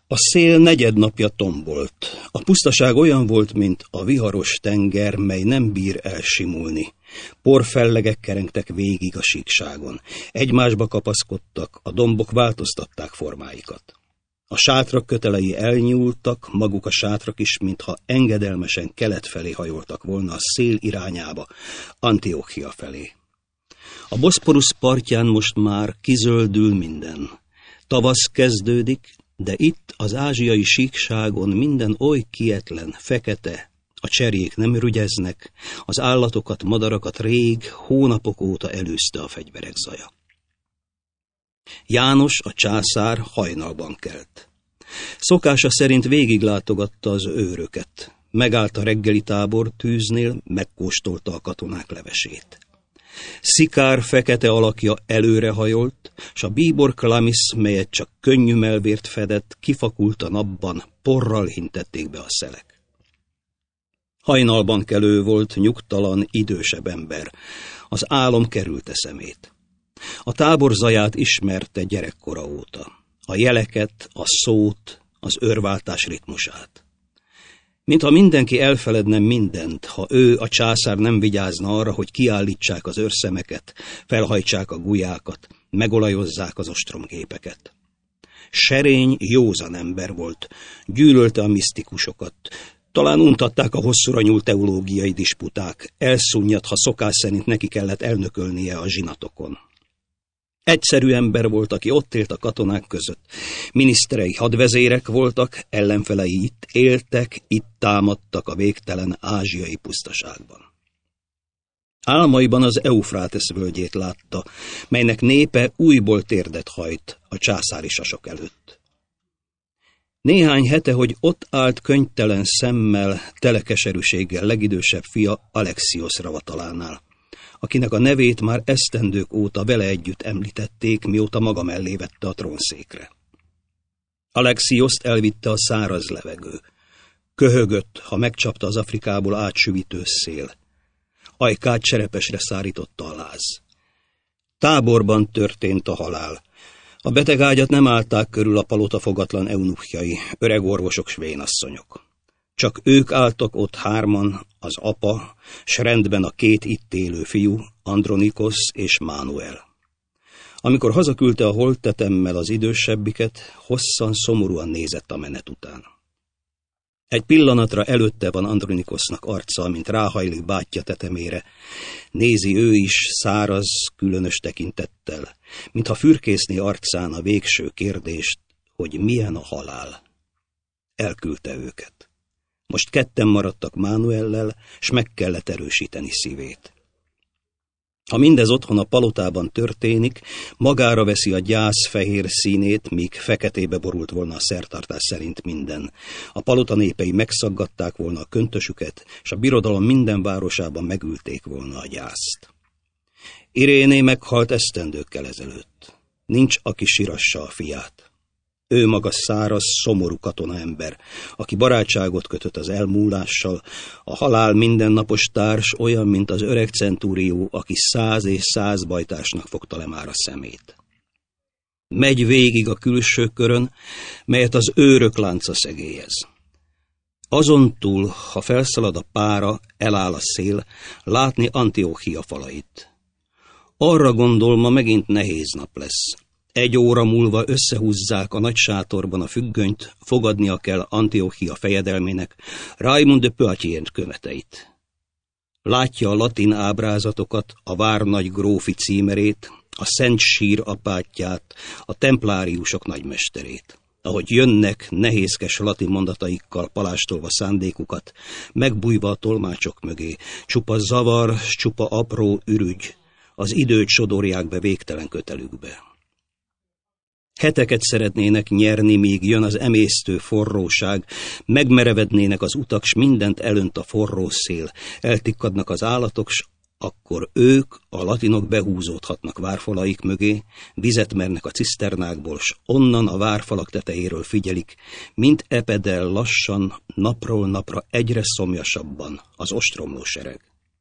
A szél negyednapja tombolt. A pusztaság olyan volt, mint a viharos tenger, mely nem bír elsimulni. Porfellegek kerengtek végig a síkságon. Egymásba kapaszkodtak, a dombok változtatták formáikat. A sátrak kötelei elnyúltak, maguk a sátrak is, mintha engedelmesen kelet felé hajoltak volna a szél irányába, Antiochia felé. A Boszporusz partján most már kizöldül minden. Tavasz kezdődik, de itt az ázsiai síkságon minden oly kietlen, fekete, a cserjék nem rügyeznek, az állatokat, madarakat rég, hónapok óta elűzte a fegyverek zaja. János, a császár hajnalban kelt. Szokása szerint végiglátogatta az őröket. Megállt a reggeli tábortűznél, megkóstolta a katonák levesét. Szikár fekete alakja előrehajolt, s a bíbor klamisz, melyet csak könnyű melvért fedett, kifakult a napban, porral hintették be a szelek. Hajnalban kelő volt, nyugtalan, idősebb ember. Az álom kerülte szemét. A tábor zaját ismerte gyerekkora óta. A jeleket, a szót, az őrváltás ritmusát. Mintha mindenki elfeledne mindent, ha ő, a császár nem vigyázna arra, hogy kiállítsák az őrszemeket, felhajtsák a gulyákat, megolajozzák az ostromgépeket. Serény, józan ember volt, gyűlölte a misztikusokat, talán untatták a hosszúra nyúlt teológiai disputák, elszunnyad, ha szokás szerint neki kellett elnökölnie a zsinatokon. Egyszerű ember volt, aki ott élt a katonák között. Miniszterei hadvezérek voltak, ellenfelei itt éltek, itt támadtak a végtelen ázsiai pusztaságban. Álmaiban az Eufrátesz völgyét látta, melynek népe újból térdet hajt a császári sasok előtt. Néhány hete, hogy ott állt könyvtelen szemmel, telekeserűséggel legidősebb fia Alexiosz ravatalánál, akinek a nevét már esztendők óta vele együtt említették, mióta maga mellé vette a trónszékre. Alexioszt elvitte a száraz levegő. Köhögött, ha megcsapta az Afrikából átsüvítő szél. Ajkát cserepesre szárította a láz. Táborban történt a halál. A betegágyat nem állták körül a palota fogatlan eunuchjai, öreg orvosok s vénasszonyok. Csak ők álltak ott hárman, az apa, s rendben a két itt élő fiú, Andronikosz és Mánuel. Amikor hazaküldte a holttetemmel az idősebbiket, hosszan, szomorúan nézett a menet után. Egy pillanatra előtte van Andronikosznak arca, mint ráhajlik bátyja tetemére. Nézi ő is száraz, különös tekintettel, mintha fürkészné arcán a végső kérdést, hogy milyen a halál. Elküldte őket. Most ketten maradtak Mánuellel, s meg kellett erősíteni szívét. Ha mindez otthon a palotában történik, magára veszi a gyász fehér színét, míg feketébe borult volna a szertartás szerint minden. A palota népei megszaggatták volna a köntösüket, s a birodalom minden városában megülték volna a gyászt. Iréné meghalt esztendőkkel ezelőtt. Nincs, aki sirassa a fiát. Ő maga száraz, szomorú katonaember, aki barátságot kötött az elmúlással, a halál mindennapos társ, olyan, mint az öreg centúrió, aki 100 és 100 bajtársnak fogta le már a szemét. Megy végig a külső körön, melyet az őrök lánca szegélyez. Azon túl, ha felszalad a pára, eláll a szél, látni Antiochia falait. Arra gondol, ma megint nehéz nap lesz. 1 óra múlva összehúzzák a nagy sátorban a függönyt, fogadnia kell Antiochia fejedelmének, Raimund de Poitiers követeit. Látja a latin ábrázatokat, a várnagy grófi címerét, a Szent Sír apátját, a templáriusok nagymesterét. Ahogy jönnek nehézkes latin mondataikkal palástolva szándékukat, megbújva a tolmácsok mögé, csupa zavar, csupa apró ürügy, az időt sodorják be végtelen kötelükbe. Heteket szeretnének nyerni, míg jön az emésztő forróság, megmerevednének az utak, s mindent elönt a forró szél, eltikkadnak az állatok, s akkor ők, a latinok behúzódhatnak várfalaik mögé, vizet mernek a ciszternákból, s onnan a várfalak tetejéről figyelik, mint epedel lassan, napról napra egyre szomjasabban az ostromló sereg.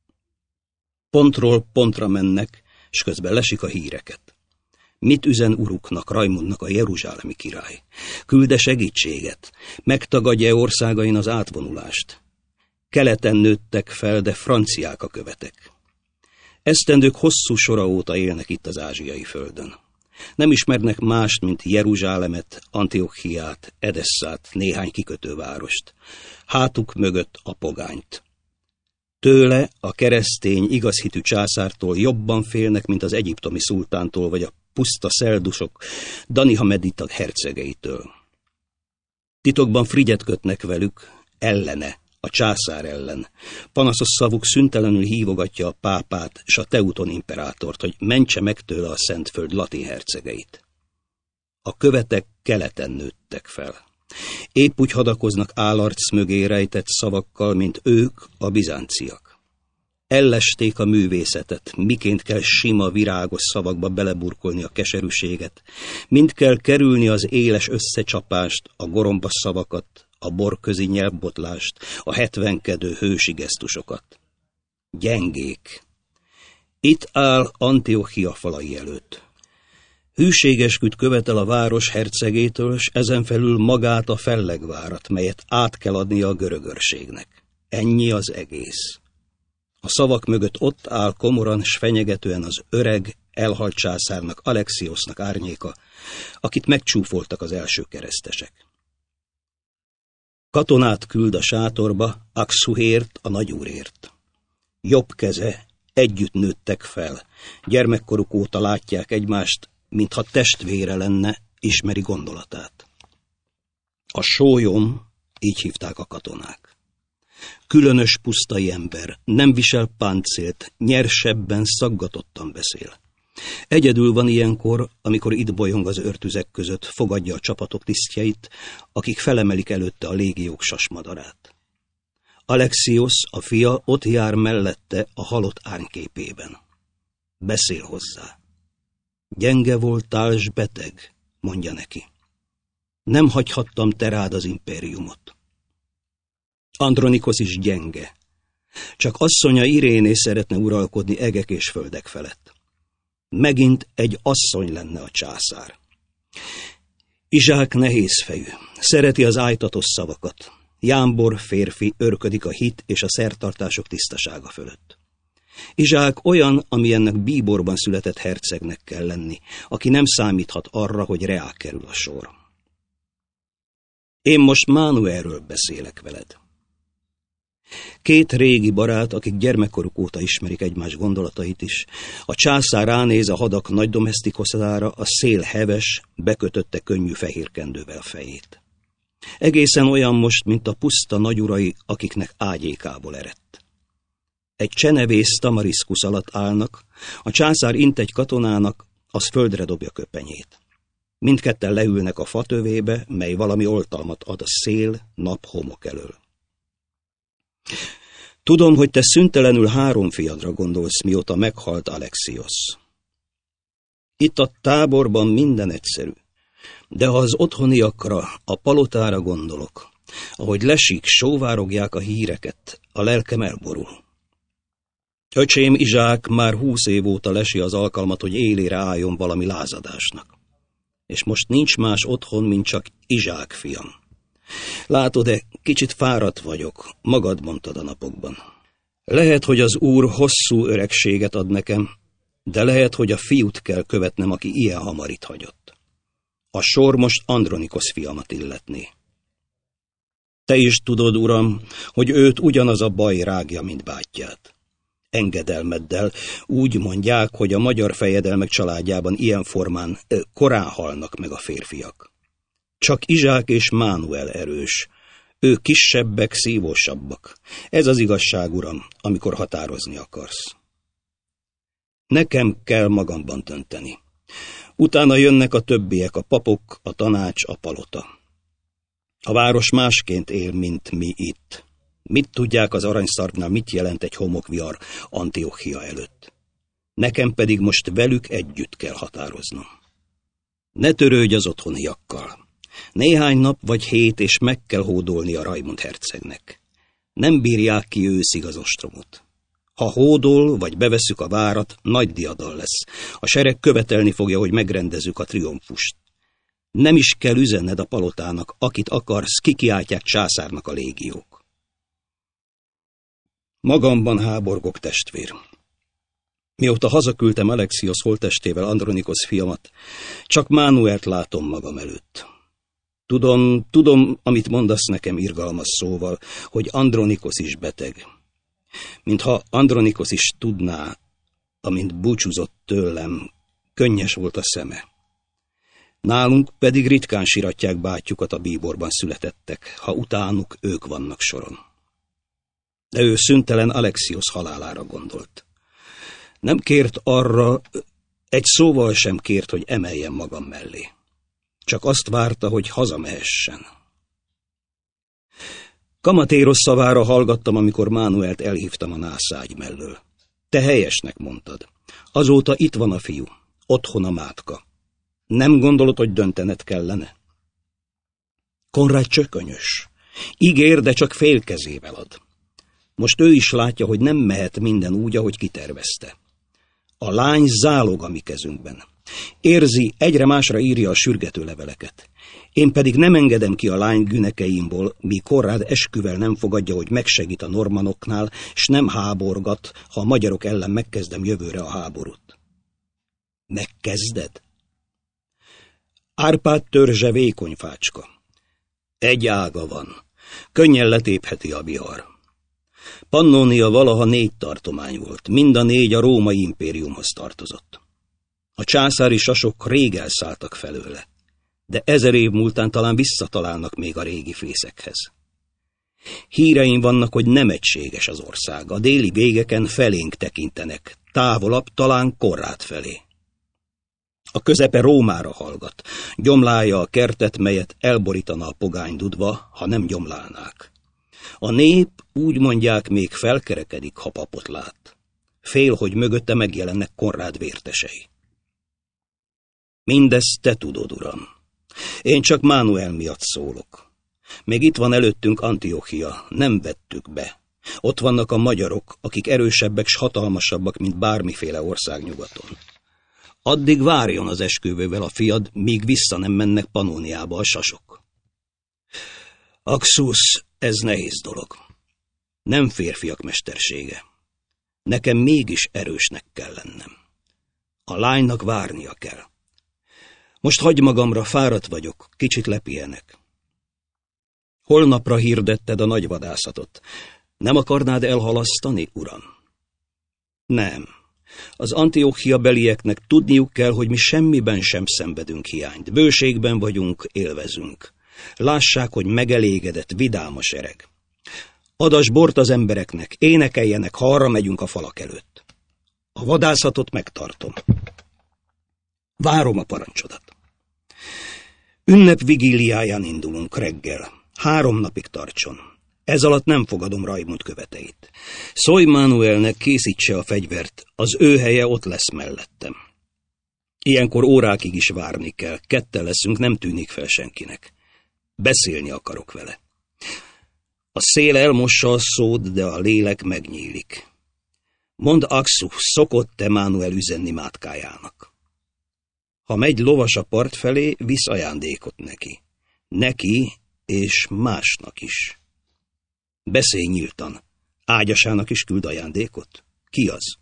Pontról pontra mennek, s közben lesik a híreket. Mit üzen uruknak, Raimundnak a jeruzsálemi király? Külde segítséget, megtagadja országain az átvonulást. Keleten nőttek fel, de franciák a követek. Esztendők hosszú sora óta élnek itt az ázsiai földön. Nem ismernek mást, mint Jeruzsálemet, Antiochiát, Edesszát, néhány kikötővárost. Hátuk mögött a pogányt. Tőle, a keresztény, igazhitű császártól jobban félnek, mint az egyiptomi szultántól, vagy a puszta szeldusok, Danihamedita hercegeitől. Titokban frigyet kötnek velük, ellene, a császár ellen. Panaszos szavuk szüntelenül hívogatja a pápát és a Teuton imperátort, hogy mentse meg tőle a Szentföld latin hercegeit. A követek keleten nőttek fel. Épp úgy hadakoznak állarc mögé rejtett szavakkal, mint ők, a bizánciak. Ellesték a művészetet, miként kell sima, virágos szavakba beleburkolni a keserűséget, mind kell kerülni az éles összecsapást, a goromba szavakat, a borközi nyelvbotlást, a hetvenkedő hősi gesztusokat. Gyengék. Itt áll Antiochia falai előtt. Hűségesküt követel a város hercegétől, s ezen felül magát a fellegvárat, melyet át kell adnia a görögörségnek. Ennyi az egész. A szavak mögött ott áll komoran s fenyegetően az öreg, elhalt császárnak, Alexiosznak árnyéka, akit megcsúfoltak az első keresztesek. Katonát küld a sátorba, Aksuhért, a nagyúrért. Jobb keze, együtt nőttek fel, gyermekkoruk óta látják egymást, mintha testvére lenne, ismeri gondolatát. A sólyom, így hívták a katonák. Különös pusztai ember, nem visel páncélt, nyersebben, szaggatottan beszél. Egyedül van ilyenkor, amikor itt bolyong az őrtüzek között, fogadja a csapatok tisztjeit, akik felemelik előtte a légiók sasmadarát. Alexiosz, a fia, ott jár mellette a halott árnyképében. Beszél hozzá. Gyenge voltál, s beteg, mondja neki. Nem hagyhattam te rád az impériumot. Andronikosz is gyenge. Csak asszonya Iréné szeretne uralkodni egek és földek felett. Megint egy asszony lenne a császár. Izsák nehézfejű, szereti az ájtatos szavakat. Jámbor férfi örködik a hit és a szertartások tisztasága fölött. Izsák olyan, amilyennek bíborban született hercegnek kell lenni, aki nem számíthat arra, hogy reá kerül a sor. Én most Mánuelről beszélek veled. Két régi barát, akik gyermekkoruk óta ismerik egymás gondolatait is, a császár ránéz a hadak nagy domesztikoszára, a szél heves, bekötötte könnyű fehérkendővel fejét. Egészen olyan most, mint a puszta nagyurai, akiknek ágyékából eredt. Egy csenevész tamariszkusz alatt állnak, a császár int egy katonának, az földre dobja köpenyét. Mindketten leülnek a fatövébe, mely valami oltalmat ad a szél, nap, homok elől. Tudom, hogy te szüntelenül 3 fiadra gondolsz, mióta meghalt Alexiosz. Itt a táborban minden egyszerű, de ha az otthoniakra, a palotára gondolok, ahogy lesik, sóvárogják a híreket, a lelkem elborul. Öcsém Izsák már 20 év óta lesi az alkalmat, hogy élére álljon valami lázadásnak. És most nincs más otthon, mint csak Izsák fiam. Látod-e, kicsit fáradt vagyok, magad mondtad a napokban. Lehet, hogy az Úr hosszú öregséget ad nekem, de lehet, hogy a fiút kell követnem, aki ilyen hamar itt hagyott. A sor most Andronikosz fiamat illetné. Te is tudod, uram, hogy őt ugyanaz a baj rágja, mint bátyját. Engedelmeddel úgy mondják, hogy a magyar fejedelmek családjában ilyen formán korán halnak meg a férfiak. Csak Izsák és Mánuel erős. Ők kisebbek, szívósabbak. Ez az igazság, uram, amikor határozni akarsz. Nekem kell magamban dönteni. Utána jönnek a többiek, a papok, a tanács, a palota. A város másként él, mint mi itt. Mit tudják az aranyszarvnál, mit jelent egy homokvihar Antiochia előtt? Nekem pedig most velük együtt kell határoznom. Ne törődj az otthoniakkal. Néhány nap vagy 7, és meg kell hódolni a Rajmund hercegnek. Nem bírják ki őszig az ostromot. Ha hódol, vagy bevesszük a várat, nagy diadal lesz. A sereg követelni fogja, hogy megrendezzük a triumfust. Nem is kell üzenned a palotának, akit akarsz, kikiáltják császárnak a légiók. Magamban háborgok, testvér. Mióta hazaküldtem Alexiosz holttestével Andronikosz fiamat, csak Mánuelt látom magam előtt. Tudom, amit mondasz nekem irgalmas szóval, hogy Andronikosz is beteg. Mintha Andronikosz is tudná, amint búcsúzott tőlem, könnyes volt a szeme. Nálunk pedig ritkán siratják bátyjukat a bíborban születettek, ha utánuk ők vannak soron. De ő szüntelen Alexiosz halálára gondolt. Nem kért arra, egy szóval sem kért, hogy emeljem magam mellé. Csak azt várta, hogy hazamehessen. Kamatérosz szavára hallgattam, amikor Mánuelt elhívtam a nászágy mellől. Te helyesnek mondtad. Azóta itt van a fiú, otthon a mátka. Nem gondolod, hogy döntened kellene? Konrád csökönyös. Ígér, de csak félkezével ad. Most ő is látja, hogy nem mehet minden úgy, ahogy kitervezte. A lány zálog a mi kezünkben. Érzi, egyre másra írja a sürgető leveleket. Én pedig nem engedem ki a lány günekeimból, míg Konrád esküvel nem fogadja, hogy megsegít a normanoknál, s nem háborgat, ha a magyarok ellen megkezdem jövőre a háborút. Megkezded? Árpád törzse vékony fácska. Egy ága van. Könnyen letépheti a vihar. Pannónia valaha 4 tartomány volt, mind a 4 a római impériumhoz tartozott. A császári sasok rég elszálltak felőle, de 1000 év múltán talán visszatalálnak még a régi fészekhez. Híreim vannak, hogy nem egységes az ország, a déli végeken felénk tekintenek, távolabb talán Konrád felé. A közepe Rómára hallgat, gyomlálja a kertet, melyet elborítana a pogány dudva, ha nem gyomlálnák. A nép, úgy mondják, még felkerekedik, ha papot lát. Fél, hogy mögötte megjelennek Konrád vértesei. Mindezt te tudod, uram. Én csak Mánuel miatt szólok. Még itt van előttünk Antiochia, nem vettük be. Ott vannak a magyarok, akik erősebbek s hatalmasabbak, mint bármiféle ország nyugaton. Addig várjon az esküvővel a fiad, míg vissza nem mennek Pannóniába a sasok. Axusz, ez nehéz dolog. Nem férfiak mestersége. Nekem mégis erősnek kell lennem. A lánynak várnia kell. Most hagyj magamra, fáradt vagyok, kicsit lepihenek. Holnapra hirdetted a nagy vadászatot. Nem akarnád elhalasztani, uram? Nem. Az Antiochia belieknek tudniuk kell, hogy mi semmiben sem szenvedünk hiányt. Bőségben vagyunk, élvezünk. Lássák, hogy megelégedett, vidám a sereg. Adasd bort az embereknek, énekeljenek, ha arra megyünk a falak előtt. A vadászatot megtartom. Várom a parancsodat. Ünnep vigíliáján indulunk reggel. 3 napig tartson. Ez alatt nem fogadom Rajmund követeit. Szólj Mánuelnek, készítse a fegyvert, az ő helye ott lesz mellettem. Ilyenkor órákig is várni kell, ketten leszünk, nem tűnik fel senkinek. Beszélni akarok vele. A szél elmossa a szót, de a lélek megnyílik. Mondd Axu, szokott-e Mánuel üzenni mátkájának? Ha megy lovas a part felé, visz ajándékot neki. Neki és másnak is. Beszélj nyíltan. Ágyasának is küld ajándékot? Ki az?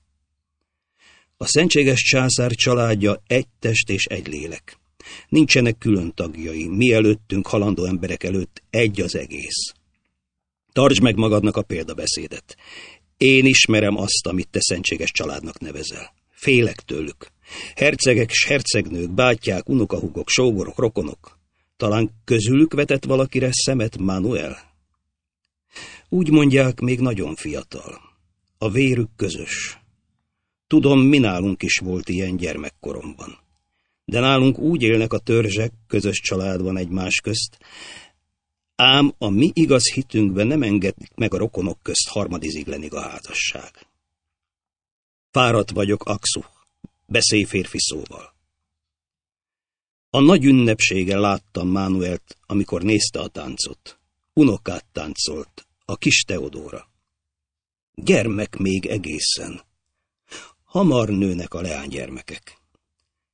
A szentséges császár családja egy test és egy lélek. Nincsenek külön tagjai, mi előttünk halandó emberek előtt egy az egész. Tartsd meg magadnak a példabeszédet. Én ismerem azt, amit te szentséges családnak nevezel. Félek tőlük. Hercegek s hercegnők, bátyják, unokahúgok, sógorok, rokonok. Talán közülük vetett valakire szemet Mánuel? Úgy mondják, még nagyon fiatal. A vérük közös. Tudom, mi nálunk is volt ilyen gyermekkoromban. De nálunk úgy élnek a törzsek, közös család van egymás közt, ám a mi igaz hitünkben nem engedik meg a rokonok közt harmadiziglenig a házasság. Fáradt vagyok, Axu, beszélj férfi szóval. A nagy ünnepségen láttam Mánuelt, amikor nézte a táncot. Unokát táncolt, a kis Teodóra. Gyermek még egészen. Hamar nőnek a leánygyermekek.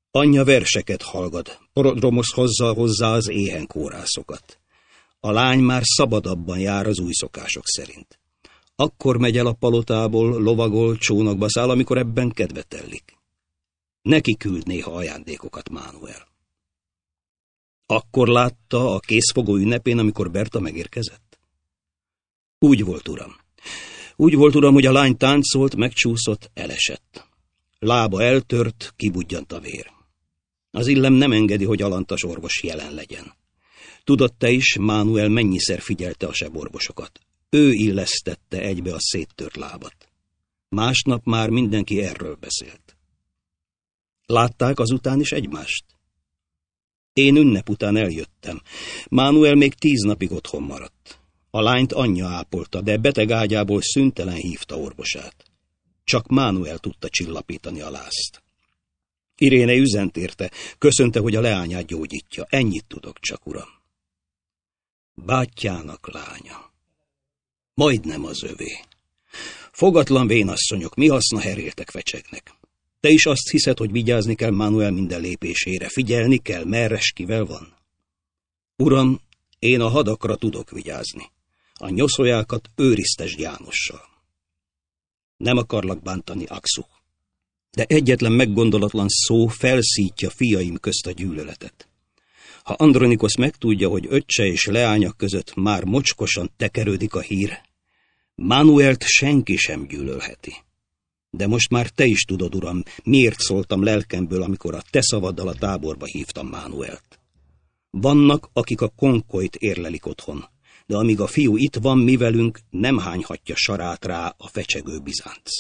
Anyja verseket hallgat, Prodromosz hozza hozzá az éhen kórászokat. A lány már szabadabban jár az új szokások szerint. Akkor megy el a palotából, lovagol, csónakba száll, amikor ebben kedve tellik. Neki küld néha ajándékokat Mánuel. Akkor látta a készfogó ünnepén, amikor Berta megérkezett? Úgy volt, uram. Úgy volt, uram, hogy a lány táncolt, megcsúszott, elesett. Lába eltört, kibudjant a vér. Az illem nem engedi, hogy alantas orvos jelen legyen. Tudod te is, Mánuel mennyiszer figyelte a seborvosokat. Ő illesztette egybe a széttört lábat. Másnap már mindenki erről beszélt. Látták azután is egymást? Én ünnep után eljöttem. Mánuel még 10 napig otthon maradt. A lányt anyja ápolta, de beteg ágyából szüntelen hívta orvosát. Csak Mánuel tudta csillapítani a lázt. Iréne üzent érte, köszönte, hogy a leányát gyógyítja. Ennyit tudok csak, uram. Bátyjának lánya. Majdnem az övé. Fogatlan vénasszonyok, mi haszna heréltek fecsegnek. Te is azt hiszed, hogy vigyázni kell Mánuel minden lépésére, figyelni kell, merre s kivel van? Uram, én a hadakra tudok vigyázni. A nyoszójákat őriztesd Jánossal. Nem akarlak bántani, Aksu, de egyetlen meggondolatlan szó felszítja fiaim közt a gyűlöletet. Ha Andronikosz megtudja, hogy öccse és leánya között már mocskosan tekerődik a hír, Mánuelt senki sem gyűlölheti. De most már te is tudod, uram, miért szóltam lelkemből, amikor a te szavaddal a táborba hívtam Mánuelt. Vannak, akik a konkolyt érlelik otthon, de amíg a fiú itt van mi velünk, nem hányhatja sarát rá a fecsegő Bizánc.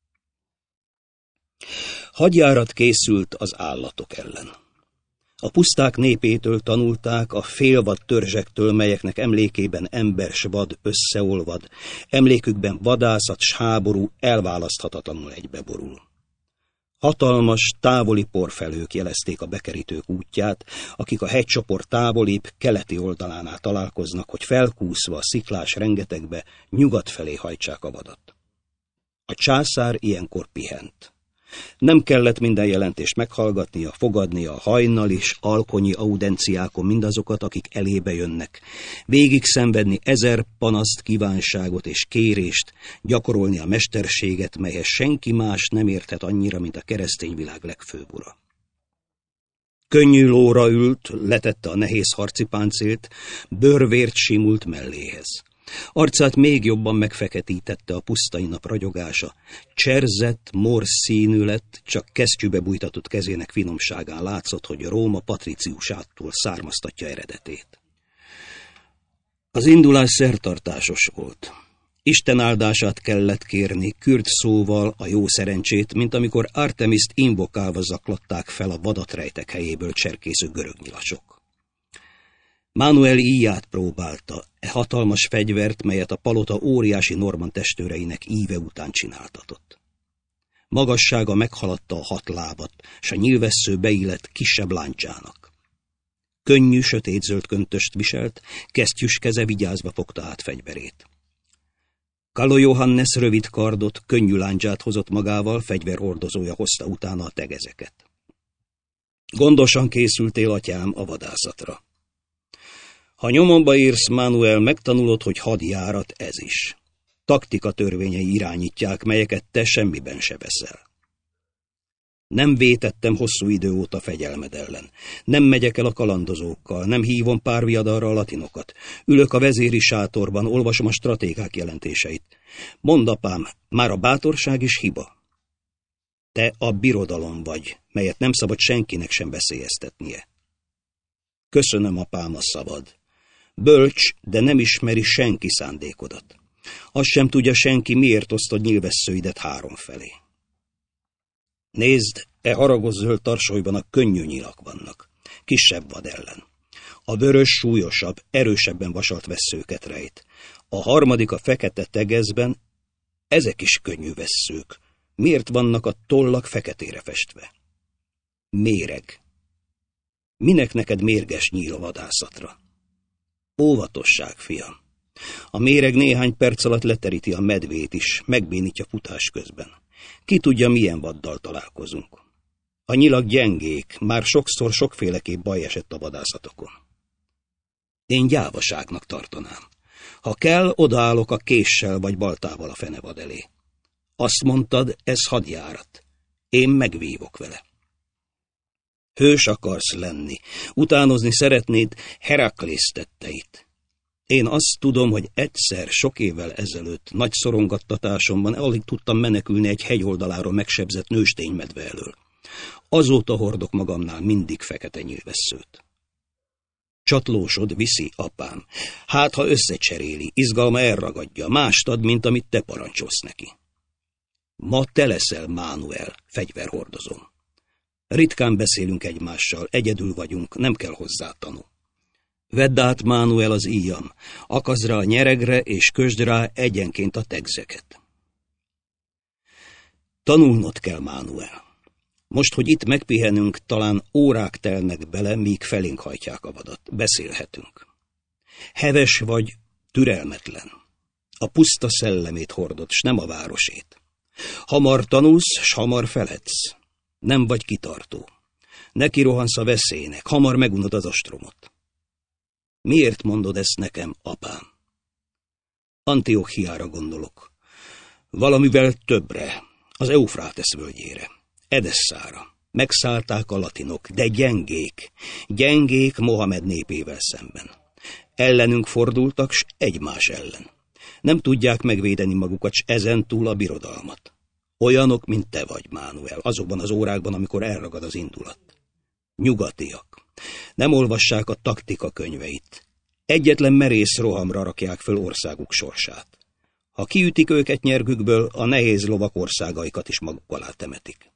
Hadjárat készült az állatok ellen. A puszták népétől tanulták, a félvad törzsektől, melyeknek emlékében ember s vad összeolvad, emlékükben vadászat s háború elválaszthatatlanul egybeborul. Hatalmas, távoli porfelhők jelezték a bekerítők útját, akik a hegycsoport távolibb, keleti oldalánál találkoznak, hogy felkúszva a sziklás rengetegbe nyugat felé hajtsák a vadat. A császár ilyenkor pihent. Nem kellett minden jelentést meghallgatnia, fogadnia a hajnali s alkonyi audenciákon mindazokat, akik elébe jönnek, végig szenvedni 1000 panaszt, kívánságot és kérést, gyakorolni a mesterséget, melyhez senki más nem érthet annyira, mint a keresztény világ legfőbb ura. Könnyű lóra ült, letette a nehéz harci páncélt, bőrvért simult melléhez. Arcát még jobban megfeketítette a pusztai nap ragyogása. Cserzett, morsz színű lett, csak kesztyűbe bújtatott kezének finomságán látszott, hogy Róma patriciusától származtatja eredetét. Az indulás szertartásos volt. Isten áldását kellett kérni, kürt szóval a jó szerencsét, mint amikor Artemiszt invokálva zaklatták fel a vadatrejtek helyéből cserkésző görög nyilasok. Mánuel íját próbálta, hatalmas fegyvert, melyet a palota óriási norman testőreinek íve után csináltatott. Magassága meghaladta a 6 lábat, s a nyilvessző beillett kisebb láncsának. Könnyű, sötétzöld köntöst viselt, kesztyűs keze vigyázva fogta át fegyverét. Kaló Johannes rövid kardot, könnyű láncsát hozott magával, fegyverhordozója hozta utána a tegezeket. Gondosan készültél, atyám, a vadászatra. Ha nyomomba írsz, Mánuel, megtanulod, hogy hadjárat ez is. Taktika törvényei irányítják, melyeket te semmiben se veszel. Nem vétettem hosszú idő óta fegyelmed ellen. Nem megyek el a kalandozókkal, nem hívom párviadarra a latinokat. Ülök a vezéri sátorban, olvasom a stratégák jelentéseit. Mondd, apám, már a bátorság is hiba. Te a birodalom vagy, melyet nem szabad senkinek sem veszélyeztetnie. Köszönöm, apám, a szavad. Bölcs, de nem ismeri senki szándékodat. Azt sem tudja senki, miért osztod nyilvesszőidet 3 felé. Nézd, haragos-zöld tarsolyban a könnyű nyilak vannak, kisebb vad ellen. A vörös súlyosabb, erősebben vasalt vesszőket rejt. A harmadik a fekete tegezben, ezek is könnyű vesszők. Miért vannak a tollak feketére festve? Méreg. Minek neked mérges nyíl a vadászatra? Óvatosság, fiam. A méreg néhány perc alatt leteríti a medvét is, megbénítja futás közben. Ki tudja, milyen vaddal találkozunk. A nyilak gyengék, már sokszor sokféleképp baj esett a vadászatokon. Én gyávaságnak tartanám. Ha kell, odaállok a késsel vagy baltával a fenevad elé. Azt mondtad, ez hadjárat. Én megvívok vele. Hős akarsz lenni, utánozni szeretnéd Heraklész tetteit. Én azt tudom, hogy egyszer, sok évvel ezelőtt, nagy szorongattatásomban alig tudtam menekülni egy hegyoldaláról megsebzett nősténymedve elől. Azóta hordok magamnál mindig fekete nyilvesszőt. Csatlósod viszi, apám. Hát, ha összecseréli, izgalma elragadja, mást ad, mint amit te parancsolsz neki. Ma te leszel Mánuel, fegyverhordozom. Ritkán beszélünk egymással, egyedül vagyunk, nem kell hozzá tanú. Vedd át, Mánuel, az íjam, akazd rá a nyeregre, és kösd rá egyenként a tegzeket. Tanulnod kell, Mánuel. Most, hogy itt megpihenünk, talán órák telnek bele, míg felénk hajtják a vadat. Beszélhetünk. Heves vagy, türelmetlen. A puszta szellemét hordod, s nem a városét. Hamar tanulsz, s hamar feledsz. Nem vagy kitartó. Neki rohansz a veszélynek, hamar megunod az astromot. Miért mondod ezt nekem, apám? Antiochiára gondolok. Valamivel többre, az Eufrátesz völgyére, Edesszára. Megszállták a latinok, de gyengék Mohamed népével szemben. Ellenünk fordultak, s egymás ellen. Nem tudják megvédeni magukat, s ezentúl a birodalmat. Olyanok, mint te vagy, Mánuel, azokban az órákban, amikor elragad az indulat. Nyugatiak. Nem olvassák a taktika könyveit. Egyetlen merész rohamra rakják föl országuk sorsát. Ha kiütik őket nyergükből, a nehéz lovak országaikat is maguk alá temetik.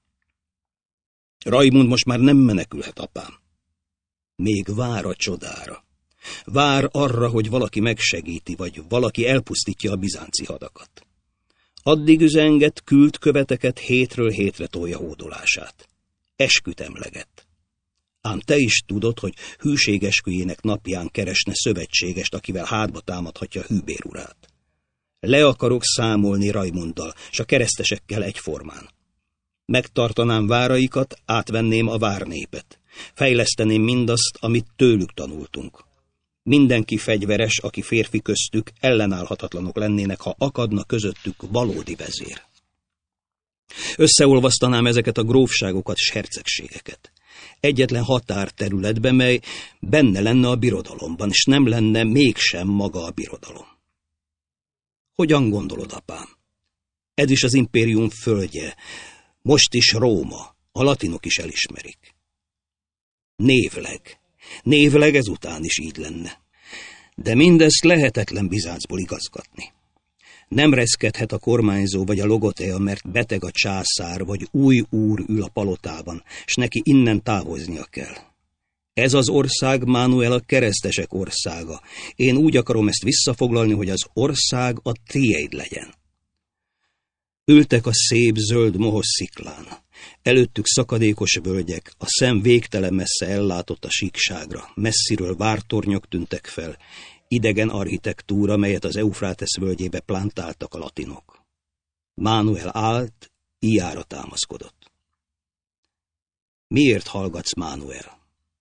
Rajmund most már nem menekülhet, apám. Még vár a csodára. Vár arra, hogy valaki megsegíti, vagy valaki elpusztítja a bizánci hadakat. Addig üzenget, küld követeket, hétről hétre tolja hódolását. Esküt emleget. Ám te is tudod, hogy hűségesküjének napján keresne szövetségest, akivel hátba támadhatja Hűbér urát. Le akarok számolni Rajmunddal, s a keresztesekkel egyformán. Megtartanám váraikat, átvenném a várnépet. Fejleszteném mindazt, amit tőlük tanultunk. Mindenki fegyveres, aki férfi köztük, ellenállhatatlanok lennének, ha akadna közöttük valódi vezér. Összeolvasztanám ezeket a grófságokat s hercegségeket. Egyetlen határterületbe, mely benne lenne a birodalomban, és nem lenne mégsem maga a birodalom. Hogyan gondolod, apám? Ez is az impérium földje, most is Róma, a latinok is elismerik. Névleg ezután is így lenne. De mindezt lehetetlen Bizáncból igazgatni. Nem reszkedhet a kormányzó vagy a logotea, mert beteg a császár, vagy új úr ül a palotában, s neki innen távoznia kell. Ez az ország, Mánuel, a keresztesek országa. Én úgy akarom ezt visszafoglalni, hogy az ország a tiéd legyen. Ültek a szép, zöld, mohos sziklán. Előttük szakadékos völgyek, a szem végtelen messze ellátott a síkságra, messziről vártornyok tűntek fel, idegen architektúra, melyet az Eufrátesz völgyébe plántáltak a latinok. Mánuel állt, íjára támaszkodott. Miért hallgatsz, Mánuel?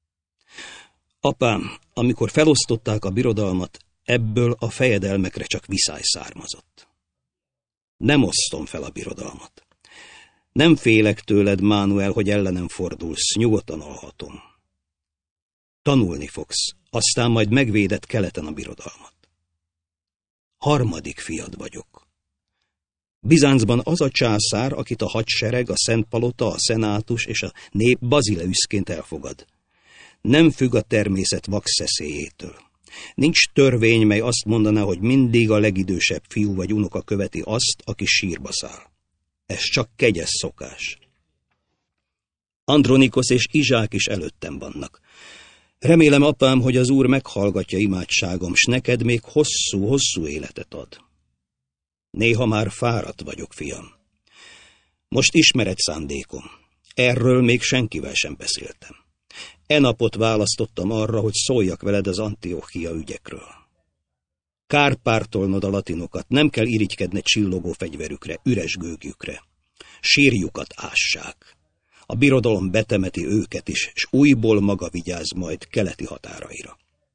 Apám, amikor felosztották a birodalmat, ebből a fejedelmekre csak viszály származott. Nem osztom fel a birodalmat. Nem félek tőled, Mánuel, hogy ellenem fordulsz, nyugodtan alhatom. Tanulni fogsz, aztán majd megvéded keleten a birodalmat. Harmadik fiad vagyok. Bizáncban az a császár, akit a hadsereg, a Szent Palota, a szenátus és a nép bazileuszként elfogad. Nem függ a természet vakszeszélyétől. Nincs törvény, mely azt mondaná, hogy mindig a legidősebb fiú vagy unoka követi azt, aki sírba száll. Ez csak kegyes szokás. Andronikosz és Izsák is előttem vannak. Remélem, apám, hogy az Úr meghallgatja imádságom, s neked még hosszú életet ad. Néha már fáradt vagyok, fiam. Most ismered szándékom. Erről még senkivel sem beszéltem. E napot választottam arra, hogy szóljak veled az Antiochia ügyekről. Kár pártolnod a latinokat, nem kell irigykedned csillogó fegyverükre, üres gőgjükre. Sírjukat ássák. A birodalom betemeti őket is, s újból maga vigyáz majd keleti határaira.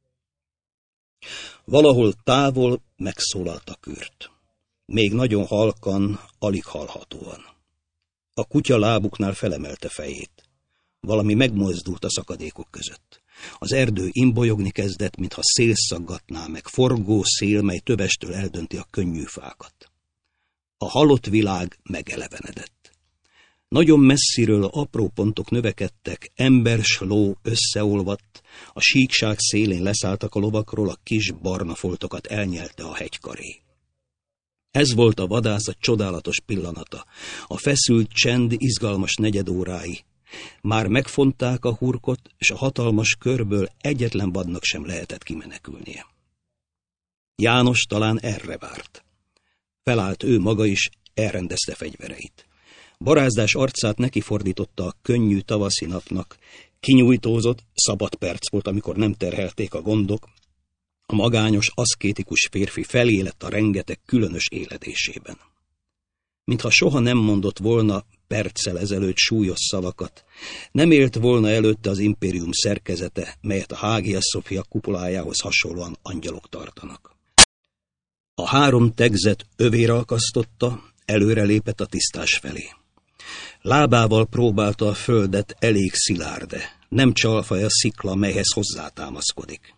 Valahol távol megszólalt a kürt. Még nagyon halkan, alig hallhatóan. A kutya lábuknál felemelte fejét. Valami megmozdult a szakadékok között. Az erdő imbolyogni kezdett, mintha szél szaggatná meg, forgó szél, mely tövestől eldönti a könnyű fákat. A halott világ megelevenedett. Nagyon messziről apró pontok növekedtek, ember s ló összeolvadt, a síkság szélén leszálltak a lovakról, a kis barna foltokat elnyelte a hegykaré. Ez volt a vadászat csodálatos pillanata, a feszült csend izgalmas negyedórái. Már megfonták a hurkot, és a hatalmas körből egyetlen vadnak sem lehetett kimenekülnie. János talán erre várt. Felállt ő maga is, elrendezte fegyvereit. Barázdás arcát nekifordította a könnyű tavaszi napnak, kinyújtózott, szabad perc volt, amikor nem terhelték a gondok, a magányos, aszkétikus férfi felé lett a rengeteg különös éledésében. Mintha soha nem mondott volna perccel ezelőtt súlyos szavakat, nem élt volna előtte az impérium szerkezete, melyet a Hagia Sophia kupolájához hasonlóan angyalok tartanak. A 3 tegzet övére akasztotta, előrelépett a tisztás felé. Lábával próbálta a földet elég szilárde, nem csalfaj a szikla, melyhez hozzátámaszkodik.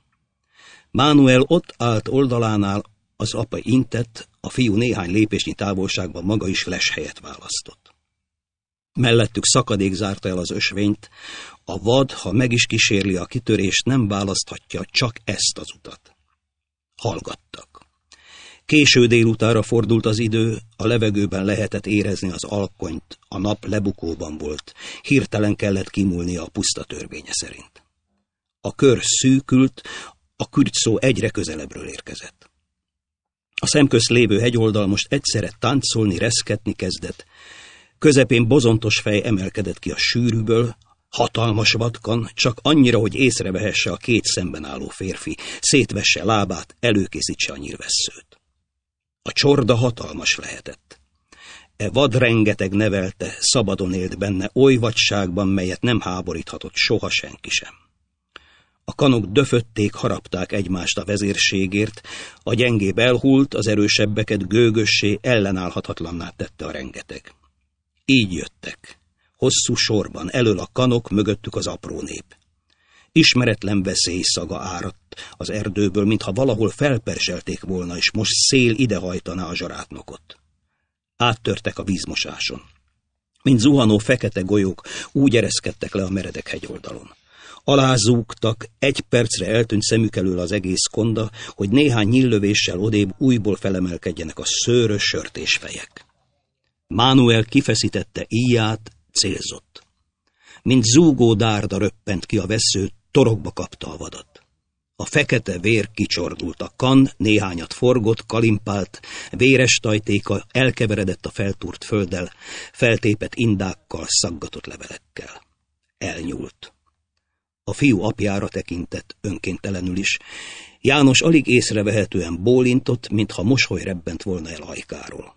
Mánuel ott állt oldalánál, az apa intett, a fiú néhány lépésnyi távolságban maga is leshelyet választott. Mellettük szakadék zárta el az ösvényt, a vad, ha meg is kísérli a kitörést, nem választhatja csak ezt az utat. Hallgattak. Késő délutára fordult az idő, a levegőben lehetett érezni az alkonyt, a nap lebukóban volt, hirtelen kellett kimúlnia a puszta törvénye szerint. A kör szűkült, a kürtszó egyre közelebbről érkezett. A szemközt lévő hegyoldal most egyszerre táncolni, reszketni kezdett. Közepén bozontos fej emelkedett ki a sűrűből, hatalmas vatkan, csak annyira, hogy észrevehesse a 2 szemben álló férfi, szétvesse lábát, előkészítse a nyílvesszőt. A csorda hatalmas lehetett. E vad rengeteg nevelte, szabadon élt benne, oly vadságban, melyet nem háboríthatott soha senki sem. A kanok döfötték, harapták egymást a vezérségért, a gyengébb elhult, az erősebbeket gőgössé, ellenállhatatlanná tette a rengeteg. Így jöttek, hosszú sorban, elől a kanok, mögöttük az apró nép. Ismeretlen veszély szaga áradt az erdőből, mintha valahol felperzselték volna, és most szél idehajtaná a zsarátnokot. Áttörtek a vízmosáson. Mint zuhanó fekete golyók, úgy ereszkedtek le a meredek hegyoldalon. Alázúgtak, 1 percre eltűnt szemük elől az egész konda, hogy néhány nyíllövéssel odébb újból felemelkedjenek a szőrös sörtésfejek. Mánuel kifeszítette íját, célzott. Mint zúgó dárda röppent ki a vessző, torokba kapta a vadat. A fekete vér kicsordult, a kan néhányat forgott, kalimpált, véres tajtéka elkeveredett a feltúrt földdel, feltépett indákkal, szaggatott levelekkel. Elnyúlt. A fiú apjára tekintett, önkéntelenül is. János alig észrevehetően bólintott, mintha mosoly rebbent volna el ajkáról.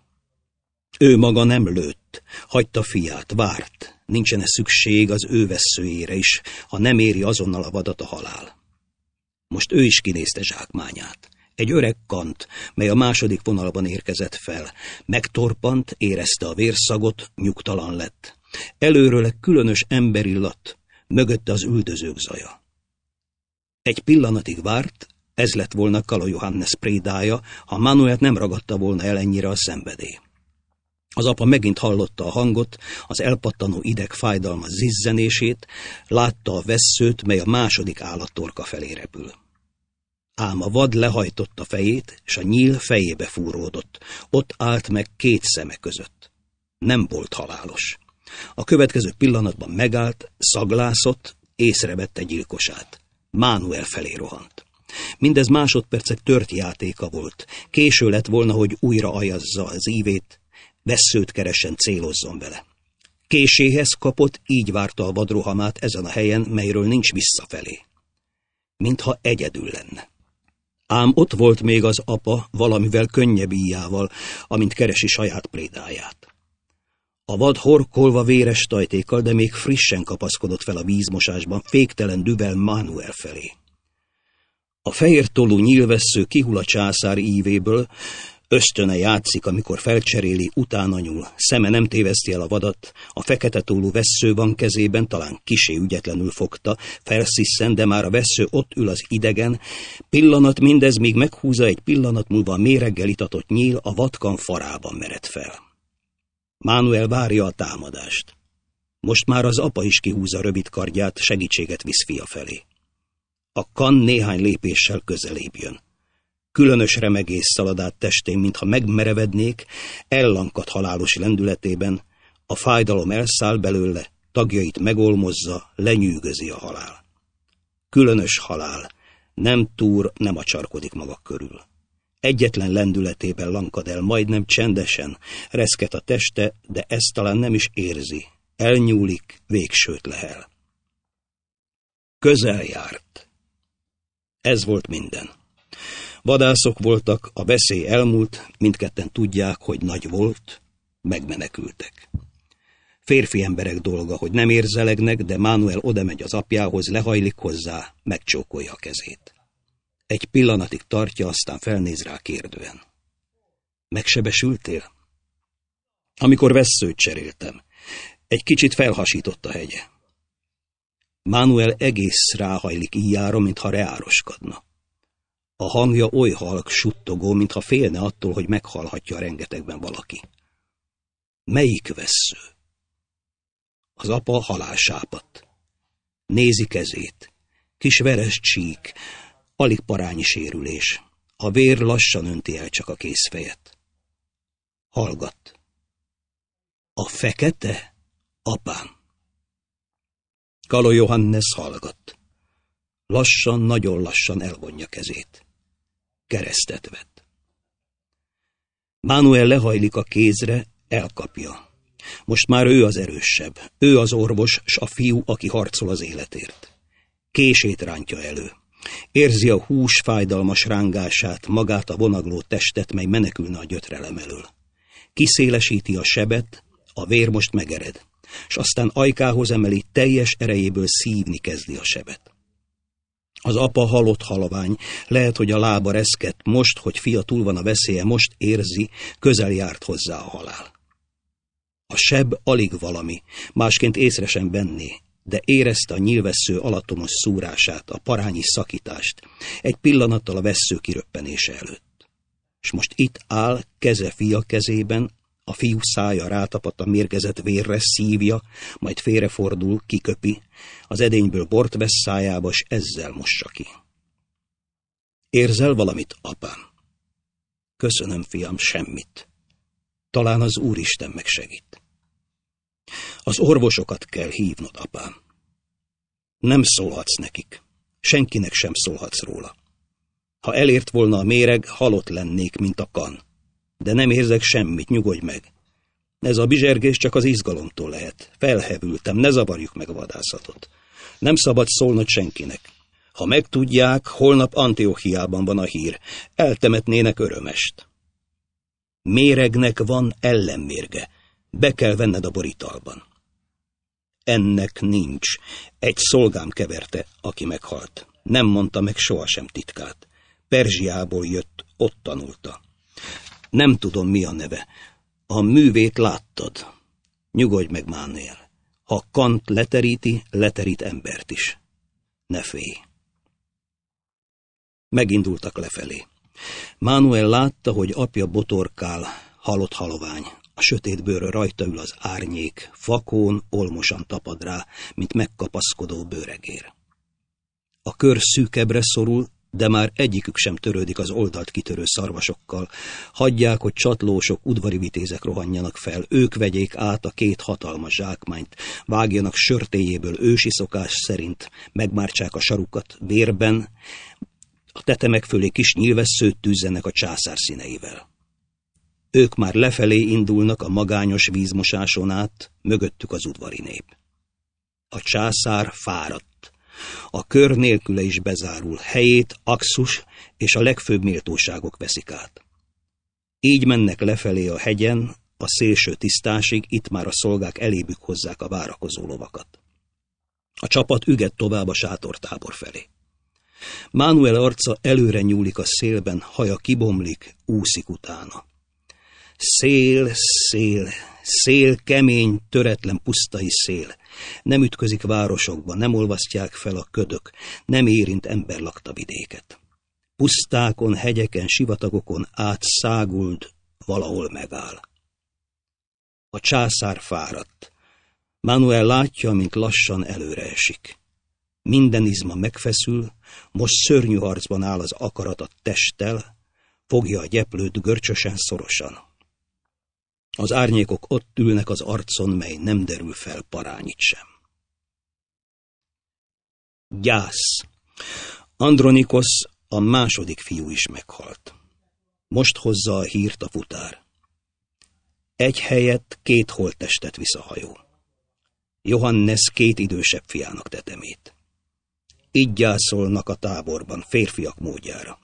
Ő maga nem lőtt, hagyta fiát, várt, nincsen-e szükség az ő vesszőjére is, ha nem éri azonnal a vadat a halál. Most ő is kinézte zsákmányát. Egy öreg kant, mely a második vonalban érkezett fel. Megtorpant, érezte a vérszagot, nyugtalan lett. Előről egy különös emberillat, mögötte az üldözők zaja. Egy pillanatig várt, ez lett volna Kala Johannes prédája, ha Manuelt nem ragadta volna el ennyire a szenvedély. Az apa megint hallotta a hangot, az elpattanó ideg fájdalma zizzenését, látta a vesszőt, mely a második állattorka felé repül. Ám a vad lehajtotta fejét, és a nyíl fejébe fúródott. Ott állt meg 2 szeme között. Nem volt halálos. A következő pillanatban megállt, szaglászott, észrevette gyilkosát. Mánuel felé rohant. Mindez másodpercek tört játéka volt. Késő lett volna, hogy újra ajazza az ívét, vesszőt keresen, célozzon vele. Késéhez kapott, így várta a vadrohamát ezen a helyen, melyről nincs visszafelé. Mintha egyedül lenne. Ám ott volt még az apa valamivel könnyebb íjával, amint keresi saját prédáját. A vad horkolva véres tajtékkal, de még frissen kapaszkodott fel a vízmosásban, féktelen düvel Mánuel felé. A fehér tollú nyílvessző kihul a császár ívéből, ösztöne játszik, amikor felcseréli, utána nyúl, szeme nem téveszti el a vadat, a fekete tollú vessző van kezében, talán kisé ügyetlenül fogta, felszisszen, de már a vessző ott ül az idegen, pillanat mindez, míg meghúzza, egy pillanat múlva a méreggel itatott nyíl a vadkan farában mered fel. Mánuel várja a támadást. Most már az apa is kihúzza rövid kardját, segítséget visz fia felé. A kan néhány lépéssel közelébb jön. Különös remegés szalad át testén, mintha megmerevednék, ellankad halálos lendületében, a fájdalom elszáll belőle, tagjait megolmozza, lenyűgözi a halál. Különös halál, nem túr, nem acsarkodik maga körül. Egyetlen lendületében lankad el, majdnem csendesen, reszket a teste, de ezt talán nem is érzi. Elnyúlik, végsőt lehel. Közel járt. Ez volt minden. Vadászok voltak, a veszély elmúlt, mindketten tudják, hogy nagy volt, megmenekültek. Férfi emberek dolga, hogy nem érzelegnek, de Mánuel odamegy az apjához, lehajlik hozzá, megcsókolja a kezét. Egy pillanatig tartja, aztán felnéz rá kérdően. Megsebesültél? Amikor vesszőt cseréltem. Egy kicsit felhasított a hegye. Mánuel egész ráhajlik íjára, mintha reároskodna. A hangja oly halk, suttogó, mintha félne attól, hogy meghalhatja a rengetegben valaki. Melyik vessző? Az apa halálsápadt. Nézi kezét. Kis veres csík, alig parányi sérülés. A vér lassan önti el csak a kézfejet. Hallgat. A fekete? Apám. Kaló Johannes hallgat. Lassan, nagyon lassan elvonja kezét. Keresztet vett. Mánuel lehajlik a kézre, elkapja. Most már ő az erősebb, ő az orvos, s a fiú, aki harcol az életért. Kését rántja elő. Érzi a hús fájdalmas rángását, magát a vonagló testet, mely menekülne a gyötrelem elől. Kiszélesíti a sebet, a vér most megered, s aztán ajkához emeli, teljes erejéből szívni kezdi a sebet. Az apa halott halvány, lehet, hogy a lába reszket, most, hogy fia túl van a veszélye, most érzi, közel járt hozzá a halál. A seb alig valami, másként észre sem venné, de érezte a nyílvessző alattomos szúrását, a parányi szakítást, egy pillanattal a vessző kiröppenése előtt. És most itt áll, keze fia kezében, a fiú szája rátapadt a mérgezett vérre, szívja, majd félrefordul, kiköpi, az edényből bort vesz szájába, s ezzel mossa ki. Érzel valamit, apám? Köszönöm, fiam, semmit. Talán az Úristen megsegít. Az orvosokat kell hívnod, apám. Nem szólhatsz nekik. Senkinek sem szólhatsz róla. Ha elért volna a méreg, halott lennék, mint a kan. De nem érzek semmit, nyugodj meg. Ez a bizsergés csak az izgalomtól lehet. Felhevültem, ne zavarjuk meg a vadászatot. Nem szabad szólnod senkinek. Ha megtudják, holnap Antiochiában van a hír. Eltemetnének örömest. Méregnek van ellenmérge. Be kell venned a boritalban. Ennek nincs. Egy szolgám keverte, aki meghalt. Nem mondta meg sohasem titkát. Perzsiából jött, ott tanulta. Nem tudom, mi a neve. A művét láttad. Nyugodj meg, Mánuel. Ha Kant leteríti, leterít embert is. Ne félj. Megindultak lefelé. Mánuel látta, hogy apja botorkál, halott halovány. A sötét bőrre rajta ül az árnyék, fakón, olmosan tapad rá, mint megkapaszkodó bőregér. A kör szűkebbre szorul, de már egyikük sem törődik az oldalt kitörő szarvasokkal. Hagyják, hogy csatlósok, udvari vitézek rohanjanak fel, ők vegyék át a két hatalmas zsákmányt, vágjanak sörtéjéből ősi szokás szerint, megmártsák a sarukat vérben, a tetemek fölé kis nyílvesszőt tűzzenek a császár színeivel. Ők már lefelé indulnak a magányos vízmosáson át, mögöttük az udvari nép. A császár fáradt. A kör nélküle is bezárul, helyét Axus és a legfőbb méltóságok veszik át. Így mennek lefelé a hegyen, a szélső tisztásig, itt már a szolgák elébük hozzák a várakozó lovakat. A csapat üget tovább a sátortábor felé. Mánuel arca előre nyúlik a szélben, haja kibomlik, úszik utána. Szél, szél, szél, kemény, töretlen pusztai szél. Nem ütközik városokba, nem olvasztják fel a ködök, nem érint emberlakta vidéket. Pusztákon, hegyeken, sivatagokon át száguld, valahol megáll. A császár fáradt. Mánuel látja, mint lassan előre esik. Minden izma megfeszül, most szörnyű harcban áll az akarat a testtel, fogja a gyeplőt görcsösen, szorosan. Az árnyékok ott ülnek az arcon, mely nem derül fel parányit sem. Gyász. Andronikosz, a második fiú is meghalt. Most hozza a hírt a futár. Egy helyett 2 holttestet visz a hajó. Johannes 2 idősebb fiának tetemét. Így gyászolnak a táborban, férfiak módjára.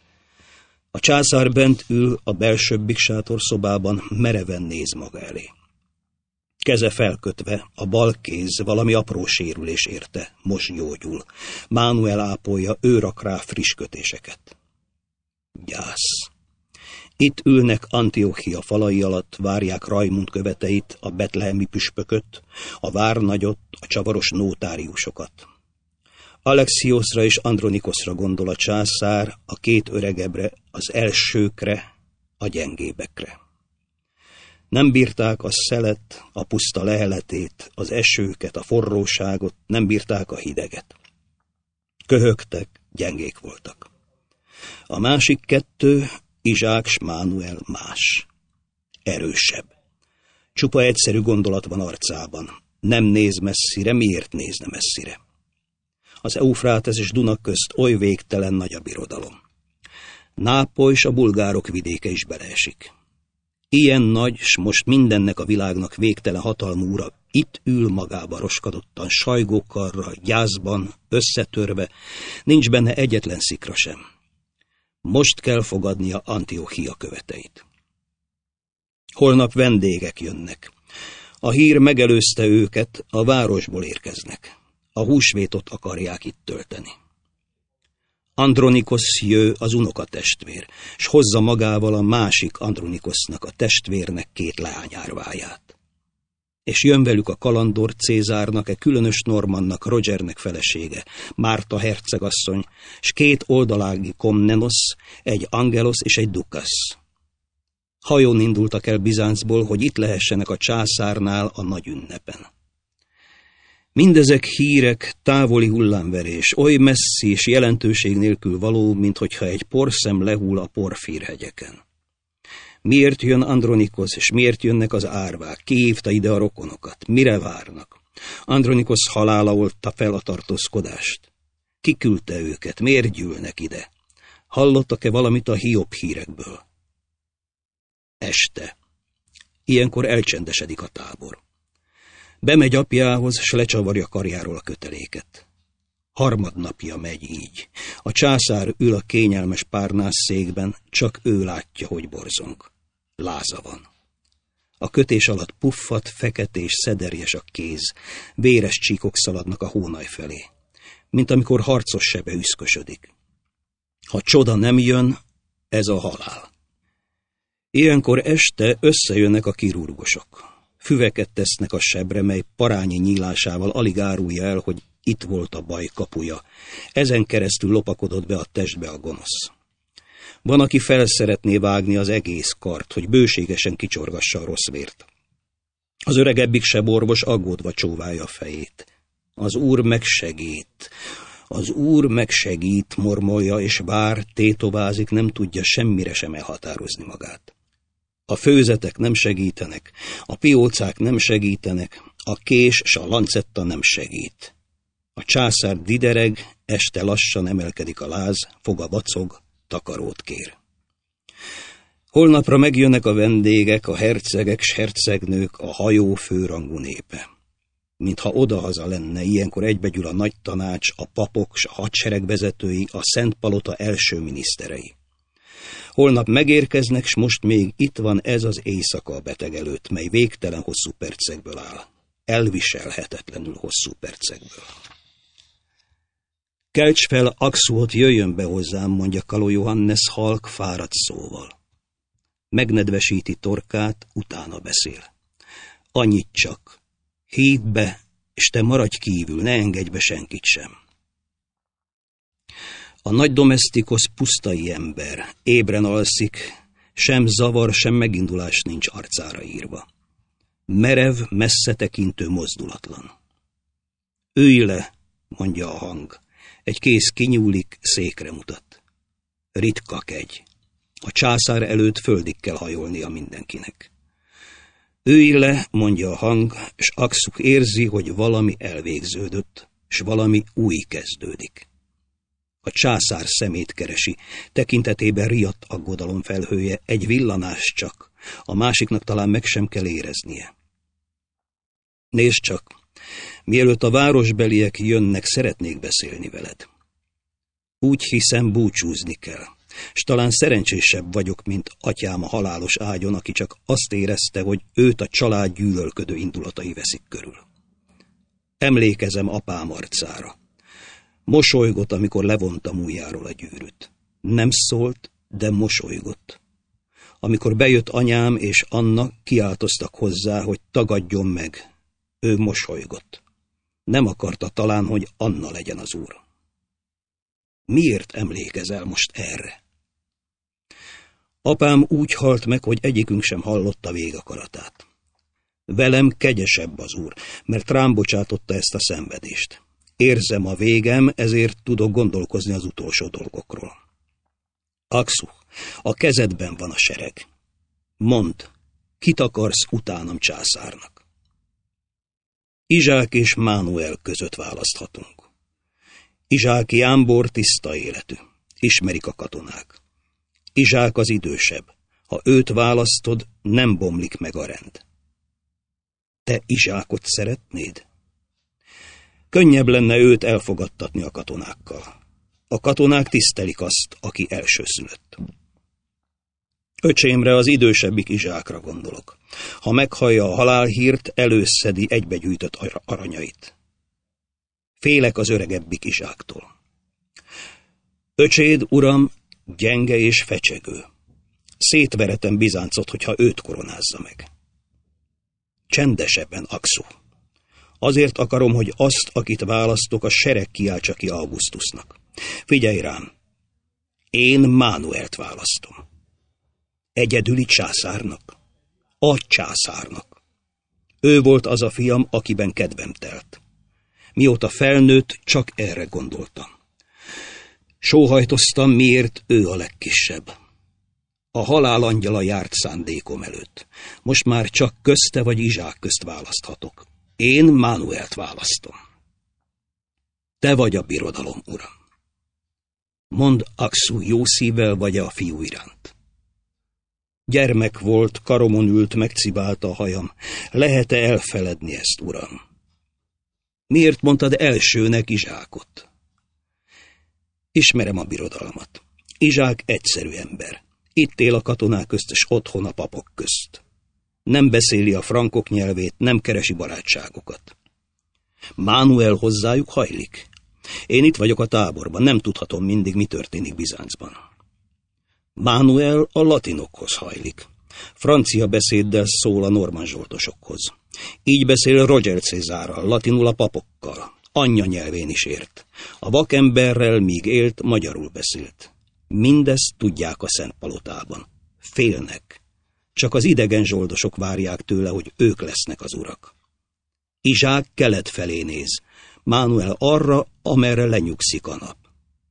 A császár bent ül a belsőbbik sátorszobában, mereven néz maga elé. Keze felkötve, a bal kéz valami apró sérülés érte, most gyógyul. Mánuel ápolja, ő rak rá friss kötéseket. Gyász. Itt ülnek Antiochia falai alatt, várják Rajmund követeit, a betlehemi püspököt, a várnagyot, a csavaros nótáriusokat. Alexioszra és Andronikoszra gondol a császár, a 2 öregebbre, az elsőkre, a gyengébekre. Nem bírták a szelet, a puszta leheletét, az esőket, a forróságot, nem bírták a hideget. Köhögtek, gyengék voltak. A másik 2, Izsák s Mánuel más. Erősebb. Csupa egyszerű gondolat van arcában. Nem néz messzire, miért nézne messzire? Az Eufrátesz és Duna közt oly végtelen nagy a birodalom. Nápoly és a bulgárok vidéke is beleesik. Ilyen nagy, s most mindennek a világnak végtelen hatalmú ura itt ül magába roskadottan, sajgókarra, gyászban, összetörve, nincs benne egyetlen szikra sem. Most kell fogadnia Antiochia követeit. Holnap vendégek jönnek. A hír megelőzte őket, a városból érkeznek. A húsvétot akarják itt tölteni. Andronikosz jő, az unokatestvér, s hozza magával a másik Andronikosznak, a testvérnek 2 leányárváját. És jön velük a kalandor Cézárnak, különös Normannak, Rogernek felesége, Márta hercegasszony, s 2 oldalági Komnenosz, egy Angelosz és egy Dukasz. Hajón indultak el Bizáncból, hogy itt lehessenek a császárnál a nagy ünnepen. Mindezek hírek, távoli hullámverés, oly messzi és jelentőség nélkül való, minthogyha egy porszem lehull a Porfírhegyeken. Miért jön Andronikosz, és miért jönnek az árvák? Ki hívta ide a rokonokat? Mire várnak? Andronikosz halála oltta fel a tartózkodást. Ki küldte őket? Miért gyűlnek ide? Hallottak-e valamit a Hiob hírekből? Este. Ilyenkor elcsendesedik a tábor. Bemegy apjához, s lecsavarja karjáról a köteléket. Harmadnapja megy így. A császár ül a kényelmes párnászszékben, csak ő látja, hogy borzong. Láza van. A kötés alatt puffat, feketés, szederjes a kéz, véres csíkok szaladnak a hónaj felé, mint amikor harcos sebe üszkösödik. Ha csoda nem jön, ez a halál. Ilyenkor este összejönnek a kirurgosok. Füveket tesznek a sebre, mely parányi nyílásával alig árulja el, hogy itt volt a baj kapuja. Ezen keresztül lopakodott be a testbe a gonosz. Van, aki fel szeretné vágni az egész kart, hogy bőségesen kicsorgassa a rossz vért. Az öregebbik seborvos aggódva csóválja a fejét. Az Úr megsegít, az Úr megsegít, mormolja, és vár, tétovázik, nem tudja semmire sem elhatározni magát. A főzetek nem segítenek, a piócák nem segítenek, a kés s a lancetta nem segít. A császár didereg, este lassan emelkedik a láz, foga vacog, takarót kér. Holnapra megjönnek a vendégek, a hercegek s hercegnők, a hajó főrangú népe. Mintha odahaza lenne, ilyenkor egybegyűl a nagy tanács, a papok s a hadsereg vezetői, a Szent Palota első miniszterei. Holnap megérkeznek, s most még itt van ez az éjszaka a beteg előtt, mely végtelen hosszú percekből áll. Elviselhetetlenül hosszú percekből. Kelts fel Axuot, jöjjön be hozzám, mondja Kaló Johannes halk, fáradt szóval. Megnedvesíti torkát, utána beszél. Annyit csak. Hívd be, és te maradj kívül, ne engedj be senkit sem. A nagy domesztikosz pusztai ember, ébren alszik, sem zavar, sem megindulás nincs arcára írva. Merev, messze tekintő, mozdulatlan. Ülj le, mondja a hang. Egy kéz kinyúlik, székre mutat. Ritka kegy. A császár előtt földig kell hajolnia mindenkinek. Ülj le, mondja a hang, s Aksuk érzi, hogy valami elvégződött, s valami új kezdődik. A császár szemét keresi, tekintetében riadt aggodalom felhője, egy villanás csak, a másiknak talán meg sem kell éreznie. Nézd csak, mielőtt a városbeliek jönnek, szeretnék beszélni veled. Úgy hiszem, búcsúzni kell, s talán szerencsésebb vagyok, mint atyám a halálos ágyon, aki csak azt érezte, hogy őt a család gyűlölködő indulatai veszik körül. Emlékezem apám arcára. Mosolygott, amikor levontam ujjáról a gyűrűt. Nem szólt, de mosolygott. Amikor bejött anyám és Anna, kiáltoztak hozzá, hogy tagadjon meg. Ő mosolygott. Nem akarta talán, hogy Anna legyen az úr. Miért emlékezel most erre? Apám úgy halt meg, hogy egyikünk sem hallotta végakaratát. Velem kegyesebb az úr, mert rám bocsátotta ezt a szenvedést. Érzem a végem, ezért tudok gondolkozni az utolsó dolgokról. Aksu, a kezedben van a sereg. Mondd, kit akarsz utánam császárnak? Izsák és Mánuel között választhatunk. Izsák jámbor, tiszta életű. Ismerik a katonák. Izsák az idősebb. Ha őt választod, nem bomlik meg a rend. Te Izsákot szeretnéd? Könnyebb lenne őt elfogadtatni a katonákkal. A katonák tisztelik azt, aki elsőszülött. Öcsémre, az idősebbik Izsákra gondolok. Ha meghallja a halálhírt, előszedi egybegyűjtött aranyait. Félek az öregebbik Izsáktól. Öcséd, uram, gyenge és fecsegő. Szétveretem Bizáncot, hogyha őt koronázza meg. Csendesebben, Aksu. Azért akarom, hogy azt, akit választok, a sereg kiáltsa ki Augustusnak. Figyelj rám! Én Mánuelt választom. Egyedüli császárnak. A császárnak. Ő volt az a fiam, akiben kedvem telt. Mióta felnőtt, csak erre gondoltam. Sóhajtoztam, miért ő a legkisebb. A halál angyala járt szándékom előtt. Most már csak közte vagy Izsák közt választhatok. Én Mánuelt választom. Te vagy a birodalom, uram. Mondd, Aksu, jó szívvel vagy a fiú iránt. Gyermek volt, karomon ült, megcibálta a hajam. Lehet-e elfeledni ezt, uram? Miért mondtad elsőnek Izsákot? Ismerem a birodalmat. Izsák egyszerű ember. Itt él a katonák közt, és otthon a papok közt. Nem beszéli a frankok nyelvét, nem keresi barátságokat. Mánuel hozzájuk hajlik. Én itt vagyok a táborban, nem tudhatom mindig, mi történik Bizáncban. Mánuel a latinokhoz hajlik. Francia beszéddel szól a normann zsoldosokhoz. Így beszél Roger Cézárral, latinul a papokkal. Anyja nyelvén is ért. A vakemberrel, míg élt, magyarul beszélt. Mindezt tudják a Szentpalotában. Félnek. Csak az idegen zsoldosok várják tőle, hogy ők lesznek az urak. Izsák kelet felé néz, Mánuel arra, amerre lenyugszik a nap.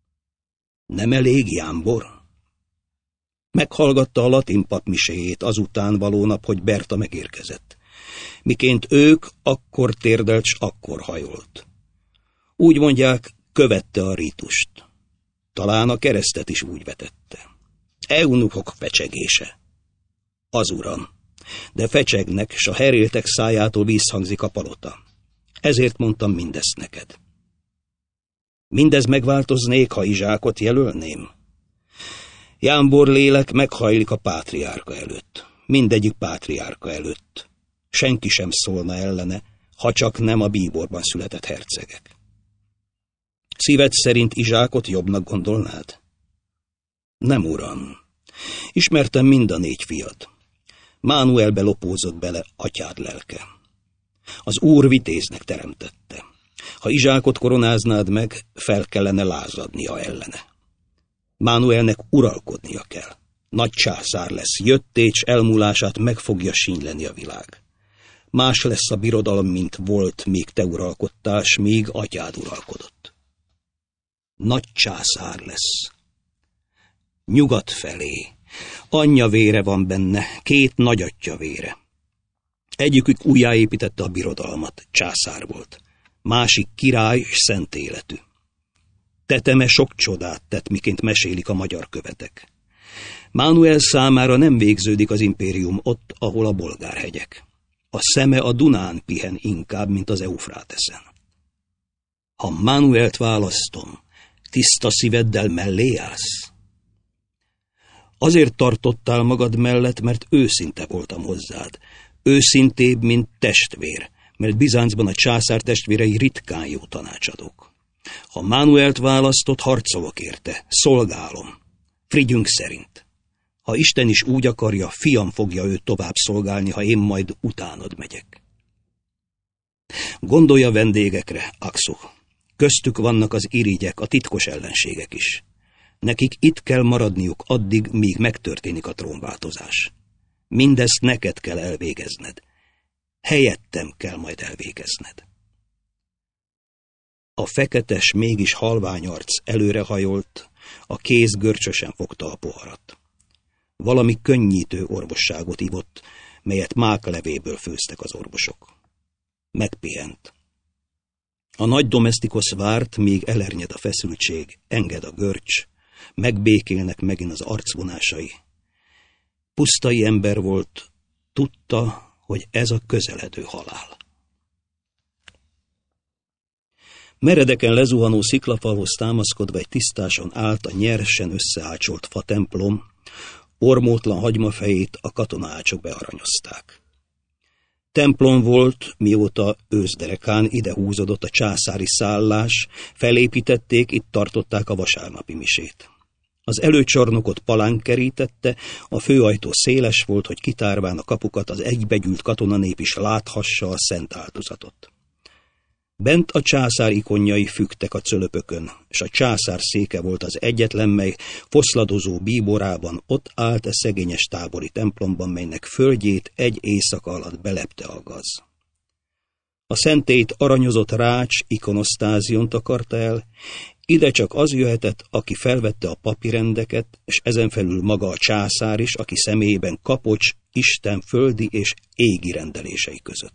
Nem elég jámbor? Meghallgatta a latin papmiséjét azután való nap, hogy Berta megérkezett. Miként ők, akkor térdelt, s akkor hajolt. Úgy mondják, követte a rítust. Talán a keresztet is úgy vetette. Eunuchok fecsegése. Az uram. De fecsegnek, s a heréltek szájától visszhangzik a palota. Ezért mondtam mindezt neked. Mindez megváltoznék, ha Izsákot jelölném? Jámbor lélek meghajlik a pátriárka előtt. Mindegyik pátriárka előtt. Senki sem szólna ellene, ha csak nem a bíborban született hercegek. Szíved szerint Izsákot jobbnak gondolnád? Nem, uram. Ismertem mind a 4 fiat. Mánuelbe lopózott bele atyád lelke. Az Úr vitéznek teremtette. Ha Izsákot koronáznád meg, fel kellene lázadnia ellene. Mánuelnek uralkodnia kell. Nagy császár lesz, jöttét s elmúlását meg fogja sínyleni a világ. Más lesz a birodalom, mint volt, míg te uralkodtál, s míg atyád uralkodott. Nagy császár lesz. Nyugat felé. Anyja vére van benne, 2 nagyatya vére. Egyikük újjáépítette a birodalmat, császár volt. Másik király és szent életű. Teteme sok csodát tett, miként mesélik a magyar követek. Mánuel számára nem végződik az impérium ott, ahol a bolgárhegyek. A szeme a Dunán pihen inkább, mint az Eufráteszen. Ha Mánuelt választom, tiszta szíveddel mellé állsz? Azért tartottál magad mellett, mert őszinte voltam hozzád. Őszintébb, mint testvér, mert Bizáncban a császár testvérei ritkán jó tanácsadók. Ha Mánuelt választott, harcolok érte, szolgálom. Frigyünk szerint. Ha Isten is úgy akarja, fiam fogja őt tovább szolgálni, ha én majd utánad megyek. Gondolj a vendégekre, Aksu. Köztük vannak az irigyek, a titkos ellenségek is. Nekik itt kell maradniuk addig, míg megtörténik a trónváltozás. Mindezt neked kell elvégezned. Helyettem kell majd elvégezned. A feketes, mégis halvány arc előrehajolt, a kéz görcsösen fogta a poharat. Valami könnyítő orvosságot ivott, melyet máklevéből főztek az orvosok. Megpihent. A nagy domesztikosz várt, míg elernyed a feszültség, enged a görcs, megbékélnek megint az arcvonásai. Pusztai ember volt, tudta, hogy ez a közeledő halál. Meredeken lezuhanó sziklafalhoz támaszkodva egy tisztáson állt a nyersen összeácsolt fa templom, ormótlan hagymafejét a katonaácsok bearanyozták. Templom volt, mióta őszderekán ide húzódott a császári szállás, felépítették, itt tartották a vasárnapi misét. Az előcsarnokot palánk kerítette, a főajtó széles volt, hogy kitárván a kapukat az egybegyűlt katonanép is láthassa a szent áldozatot. Bent a császár ikonjai függtek a cölöpökön, és a császár széke volt az egyetlen, mely foszladozó bíborában ott állt a szegényes tábori templomban, melynek földjét egy éjszaka alatt belepte a gaz. A szentélyt aranyozott rács ikonosztázion takarta el, ide csak az jöhetett, aki felvette a papirendeket, és ezen felül maga a császár is, aki személyében kapocs Isten földi és égi rendelései között.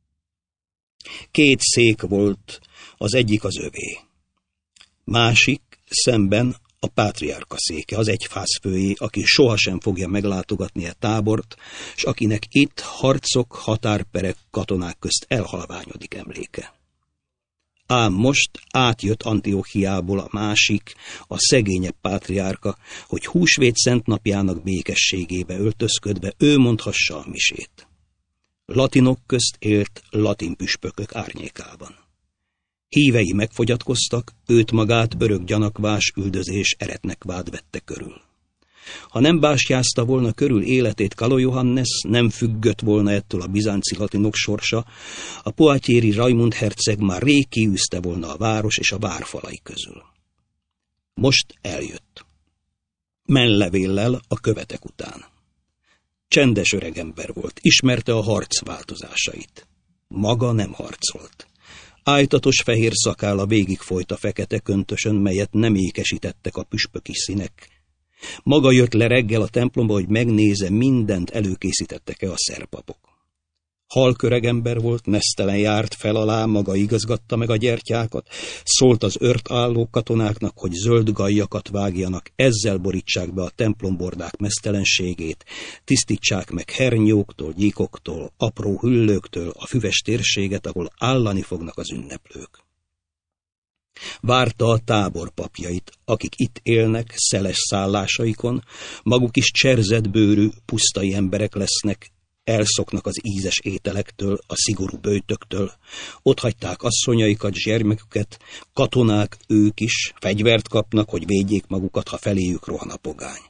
2 szék volt, az egyik az övé. Másik szemben a pátriárka széke, az egyházfőjé, aki sohasem fogja meglátogatni a tábort, s akinek itt harcok, határperek, katonák közt elhalványodik emléke. Ám most átjött Antiochiából a másik, a szegényebb pátriárka, hogy húsvét szent napjának békességébe öltözködve ő mondhassa a misét. Latinok közt élt latin püspökök árnyékában. Hívei megfogyatkoztak, őt magát örök gyanakvás, üldözés, eretnek vád vette körül. Ha nem bástyázta volna körül életét Kaló Johannes, nem függött volna ettől a bizánci latinok sorsa, a poitieri Raimund herceg már rég kiűzte volna a város és a várfalai közül. Most eljött. Menlevéllel a követek után. Csendes öregember volt, ismerte a harc változásait. Maga nem harcolt. Ájtatos fehér szakálla végigfolyt a fekete köntösön, melyet nem ékesítettek a püspöki színek. Maga jött le reggel a templomba, hogy megnéze, mindent előkészítettek-e a szerpapok. Halköregember volt, meztelen járt fel alá, maga igazgatta meg a gyertyákat, szólt az ört álló katonáknak, hogy zöld gajjakat vágjanak, ezzel borítsák be a templombordák meztelenségét, tisztítsák meg hernyóktól, gyíkoktól, apró hüllőktől a füves térséget, ahol állani fognak az ünneplők. Várta a tábor papjait, akik itt élnek szeles szállásaikon, maguk is cserzett bőrű, pusztai emberek lesznek, elszoknak az ízes ételektől, a szigorú böjtöktől, otthagyták asszonyaikat, gyermeküket, katonák ők is, fegyvert kapnak, hogy védjék magukat, ha feléjük rohan a pogány.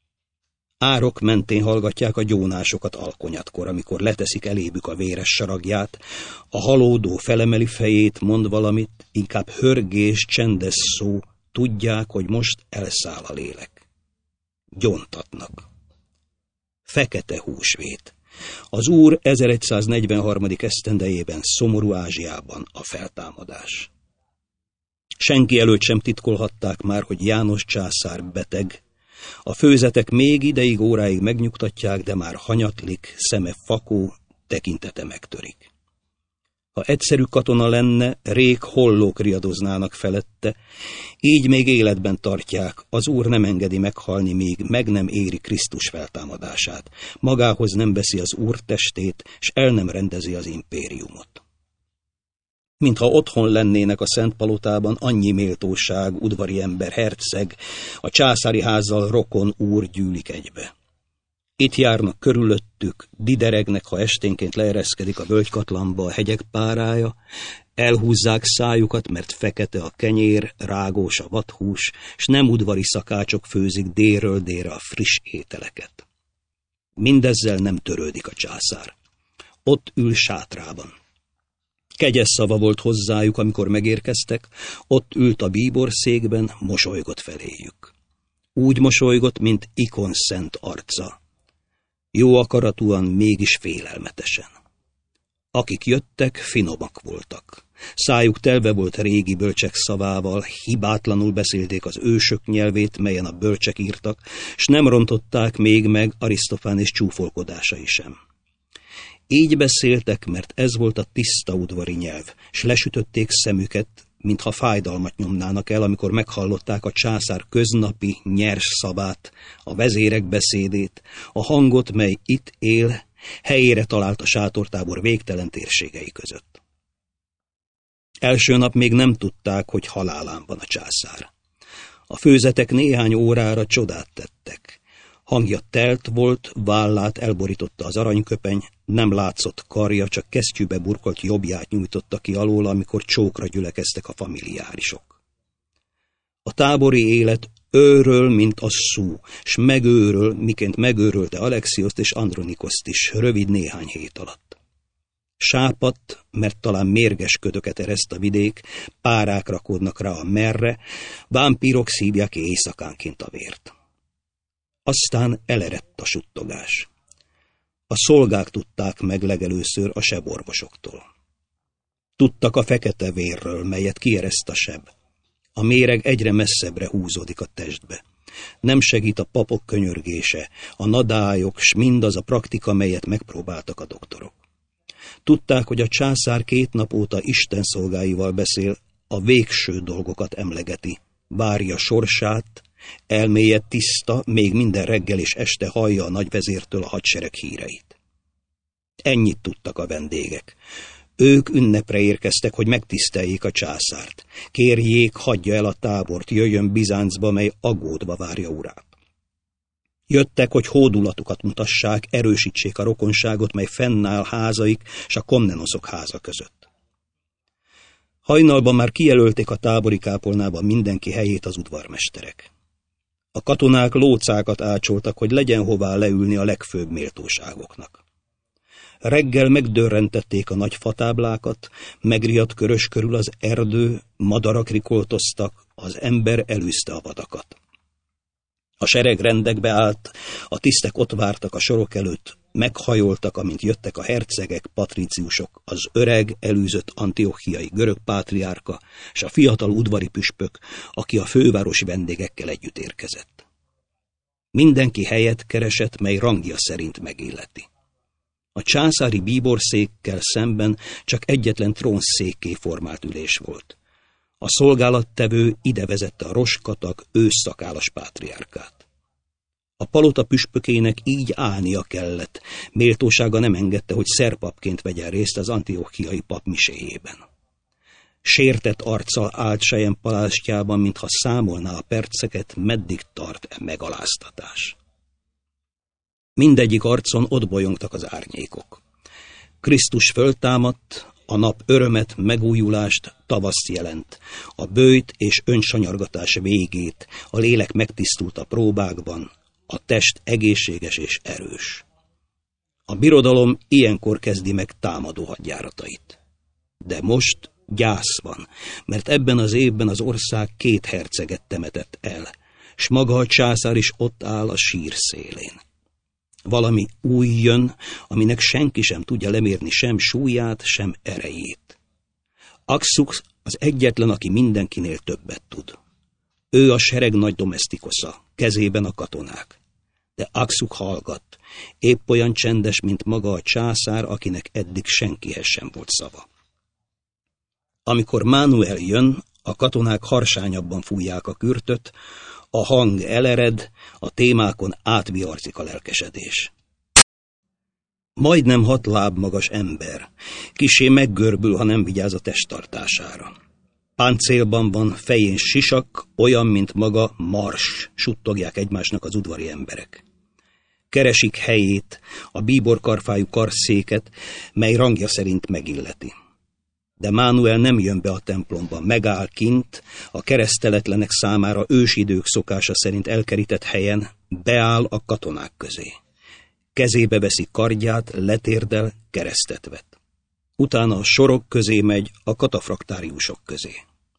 Árok mentén hallgatják a gyónásokat alkonyatkor, amikor leteszik elébük a véres saragját, a halódó felemeli fejét, mond valamit, inkább hörgés, csendes szó, tudják, hogy most elszáll a lélek. Gyóntatnak. Fekete húsvét. Az Úr 1143. esztendejében szomorú Ázsiában a feltámadás. Senki előtt sem titkolhatták már, hogy János császár beteg. A főzetek még ideig, óráig megnyugtatják, de már hanyatlik, szeme fakó, tekintete megtörik. Ha egyszerű katona lenne, rég hollók riadoznának felette, így még életben tartják, az Úr nem engedi meghalni, míg meg nem éri Krisztus feltámadását, magához nem veszi az Úr testét, s el nem rendezi az impériumot. Mintha otthon lennének a Szent Palotában, annyi méltóság, udvari ember, herceg, a császári házzal rokon úr gyűlik egybe. Itt járnak körülöttük, dideregnek, ha esténként leereszkedik a völgykatlanba a hegyek párája, elhúzzák szájukat, mert fekete a kenyér, rágós a vadhús, s nem udvari szakácsok főzik délről délre a friss ételeket. Mindezzel nem törődik a császár. Ott ül sátrában. Kegyes szava volt hozzájuk, amikor megérkeztek, ott ült a bíborszékben, mosolygott feléjük. Úgy mosolygott, mint ikon szent arca. Jó akaratúan, mégis félelmetesen. Akik jöttek, finomak voltak. Szájuk telve volt régi bölcsek szavával, hibátlanul beszélték az ősök nyelvét, melyen a bölcsek írtak, s nem rontották még meg Arisztofánész csúfolkodásai sem. Így beszéltek, mert ez volt a tiszta udvari nyelv, s lesütötték szemüket, mintha fájdalmat nyomnának el, amikor meghallották a császár köznapi, nyers szavát, a vezérek beszédét, a hangot, mely itt él, helyére talált a sátortábor végtelen térségei között. Első nap még nem tudták, hogy halálán van a császár. A főzetek néhány órára csodát tettek. Hangja telt volt, vállát elborította az aranyköpeny, nem látszott karja, csak kesztyűbe burkolt jobbját nyújtotta ki alól, amikor csókra gyülekeztek a familiárisok. A tábori élet őről, mint a szú, s megőről, miként megőrölte Alexioszt és Andronikoszt is, rövid néhány hét alatt. Sápadt, mert talán mérges ködöket ereszt a vidék, párák rakódnak rá a merre, vámpírok szívják éjszakánként a vért. Aztán elerett a suttogás. A szolgák tudták meg legelőször a seborvosoktól. Tudtak a fekete vérről, melyet kiereszt a seb. A méreg egyre messzebbre húzódik a testbe. Nem segít a papok könyörgése, a nadályok, s mindaz a praktika, melyet megpróbáltak a doktorok. Tudták, hogy a császár 2 nap óta Isten szolgáival beszél, a végső dolgokat emlegeti, várja sorsát, elméje tiszta, még minden reggel és este hallja a nagyvezértől a hadsereg híreit. Ennyit tudtak a vendégek. Ők ünnepre érkeztek, hogy megtiszteljék a császárt. Kérjék, hagyja el a tábort, jöjjön Bizáncba, mely aggódva várja urát. Jöttek, hogy hódulatukat mutassák, erősítsék a rokonságot, mely fennáll házaik s a komnenoszok háza között. Hajnalban már kijelölték a tábori kápolnában mindenki helyét az udvarmesterek. A katonák lócákat ácsoltak, hogy legyen hová leülni a legfőbb méltóságoknak. Reggel megdörrentették a nagy fatáblákat, megriadt körös körül az erdő, madarak rikoltoztak, az ember elűzte a vadakat. A sereg rendekbe állt, a tisztek ott vártak a sorok előtt, meghajoltak, amint jöttek a hercegek, patríciusok, az öreg, elűzött antiochiai görög pátriárka, és a fiatal udvari püspök, aki a fővárosi vendégekkel együtt érkezett. Mindenki helyet keresett, mely rangja szerint megilleti. A császári bíborszékkel szemben csak egyetlen trónszékké formált ülés volt. A szolgálattevő ide vezette a roskatag, ősszakálas pátriárkát. A palota püspökének így állnia kellett, méltósága nem engedte, hogy szerpapként vegyen részt az antiochiai pap miséjében. Sértett arccal állt Cheyenne palástjában, mintha számolná a perceket, meddig tart megaláztatás. Mindegyik arcon ott bolyongtak az árnyékok. Krisztus föltámadt, a nap örömet, megújulást, tavaszt jelent, a böjt és önsanyargatás végét, a lélek megtisztult a próbákban, a test egészséges és erős. A birodalom ilyenkor kezdi meg támadó hadjáratait. De most gyász van, mert ebben az évben az ország 2 herceget temetett el, s maga a császár is ott áll a sír szélén. Valami új jön, aminek senki sem tudja lemérni sem súlyát, sem erejét. Axux az egyetlen, aki mindenkinél többet tud. Ő a sereg nagy domesztikosza, kezében a katonák. De Axux hallgat, épp olyan csendes, mint maga a császár, akinek eddig senkihez sem volt szava. Amikor Mánuel jön, a katonák harsányabban fújják a kürtöt, a hang elered, a témákon átviharzik a lelkesedés. Majdnem 6 láb magas ember, kissé meggörbül, ha nem vigyáz a testtartására. Páncélban van, fején sisak, olyan, mint maga Mars, suttogják egymásnak az udvari emberek. Keresik helyét, a bíborkarfájú karszéket, mely rangja szerint megilleti. De Mánuel nem jön be a templomba, megáll kint, a kereszteletlenek számára ősidők szokása szerint elkerített helyen, beáll a katonák közé. Kezébe veszi kardját, letérdel, keresztet vet. Utána a sorok közé megy, a katafraktáriusok közé.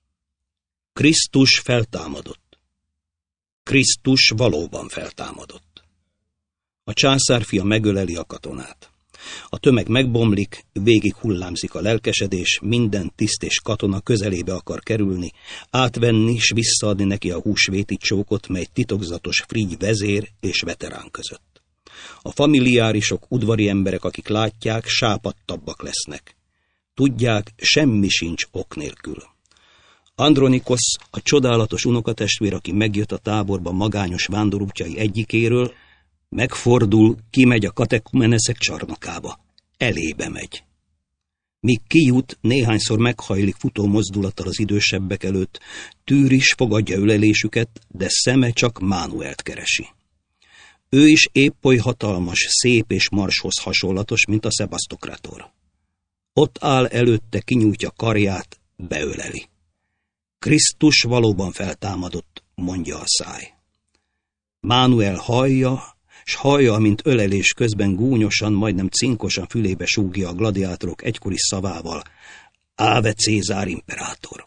Krisztus feltámadott. Krisztus valóban feltámadott. A császár fia megöleli a katonát. A tömeg megbomlik, végig hullámzik a lelkesedés, minden tiszt és katona közelébe akar kerülni, átvenni s visszaadni neki a húsvéti csókot, mely titokzatos frigy vezér és veterán között. A familiárisok, udvari emberek, akik látják, sápadtabbak lesznek. Tudják, semmi sincs ok nélkül. Andronikosz, a csodálatos unokatestvér, aki megjött a táborba magányos vándorútjai egyikéről, megfordul, kimegy a katekumeneszek csarnokába. Elébe megy. Míg kijut, néhányszor meghajlik futó mozdulattal az idősebbek előtt, Tűris fogadja ölelésüket, de szeme csak Mánuelt keresi. Ő is épp oly hatalmas, szép és Marshoz hasonlatos, mint a Szebasztokrator. Ott áll előtte, kinyújtja karját, beöleli. Krisztus valóban feltámadott, mondja a száj. Mánuel hallja, s hallja, amint ölelés közben gúnyosan, majdnem cinkosan fülébe súgja a gladiátorok egykori szavával: Áve Cézár imperátor.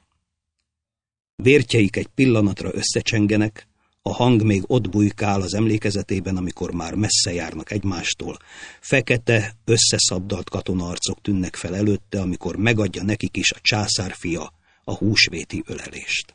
Vértjeik egy pillanatra összecsengenek, a hang még ott bujkál az emlékezetében, amikor már messze járnak egymástól. Fekete, összeszabdalt katonaarcok tűnnek fel előtte, amikor megadja nekik is a császár fia a húsvéti ölelést.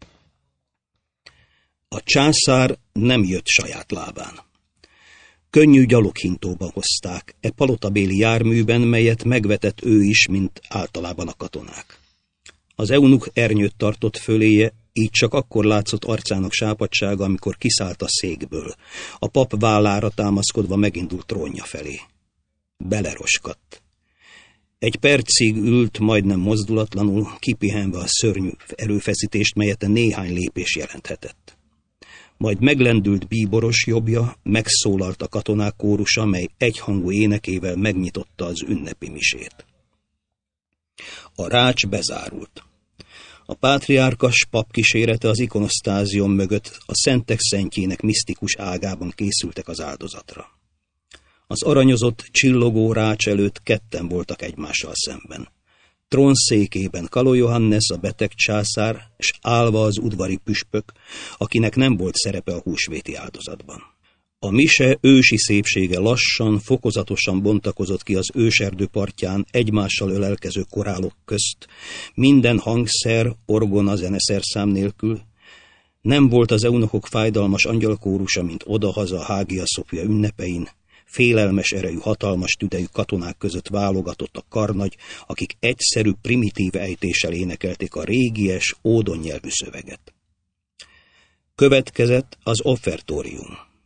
A császár nem jött saját lábán. Könnyű gyaloghintóban hozták, palotabéli járműben, melyet megvetett ő is, mint általában a katonák. Az eunuch ernyőt tartott föléje, így csak akkor látszott arcának sápadsága, amikor kiszállt a székből. A pap vállára támaszkodva megindult trónja felé. Beleroskadt. Egy percig ült, majdnem mozdulatlanul, kipihenve a szörnyű erőfeszítést, melyet a néhány lépés jelenthetett. Majd meglendült bíboros jobbja, megszólalt a katonák kórusa, mely egyhangú énekével megnyitotta az ünnepi misét. A rács bezárult. A pátriárkas pap kísérete az ikonosztázium mögött a szentek szentjének misztikus ágában készültek az áldozatra. Az aranyozott, csillogó rács előtt ketten voltak egymással szemben. Trónszékében Kaló Johannes, a beteg császár, s állva az udvari püspök, akinek nem volt szerepe a húsvéti áldozatban. A mise ősi szépsége lassan, fokozatosan bontakozott ki az őserdő partján egymással ölelkező korálok közt, minden hangszer, orgona, zeneszerszám nélkül. Nem volt az eunuchok fájdalmas angyalkórusa, mint odahaza a Hágia Szofia ünnepein, félelmes erejű, hatalmas tüdejű katonák között válogatott a karnagy, akik egyszerű, primitív ejtéssel énekelték a régies, ódon nyelvű szöveget. Következett az offertórium.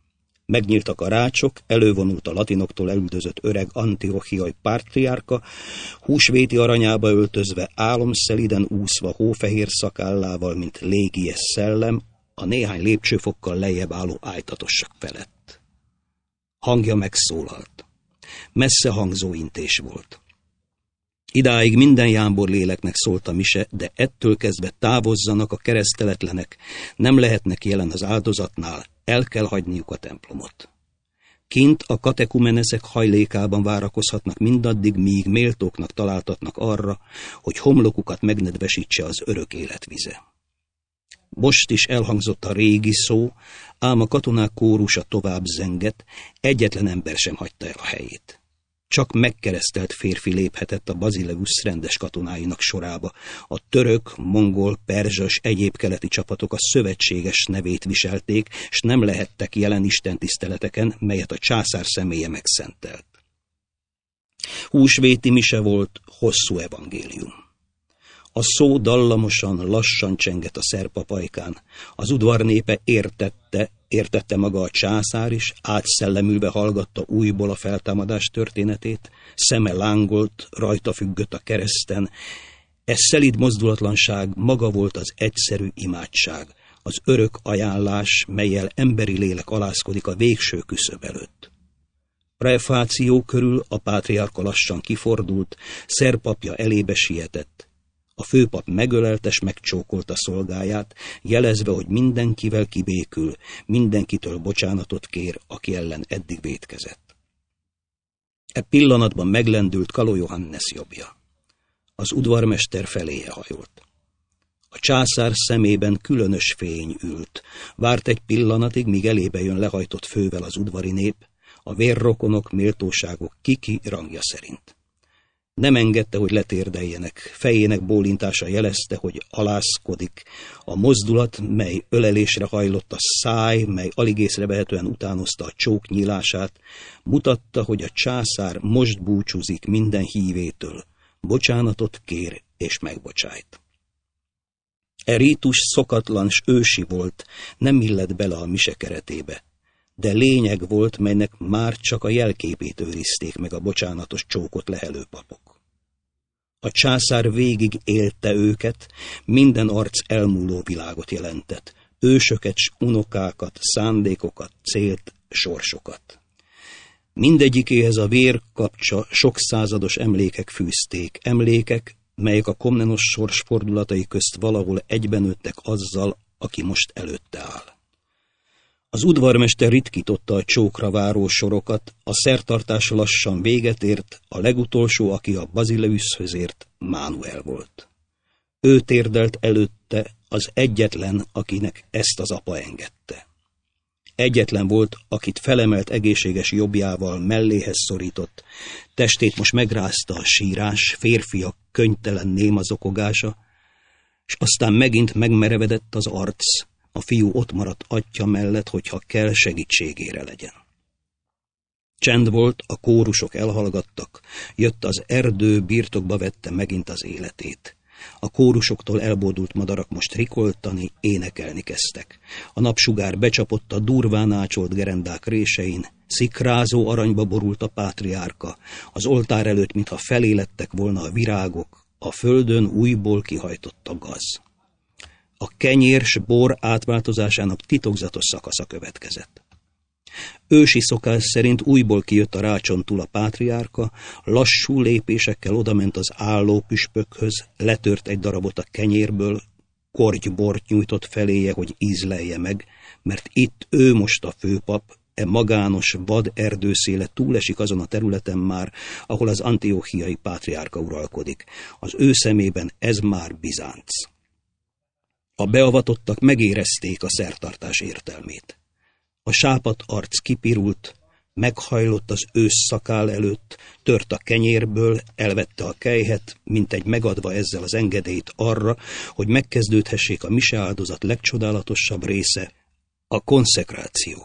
Megnyíltak a rácsok, elővonult a latinoktól elüldözött öreg antiochiai pátriárka, húsvéti aranyába öltözve, álomszeliden úszva hófehér szakállával, mint légies szellem, a néhány lépcsőfokkal lejjebb álló ájtatossak felett. Hangja megszólalt. Messze hangzó intés volt. Idáig minden jámbor léleknek szólt a mise, de ettől kezdve távozzanak a kereszteletlenek, nem lehetnek jelen az áldozatnál, el kell hagyniuk a templomot. Kint a katekumeneszek hajlékában várakozhatnak mindaddig, míg méltóknak találtatnak arra, hogy homlokukat megnedvesítse az örök élet vize. Most is elhangzott a régi szó, ám a katonák kórusa tovább zengett, egyetlen ember sem hagyta el a helyét. Csak megkeresztelt férfi léphetett a Basileus rendes katonáinak sorába. A török, mongol, perzsas, egyéb keleti csapatok a szövetséges nevét viselték, s nem lehettek jelen istentiszteleteken, melyet a császár személye megszentelt. Húsvéti mise volt, hosszú evangélium. A szó dallamosan, lassan csengett a szerpapajkán. Az udvar népe értette maga a császár is, átszellemülve hallgatta újból a feltámadás történetét, szeme lángolt, rajta függött a kereszten. Ez szelíd mozdulatlanság maga volt az egyszerű imádság, az örök ajánlás, mellyel emberi lélek alázkodik a végső küszöb előtt. Prefáció körül a pátriárka lassan kifordult, szerpapja elébe sietett. A főpap megöleltes, megcsókolta szolgáját, jelezve, hogy mindenkivel kibékül, mindenkitől bocsánatot kér, aki ellen eddig vétkezett. E pillanatban meglendült Kaló Johannes jobbja. Az udvarmester feléje hajolt. A császár szemében különös fény ült. Várt egy pillanatig, míg elébe jön lehajtott fővel az udvari nép, a vérrokonok, méltóságok kiki rangja szerint. Nem engedte, hogy letérdeljenek, fejének bólintása jelezte, hogy alázkodik. A mozdulat, mely ölelésre hajlott, a száj, mely alig észrevehetően utánozta a csók nyílását, mutatta, hogy a császár most búcsúzik minden hívétől, bocsánatot kér és megbocsájt. E rítus szokatlan s ősi volt, nem illett bele a mise keretébe, de lényeg volt, melynek már csak a jelképét őrizték meg a bocsánatos csókot lehelő papok. A császár végig élte őket, minden arc elmúló világot jelentett, ősöket s unokákat, szándékokat, célt, sorsokat. Mindegyikéhez a vér kapcsa sok százados emlékek fűzték, emlékek, melyek a komnenos sors fordulatai közt valahol egybenőttek azzal, aki most előtte áll. Az udvarmester ritkította a csókra váró sorokat, a szertartás lassan véget ért, a legutolsó, aki a Basileushöz ért, Mánuel volt. Ő térdelt előtte, az egyetlen, akinek ezt az apa engedte. Egyetlen volt, akit felemelt egészséges jobbjával melléhez szorított, testét most megrázta a sírás, férfiak könnytelen néma zokogása, s aztán megint megmerevedett az arc. A fiú ott maradt atyja mellett, hogyha kell, segítségére legyen. Csend volt, a kórusok elhallgattak, jött az erdő, birtokba vette megint az életét. A kórusoktól elbódult madarak most rikoltani, énekelni kezdtek. A napsugár becsapott a durván ácsolt gerendák résein, szikrázó aranyba borult a pátriárka, az oltár előtt, mintha felélettek volna a virágok, a földön újból kihajtott a gaz. A kenyér s bor átváltozásának titokzatos szakasza következett. Ősi szokás szerint újból kijött a rácson túl a pátriárka, lassú lépésekkel odament az álló püspökhöz, letört egy darabot a kenyérből, kortybort nyújtott feléje, hogy ízlelje meg, mert itt ő most a főpap, e magános, vad erdőszéle túlesik azon a területen már, ahol az antiochiai pátriárka uralkodik. Az ő szemében ez már Bizánc. A beavatottak megérezték a szertartás értelmét. A sápadt arc kipirult, meghajlott az ősz szakál előtt, tört a kenyérből, elvette a kelyhet, mintegy megadva ezzel az engedélyt arra, hogy megkezdődhessék a mise áldozat legcsodálatosabb része, a konszekráció.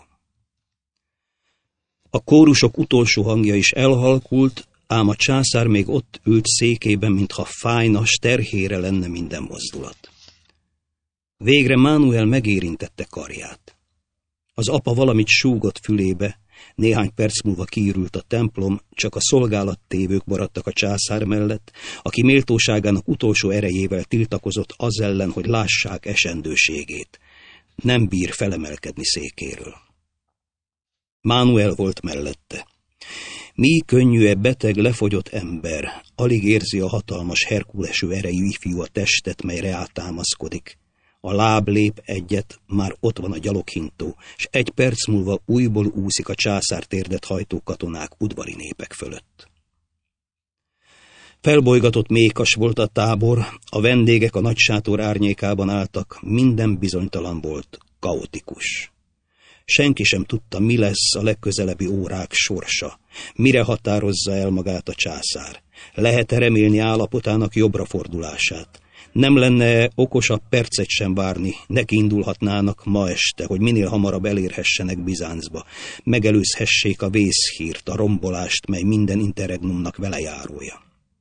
A kórusok utolsó hangja is elhalkult, ám a császár még ott ült székében, mintha fájna, s terhére lenne minden mozdulat. Végre Mánuel megérintette karját. Az apa valamit súgott fülébe, néhány perc múlva kiürült a templom, csak a szolgálattévők maradtak a császár mellett, aki méltóságának utolsó erejével tiltakozott az ellen, hogy lássák esendőségét. Nem bír felemelkedni székéről. Mánuel volt mellette. Mi könnyű beteg, lefogyott ember, alig érzi a hatalmas herkulesű erejű ifjú a testet, mely reátámaszkodik. A láb lép egyet, már ott van a gyaloghintó, s egy perc múlva újból úszik a császár térdet hajtó katonák udvari népek fölött. Felbolygatott mékas volt a tábor, a vendégek a nagysátor árnyékában álltak, minden bizonytalan volt, kaotikus. Senki sem tudta, mi lesz a legközelebbi órák sorsa, mire határozza el magát a császár. Lehet-e remélni állapotának jobbra fordulását? Nem lenne okosabb percet sem várni, nekiindulhatnának ma este, hogy minél hamarabb elérhessenek Bizáncba, megelőzhessék a vészhírt, a rombolást, mely minden interregnumnak velejárója.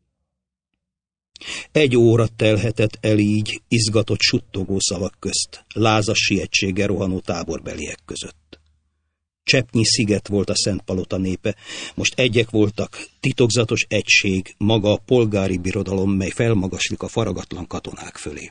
1 óra telhetett el így, izgatott, suttogó szavak közt, lázas sietséggel rohanó táborbeliek között. Cseppnyi sziget volt a Szent Palota népe, most egyek voltak, titokzatos egység, maga a polgári birodalom, mely felmagaslik a faragatlan katonák fölé.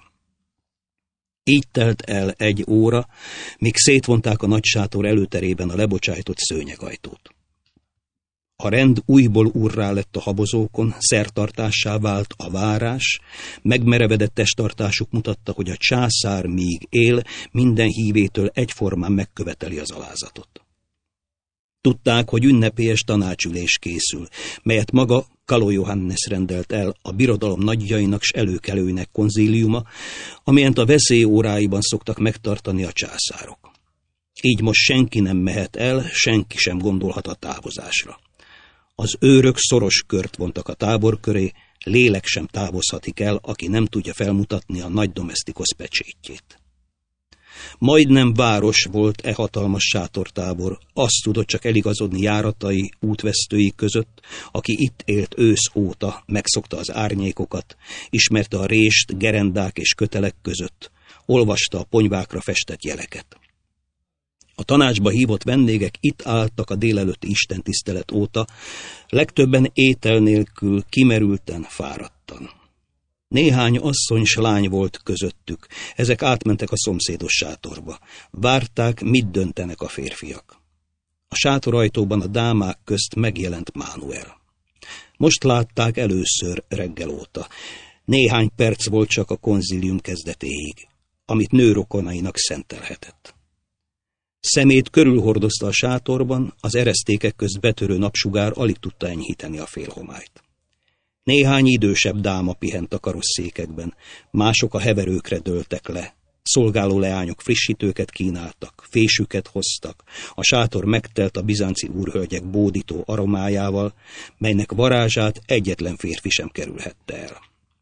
Így telt el 1 óra, míg szétvonták a nagysátor előterében a lebocsájtott szőnyegajtót. A rend újból urrá lett a habozókon, szertartássá vált a várás, megmerevedett testtartásuk mutatta, hogy a császár míg él, minden hívétől egyformán megköveteli az alázatot. Tudták, hogy ünnepélyes tanácsülés készül, melyet maga Kaló Johannes rendelt el a birodalom nagyjainak s előkelőinek konzíliuma, amelyen a veszély óráiban szoktak megtartani a császárok. Így most senki nem mehet el, senki sem gondolhat a távozásra. Az őrök szoros kört vontak a tábor köré, lélek sem távozhatik el, aki nem tudja felmutatni a nagy domesztikosz pecsétjét. Majdnem város volt hatalmas sátortábor, azt tudott csak eligazodni járatai, útvesztői között, aki itt élt ősz óta, megszokta az árnyékokat, ismerte a rést, gerendák és kötelek között, olvasta a ponyvákra festett jeleket. A tanácsba hívott vendégek itt álltak a délelőtti istentisztelet óta, legtöbben étel nélkül, kimerülten, fáradtan. Néhány asszony s lány volt közöttük, ezek átmentek a szomszédos sátorba. Várták, mit döntenek a férfiak. A sátorajtóban a dámák közt megjelent Mánuel. Most látták először reggel óta. Néhány perc volt csak a konzílium kezdetéig, amit nőrokonainak szentelhetett. Szemét körülhordozta a sátorban, az eresztékek közt betörő napsugár alig tudta enyhíteni a félhomályt. Néhány idősebb dáma pihent a karosszékekben, mások a heverőkre dőltek le. Szolgáló leányok frissítőket kínáltak, fésüket hoztak, a sátor megtelt a bizánci úrhölgyek bódító aromájával, melynek varázsát egyetlen férfi sem kerülhette el.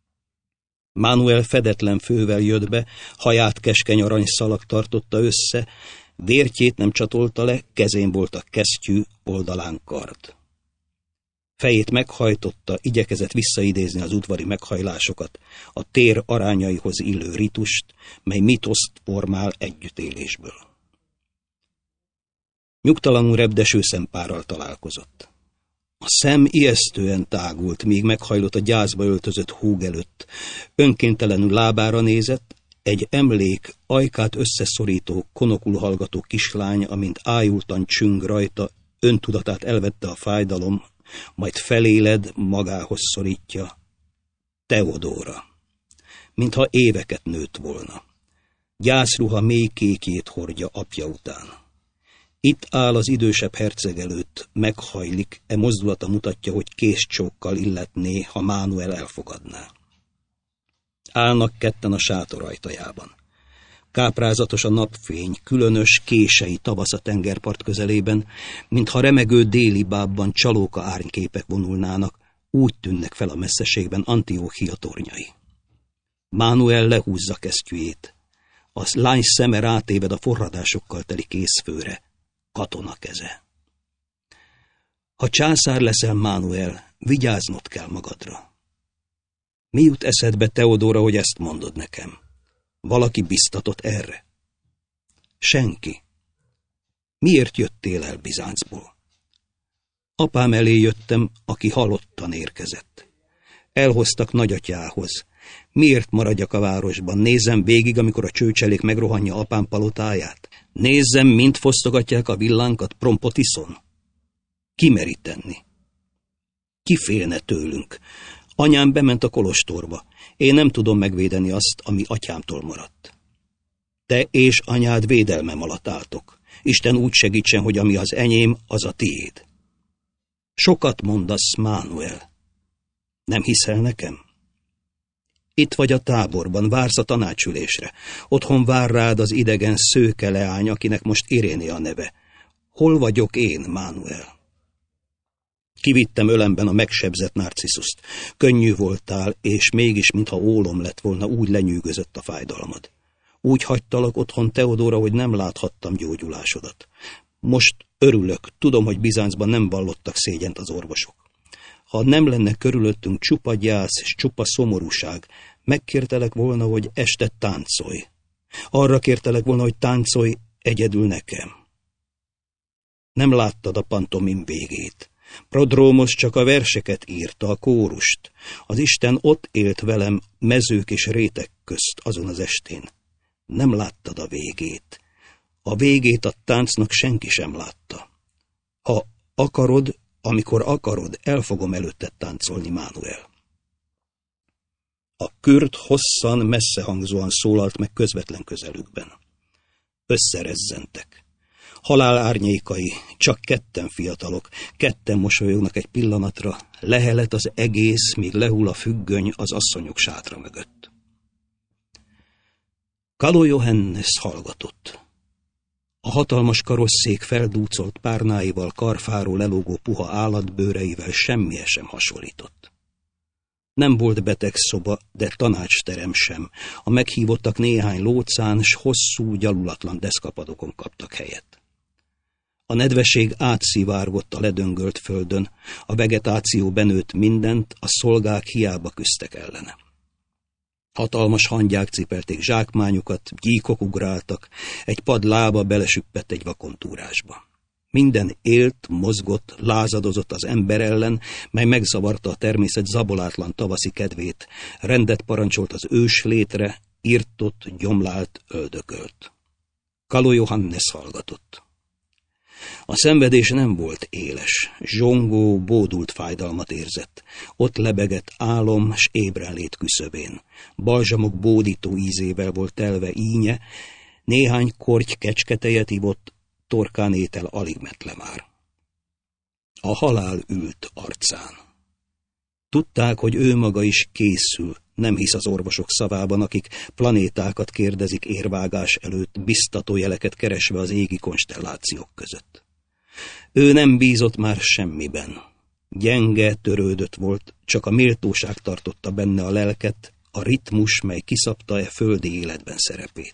Mánuel fedetlen fővel jött be, haját keskeny aranyszalag tartotta össze, vértjét nem csatolta le, kezén volt a kesztyű, oldalán kard. Fejét meghajtotta, igyekezett visszaidézni az udvari meghajlásokat, a tér arányaihoz illő ritust, mely mitoszt formál együttélésből. Nyugtalanul repdeső szempárral találkozott. A szem ijesztően tágult, míg meghajlott a gyászba öltözött húg előtt. Önkéntelenül lábára nézett, egy emlék, ajkát összeszorító, konokul hallgató kislány, amint ájultan csüng rajta, öntudatát elvette a fájdalom, majd feléled, magához szorítja. Teodóra. Mintha éveket nőtt volna. Gyászruha mély kékjét hordja apja után. Itt áll az idősebb herceg előtt, meghajlik, mozdulata mutatja, hogy kézcsókkal illetné, ha Mánuel elfogadná. Állnak ketten a sátor ajtajában. Káprázatos a napfény, különös, kései tavasz a tengerpart közelében, mintha remegő déli bábban csalóka árnyképek vonulnának, úgy tűnnek fel a messzeségben Antióchia tornyai. Mánuel lehúzza kesztyűjét. A lány szeme rátéved a forradásokkal teli készfőre, katona keze. Ha császár leszel, Mánuel, vigyáznod kell magadra. Mi jut eszedbe, Teodóra, hogy ezt mondod nekem? Valaki biztatott erre? Senki. Miért jöttél el Bizáncból? Apám elé jöttem, aki halottan érkezett. Elhoztak nagyatyához. Miért maradjak a városban? Nézzem végig, amikor a csőcselék megrohanja apám palotáját? Nézzem, mint fosztogatják a villánkat Prompotiszon? Ki meri tenni? Ki félne tőlünk? Anyám bement a kolostorba. Én nem tudom megvédeni azt, ami atyámtól maradt. Te és anyád védelmem alatt álltok. Isten úgy segítsen, hogy ami az enyém, az a tiéd. Sokat mondasz, Mánuel. Nem hiszel nekem? Itt vagy a táborban, vársz a tanácsülésre. Otthon vár rád az idegen szőke leány, akinek most Iréné a neve. Hol vagyok én, Mánuel? Kivittem ölemben a megsebzett Narciszuszt. Könnyű voltál, és mégis, mintha ólom lett volna, úgy lenyűgözött a fájdalmad. Úgy hagytalak otthon, Teodóra, hogy nem láthattam gyógyulásodat. Most örülök, tudom, hogy Bizáncban nem vallottak szégyent az orvosok. Ha nem lenne körülöttünk csupa gyász és csupa szomorúság, megkértelek volna, hogy este táncolj. Arra kértelek volna, hogy táncolj egyedül nekem. Nem láttad a pantomim végét. Prodrómos csak a verseket írta, a kórust. Az Isten ott élt velem mezők és rétek közt azon az estén. Nem láttad a végét. A végét a táncnak senki sem látta. Ha akarod, amikor akarod, el fogom előtted táncolni, Mánuel. A kürt hosszan, messzehangzóan szólalt meg közvetlen közelükben. Összerezzentek. Halál árnyékai, csak ketten fiatalok, ketten mosolyognak egy pillanatra, lehelet az egész, míg lehull a függöny az asszonyok sátra mögött. Kaló Johannes hallgatott. A hatalmas karosszék feldúcolt párnáival, karfáról lelógó puha állatbőreivel semmihez sem hasonlított. Nem volt betegszoba, de tanácsterem sem. A meghívottak néhány lócán, s hosszú, gyalulatlan deszkapadokon kaptak helyet. A nedvesség átszivárgott a ledöngölt földön, a vegetáció benőtt mindent, a szolgák hiába küzdtek ellene. Hatalmas hangyák cipelték zsákmányukat, gyíkok ugráltak, egy pad lába belesüppett egy vakontúrásba. Minden élt, mozgott, lázadozott az ember ellen, mely megzavarta a természet zabolátlan tavaszi kedvét, rendet parancsolt az ős létre, irtott, gyomlált, öldökölt. Kaló Johannes hallgatott. A szenvedés nem volt éles, zsongó, bódult fájdalmat érzett. Ott lebegett álom s ébrenlét küszöbén. Balzsamok bódító ízével volt telve ínye, néhány korty kecsketejet ivott, torkán étel alig mett le már. A halál ült arcán. Tudták, hogy ő maga is készül, nem hisz az orvosok szavában, akik planétákat kérdezik érvágás előtt, biztató jeleket keresve az égi konstellációk között. Ő nem bízott már semmiben. Gyenge, törődött volt, csak a méltóság tartotta benne a lelket, a ritmus, mely kiszabta földi életben szerepét.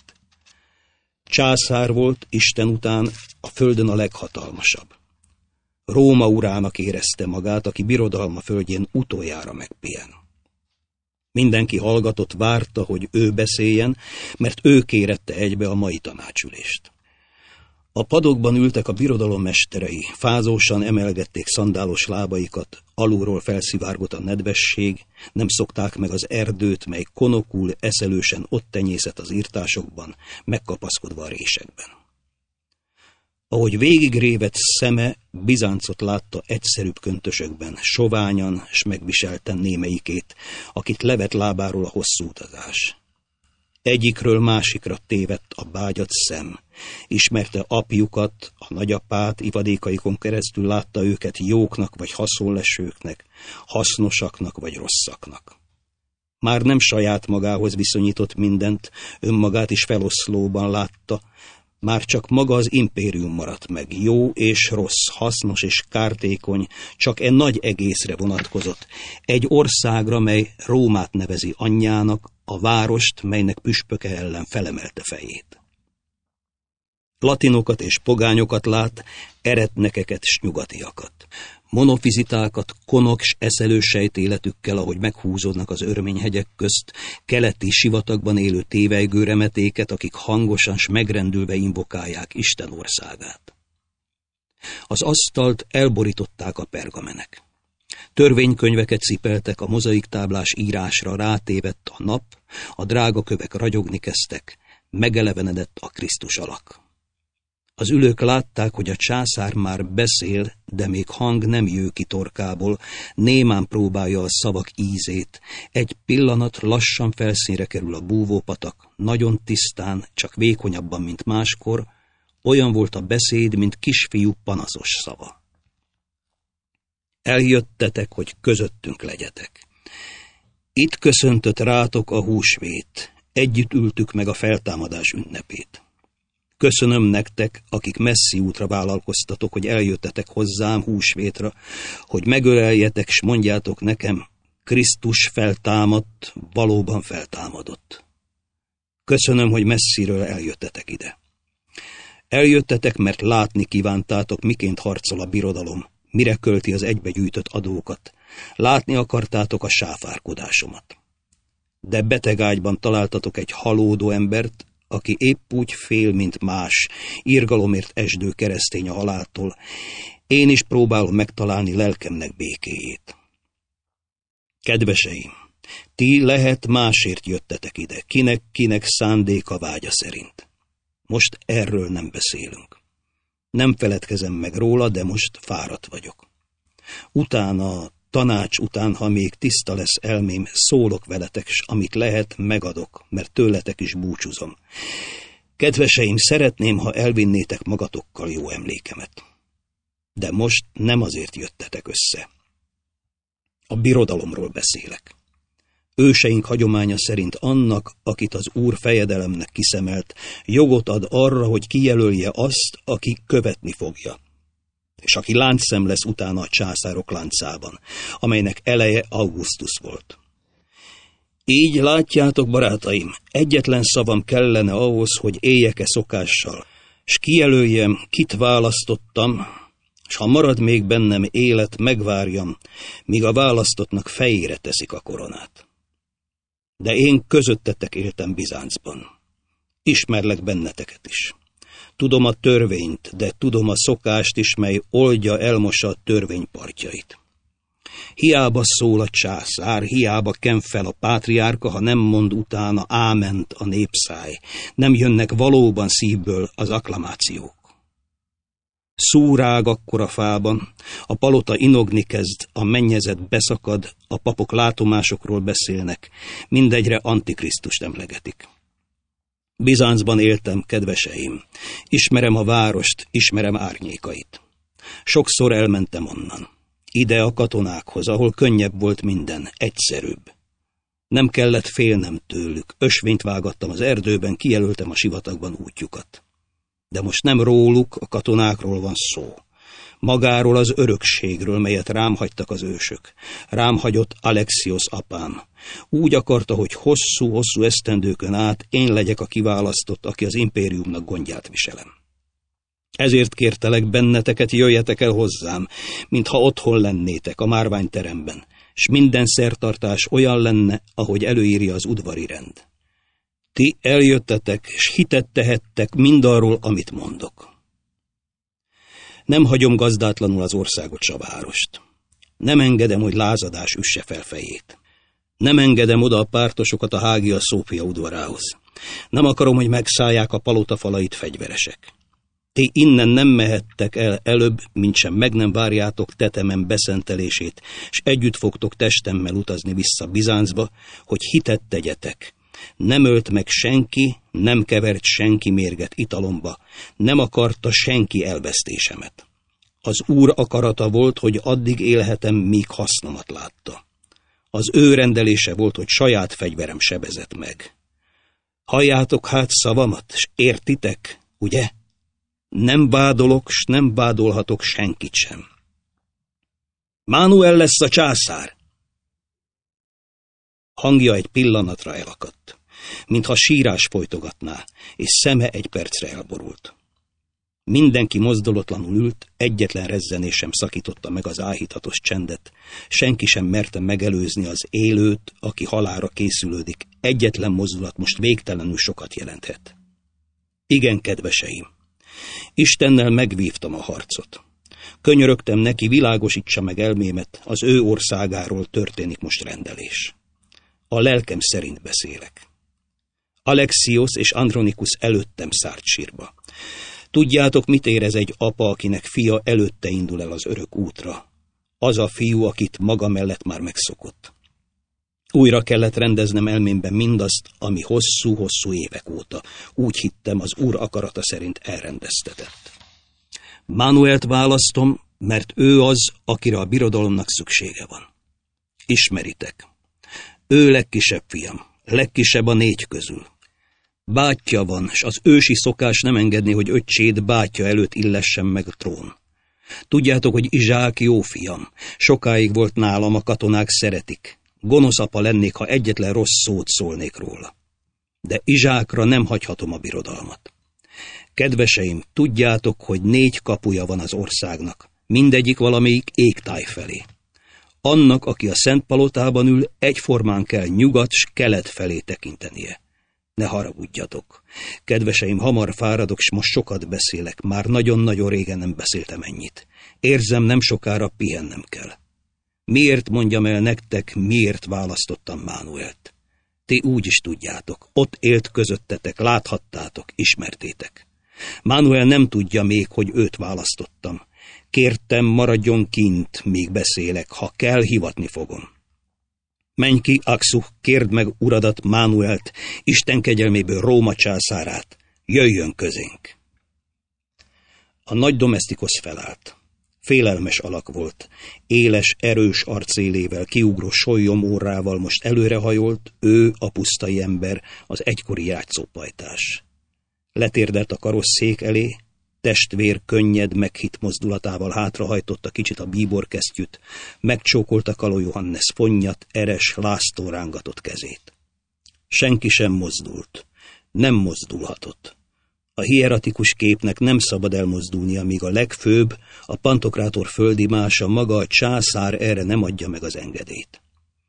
Császár volt, Isten után, a földön a leghatalmasabb. Róma urának érezte magát, aki birodalma földjén utoljára megpihen. Mindenki hallgatott, várta, hogy ő beszéljen, mert ő kérette egybe a mai tanácsülést. A padokban ültek a birodalom mesterei, fázósan emelgették szandálos lábaikat, alulról felszivárgott a nedvesség, nem szokták meg az erdőt, mely konokul, eszelősen ott tenyészett az irtásokban, megkapaszkodva a résekben. Ahogy végigrévett szeme, Bizáncot látta egyszerűbb köntösökben, soványan, s megviselten némelyikét, akit levett lábáról a hosszú utazás. Egyikről másikra tévedt a bágyat szem. Ismerte apjukat, a nagyapát, ivadékaikon keresztül látta őket jóknak vagy haszonlesőknek, hasznosaknak vagy rosszaknak. Már nem saját magához viszonyított mindent, önmagát is feloszlóban látta, már csak maga az impérium maradt meg, jó és rossz, hasznos és kártékony, csak egy nagy egészre vonatkozott, egy országra, mely Rómát nevezi anyjának, a várost, melynek püspöke ellen felemelte fejét. Latinokat és pogányokat lát, eretnekeket s nyugatiakat. Monofizitákat, konok s eszelős sejtéletükkel, ahogy meghúzódnak az örményhegyek közt, keleti sivatagban élő tévejgő remetéket, akik hangosan s megrendülve invokálják Isten országát. Az asztalt elborították a pergamenek. Törvénykönyveket cipeltek, a mozaiktáblás írásra rátévedt a nap, a drágakövek ragyogni kezdtek, megelevenedett a Krisztus alak. Az ülők látták, hogy a császár már beszél, de még hang nem jő ki torkából, némán próbálja a szavak ízét. Egy pillanat lassan felszínre kerül a búvópatak, nagyon tisztán, csak vékonyabban, mint máskor, olyan volt a beszéd, mint kisfiú panaszos szava. Eljöttetek, hogy közöttünk legyetek. Itt köszöntött rátok a húsvét, együtt ültük meg a feltámadás ünnepét. Köszönöm nektek, akik messzi útra vállalkoztatok, hogy eljöttetek hozzám húsvétra, hogy megöleljetek, s mondjátok nekem, Krisztus feltámadt, valóban feltámadott. Köszönöm, hogy messziről eljöttetek ide. Eljöttetek, mert látni kívántátok, miként harcol a birodalom, mire költi az egybegyűjtött adókat. Látni akartátok a sáfárkodásomat. De beteg ágyban találtatok egy halódó embert, aki épp úgy fél, mint más, irgalomért esdő keresztény a haláltól. Én is próbálom megtalálni lelkemnek békéjét. Kedveseim, ti lehet másért jöttetek ide, kinek szándéka vágya szerint. Most erről nem beszélünk. Nem feledkezem meg róla, de most fáradt vagyok. Utána, tanács után, ha még tiszta lesz elmém, szólok veletek, s amit lehet, megadok, mert tőletek is búcsúzom. Kedveseim, szeretném, ha elvinnétek magatokkal jó emlékemet. De most nem azért jöttetek össze. A birodalomról beszélek. Őseink hagyománya szerint annak, akit az Úr fejedelemnek kiszemelt, jogot ad arra, hogy kijelölje azt, aki követni fogja, és aki láncszem lesz utána a császárok láncában, amelynek eleje Augustus volt. Így látjátok, barátaim, egyetlen szavam kellene ahhoz, hogy éljek-e szokással, s kijelöljem, kit választottam, s ha marad még bennem élet, megvárjam, míg a választottnak fejére teszik a koronát. De én közöttetek éltem Bizáncban. Ismerlek benneteket is. Tudom a törvényt, de tudom a szokást is, mely oldja, elmossa a törvény partjait. Hiába szól a császár, hiába ken fel a pátriárka, ha nem mond utána áment a népszáj. Nem jönnek valóban szívből az akklamációk. Szúrág akkor a fában, a palota inogni kezd, a mennyezet beszakad, a papok látomásokról beszélnek, mindegyre Antikrisztust emlegetik. Bizáncban éltem, kedveseim, ismerem a várost, ismerem árnyékait. Sokszor elmentem onnan, ide a katonákhoz, ahol könnyebb volt minden, egyszerűbb. Nem kellett félnem tőlük, ösvényt vágattam az erdőben, kijelöltem a sivatagban útjukat. De most nem róluk, a katonákról van szó. Magáról az örökségről, melyet rám hagytak az ősök. Rám hagyott Alexios apám. Úgy akarta, hogy hosszú-hosszú esztendőkön át én legyek a kiválasztott, aki az impériumnak gondját viselem. Ezért kértelek benneteket, jöjjetek el hozzám, mintha otthon lennétek a márványteremben, s minden szertartás olyan lenne, ahogy előírja az udvari rend. Ti eljöttetek, s hitet tehettek mindarról, amit mondok. Nem hagyom gazdátlanul az országot, s a várost. Nem engedem, hogy lázadás üsse fel fejét. Nem engedem oda a pártosokat a Hagia Sophia udvarához. Nem akarom, hogy megszállják a palota falait fegyveresek. Ti innen nem mehettek el előbb, mint sem meg nem várjátok tetemen beszentelését, s együtt fogtok testemmel utazni vissza Bizáncba, hogy hitet tegyetek. Nem ölt meg senki, nem kevert senki mérget italomba, nem akarta senki elvesztésemet. Az Úr akarata volt, hogy addig élhetem, míg hasznomat látta. Az ő rendelése volt, hogy saját fegyverem sebezett meg. Halljátok hát szavamat, s értitek, ugye? Nem vádolok, s nem vádolhatok senkit sem. Mánuel lesz a császár! Hangja egy pillanatra elakadt, mintha sírás folytogatná, és szeme egy percre elborult. Mindenki mozdulatlanul ült, egyetlen rezzenés sem szakította meg az áhítatos csendet, senki sem merte megelőzni az élőt, aki halálra készülődik, egyetlen mozdulat most végtelenül sokat jelenthet. Igen, kedveseim, Istennel megvívtam a harcot. Könyörögtem neki, világosítsa meg elmémet, az ő országáról történik most rendelés. A lelkem szerint beszélek. Alexios és Andronikus előttem szárt sírba. Tudjátok, mit érez egy apa, akinek fia előtte indul el az örök útra? Az a fiú, akit maga mellett már megszokott. Újra kellett rendeznem elmémben mindazt, ami hosszú-hosszú évek óta, úgy hittem, az Úr akarata szerint elrendeztetett. Mánuelt választom, mert ő az, akire a birodalomnak szüksége van. Ismeritek. Ő legkisebb fiam, legkisebb a 4 közül. Bátyja van, s az ősi szokás nem engedni, hogy öccsét bátyja előtt illessen meg a trón. Tudjátok, hogy Izsák jó fiam, sokáig volt nálam, a katonák szeretik. Gonosz apa lennék, ha egyetlen rossz szót szólnék róla. De Izsákra nem hagyhatom a birodalmat. Kedveseim, tudjátok, hogy 4 kapuja van az országnak, mindegyik valamelyik égtáj felé. Annak, aki a Szent Palotában ül, egyformán kell nyugat s kelet felé tekintenie. Ne haragudjatok. Kedveseim, hamar fáradok, s most sokat beszélek, már nagyon-nagyon régen nem beszéltem ennyit. Érzem, nem sokára pihennem kell. Miért mondjam el nektek, miért választottam Mánuelt? Ti úgy is tudjátok, ott élt közöttetek, láthattátok, ismertétek. Mánuel nem tudja még, hogy őt választottam. Kértem, maradjon kint, míg beszélek, ha kell, hivatni fogom. Menj ki, Aksuh, kérd meg uradat, Mánuelt, Isten kegyelméből Róma császárát, jöjjön közénk. A nagy domesztikosz felállt. Félelmes alak volt, éles, erős arcélével, kiugró sollyom órával most előrehajolt, ő a pusztai ember, az egykori játszópajtás. Letérdelt a karosszék elé, testvér könnyed, meghitt mozdulatával hátrahajtotta kicsit a bíborkesztyűt, megcsókolta Kaló Johannes fonnyat, eres, láztól rángatott kezét. Senki sem mozdult, nem mozdulhatott. A hieratikus képnek nem szabad elmozdulnia, míg a legfőbb, a pantokrátor földimása, maga a császár erre nem adja meg az engedélyt.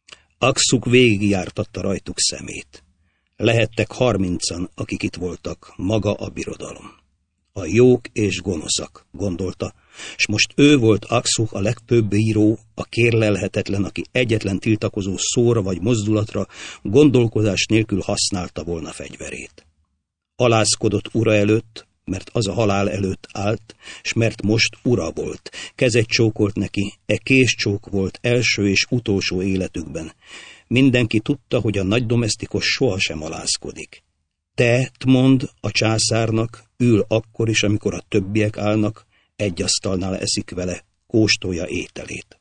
Aksuh végigjártatta rajtuk szemét. Lehettek 30-an, akik itt voltak, maga a birodalom. A jók és gonoszak, gondolta, s most ő volt Aksuh a legfőbb bíró, a kérlelhetetlen, aki egyetlen tiltakozó szóra vagy mozdulatra gondolkodás nélkül használta volna fegyverét. Alázkodott ura előtt, mert az a halál előtt állt, s mert most ura volt, kezet csókolt neki, késcsók volt első és utolsó életükben. Mindenki tudta, hogy a nagy domesztikos sohasem alázkodik. Te, mond a császárnak, ül akkor is, amikor a többiek állnak, egy asztalnál eszik vele, kóstolja ételét.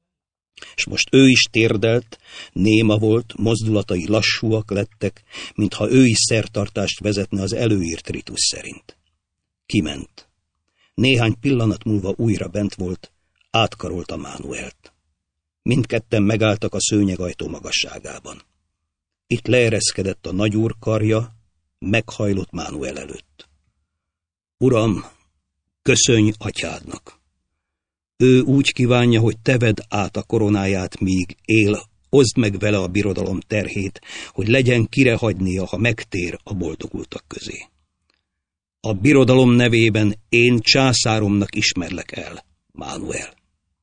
És most ő is térdelt, néma volt, mozdulatai lassúak lettek, mintha ő is szertartást vezetne az előírt ritus szerint. Kiment. Néhány pillanat múlva újra bent volt, átkarolta Mánuelt. Mindketten megálltak a szőnyegajtó magasságában. Itt leereszkedett a nagyúr karja, meghajlott Mánuel előtt. Uram, köszönj atyádnak! Ő úgy kívánja, hogy te vedd át a koronáját, míg él, oszd meg vele a birodalom terhét, hogy legyen kire hagynia, ha megtér a boldogultak közé. A birodalom nevében én császáromnak ismerlek el, Mánuel.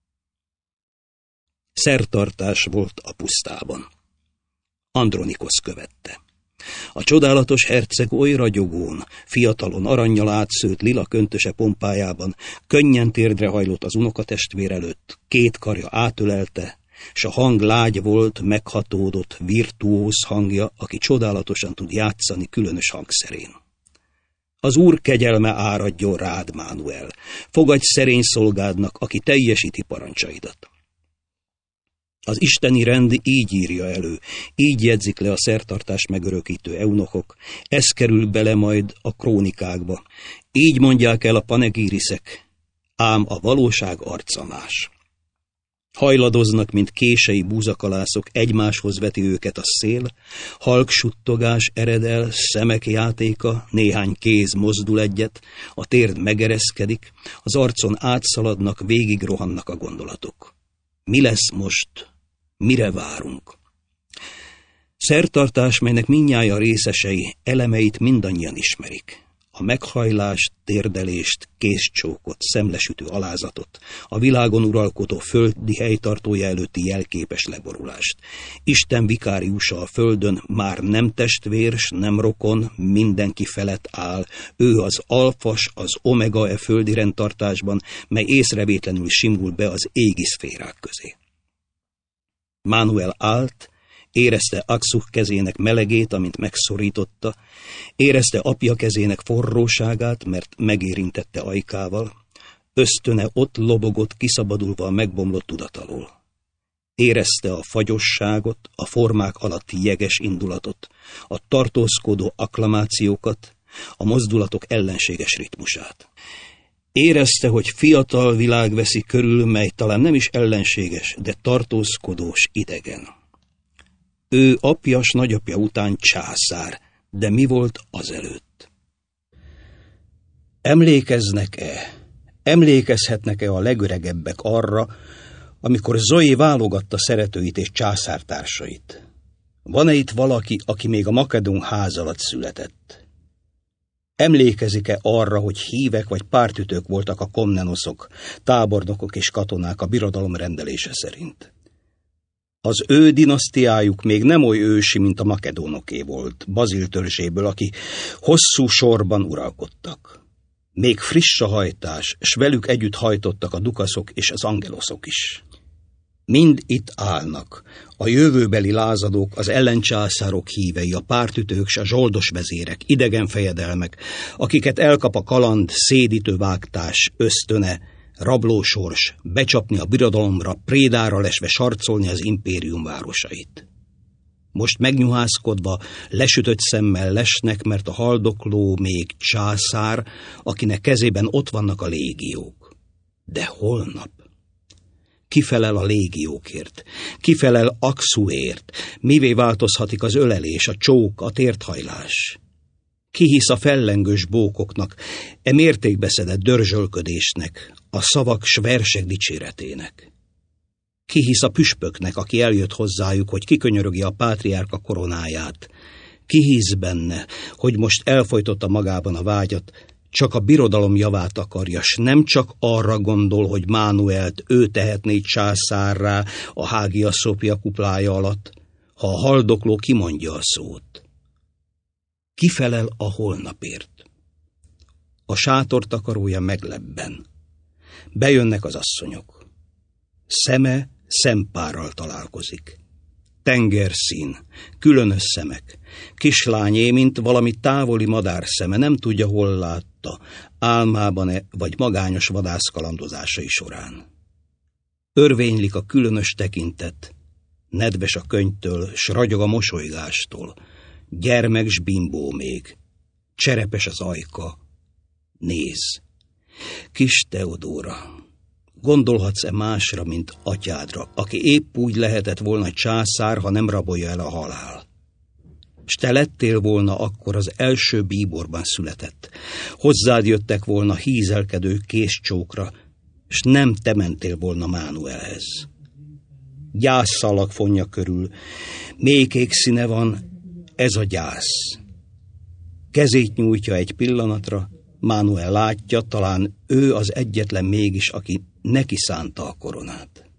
Szertartás volt a pusztában. Andronikosz követte. A csodálatos herceg oly ragyogón, fiatalon, arannyal átszőtt lila köntöse pompájában könnyen térdre hajlott az unokatestvér előtt, 2 karja átölelte, s a hang lágy volt, meghatódott, virtuóz hangja, aki csodálatosan tud játszani különös hangszerén. Az Úr kegyelme áradjon rád, Mánuel, fogadj szerény szolgádnak, aki teljesíti parancsaidat. Az isteni rend így írja elő, így jegyzik le a szertartás megörökítő eunuchok, ez kerül bele majd a krónikákba, így mondják el a panegíriszek, ám a valóság arca más. Hajladoznak, mint kései búzakalászok, egymáshoz veti őket a szél, halk suttogás ered el, szemek játéka, néhány kéz mozdul egyet, a térd megereszkedik, az arcon átszaladnak, végig rohannak a gondolatok. Mi lesz most? Mire várunk? Szertartás, melynek mindnyájan részesei, elemeit mindannyian ismerik. a meghajlást, térdelést, kézcsókot, szemlesütő alázatot, a világon uralkodó földi helytartója előtti jelképes leborulást. Isten vikáriusa a földön már nem testvér, s nem rokon, mindenki felett áll. Ő az alfas, az omega földi rendtartásban, mely észrevétlenül simul be az égi szférák közé. Mánuel állt, érezte Aksu kezének melegét, amint megszorította, érezte apja kezének forróságát, mert megérintette ajkával, ösztöne ott lobogott kiszabadulva a megbomlott tudat alól. Érezte a fagyosságot, a formák alatti jeges indulatot, a tartózkodó akklamációkat, a mozdulatok ellenséges ritmusát. Érezte, hogy fiatal világ veszi körül, mely talán nem is ellenséges, de tartózkodós, idegen. Ő apja s nagyapja után császár, de mi volt azelőtt? Emlékeznek-e, emlékezhetnek-e a legöregebbek arra, amikor Zoé válogatta szeretőit és császártársait? Van-e itt valaki, aki még a makedón ház alatt született? Emlékezik-e arra, hogy hívek vagy pártütők voltak a komnenoszok, tábornokok és katonák a birodalom rendelése szerint? Az ő dinasztiájuk még nem oly ősi, mint a makedónoké volt, Bazil törzséből, aki hosszú sorban uralkodtak. Még friss a hajtás, s velük együtt hajtottak a dukaszok és az angeloszok is. Mind itt állnak, a jövőbeli lázadók, az ellencsászárok hívei, a pártütők s a zsoldos vezérek, idegen fejedelmek, akiket elkap a kaland, szédítő vágtás, ösztöne, rablósors, becsapni a birodalomra, prédára lesve sarcolni az impérium városait. Most megnyuhászkodva, lesütött szemmel lesnek, mert a haldokló még császár, akinek kezében ott vannak a légiók. De holnap? Ki felel a légiókért? Ki felel Aksuért? Mivé változhatik az ölelés, a csók, a térthajlás? Ki hisz a fellengős bókoknak, mértékbeszedett dörzsölködésnek, a szavak s versek dicséretének? Ki hisz a püspöknek, aki eljött hozzájuk, hogy kikönyörögi a pátriárka koronáját? Ki hisz benne, hogy most elfojtotta magában a vágyat, csak a birodalom javát akarja, s nem csak arra gondol, hogy Mánuelt ő tehetné császárrá a Hagia Sophia kuplája alatt, ha a haldokló kimondja a szót? Ki felel a holnapért? A sátor takarója meglebben. Bejönnek az asszonyok. Szeme szempárral találkozik. Tengerszín, különös szemek. Kislányé, mint valami távoli madárszeme, nem tudja, hol látta, álmában-e vagy magányos vadászkalandozásai során. Örvénylik a különös tekintet, nedves a könyvtől, s ragyog a mosolygástól. Gyermek s bimbó még, cserepes az ajka. Néz, kis Teodóra, gondolhatsz-e másra, mint atyádra, aki épp úgy lehetett volna császár, ha nem rabolja el a halál? S te lettél volna akkor az első bíborban született. Hozzád jöttek volna hízelkedő kézcsókra, s nem te mentél volna Mánuelhez. Gyászszalag fonja körül, mélykék színe van, ez a gyász. Kezét nyújtja egy pillanatra, Mánuel látja, talán ő az egyetlen mégis, aki neki szánta a koronát.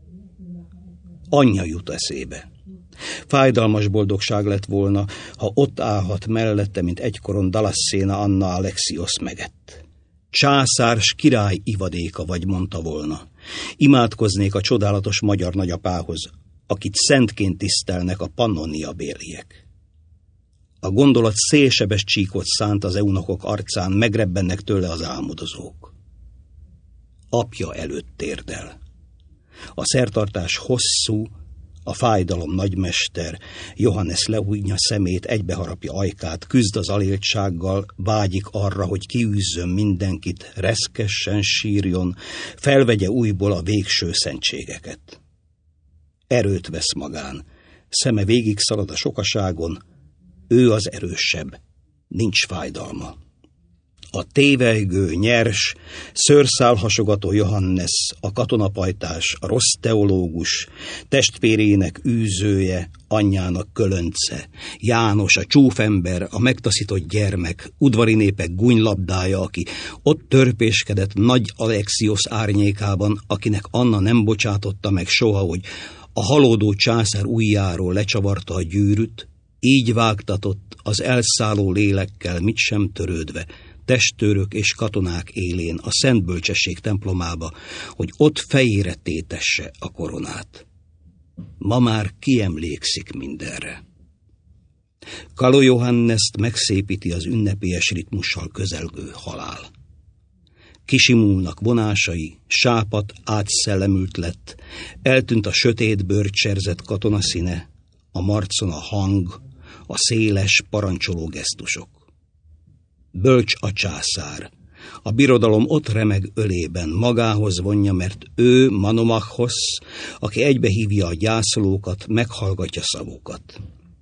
Anyja jut eszébe. Fájdalmas boldogság lett volna, ha ott állhat mellette, mint egykoron Dalasszéna Anna Alexios megett. Császár s király ivadéka vagy, mondta volna. Imádkoznék a csodálatos magyar nagyapához, akit szentként tisztelnek a Pannonia béliek. A gondolat szélsebes csíkot szánt az eunokok arcán, megrebbennek tőle az álmodozók. Apja előtt térdel. A szertartás hosszú, a fájdalom nagymester, Johannes lehújja szemét, egybeharapja ajkát, küzd az aléltsággal, vágyik arra, hogy kiűzzön mindenkit, reszkessen, sírjon, felvegye újból a végső szentségeket. Erőt vesz magán, szeme végig szalad a sokaságon, ő az erősebb, nincs fájdalma. A tévelygő, nyers, szőrszálhasogató Johannes, a katonapajtás, a rossz teológus, testvérjének űzője, anyjának kölönce, János, a csúfember, a megtaszított gyermek, udvari népek gúnylabdája, aki ott törpéskedett nagy Alexios árnyékában, akinek Anna nem bocsátotta meg soha, hogy a halódó császár ujjáról lecsavarta a gyűrűt, így vágtatott az elszálló lélekkel mit sem törődve, testőrök és katonák élén a Szent Bölcsesség templomába, hogy ott fejére tétesse a koronát. Ma már ki emlékszik mindenre. Kaló Johannest megszépíti az ünnepélyes ritmussal közelgő halál. Kisimulnak vonásai, sápat átszellemült lett, eltűnt a sötét bőrcserzett katonaszíne, a marcon a hang, a széles, parancsoló gesztusok. Bölcs a császár. A birodalom ott remeg ölében, magához vonja, mert ő, Monomachos, aki egybehívja a gyászolókat, meghallgatja szavukat.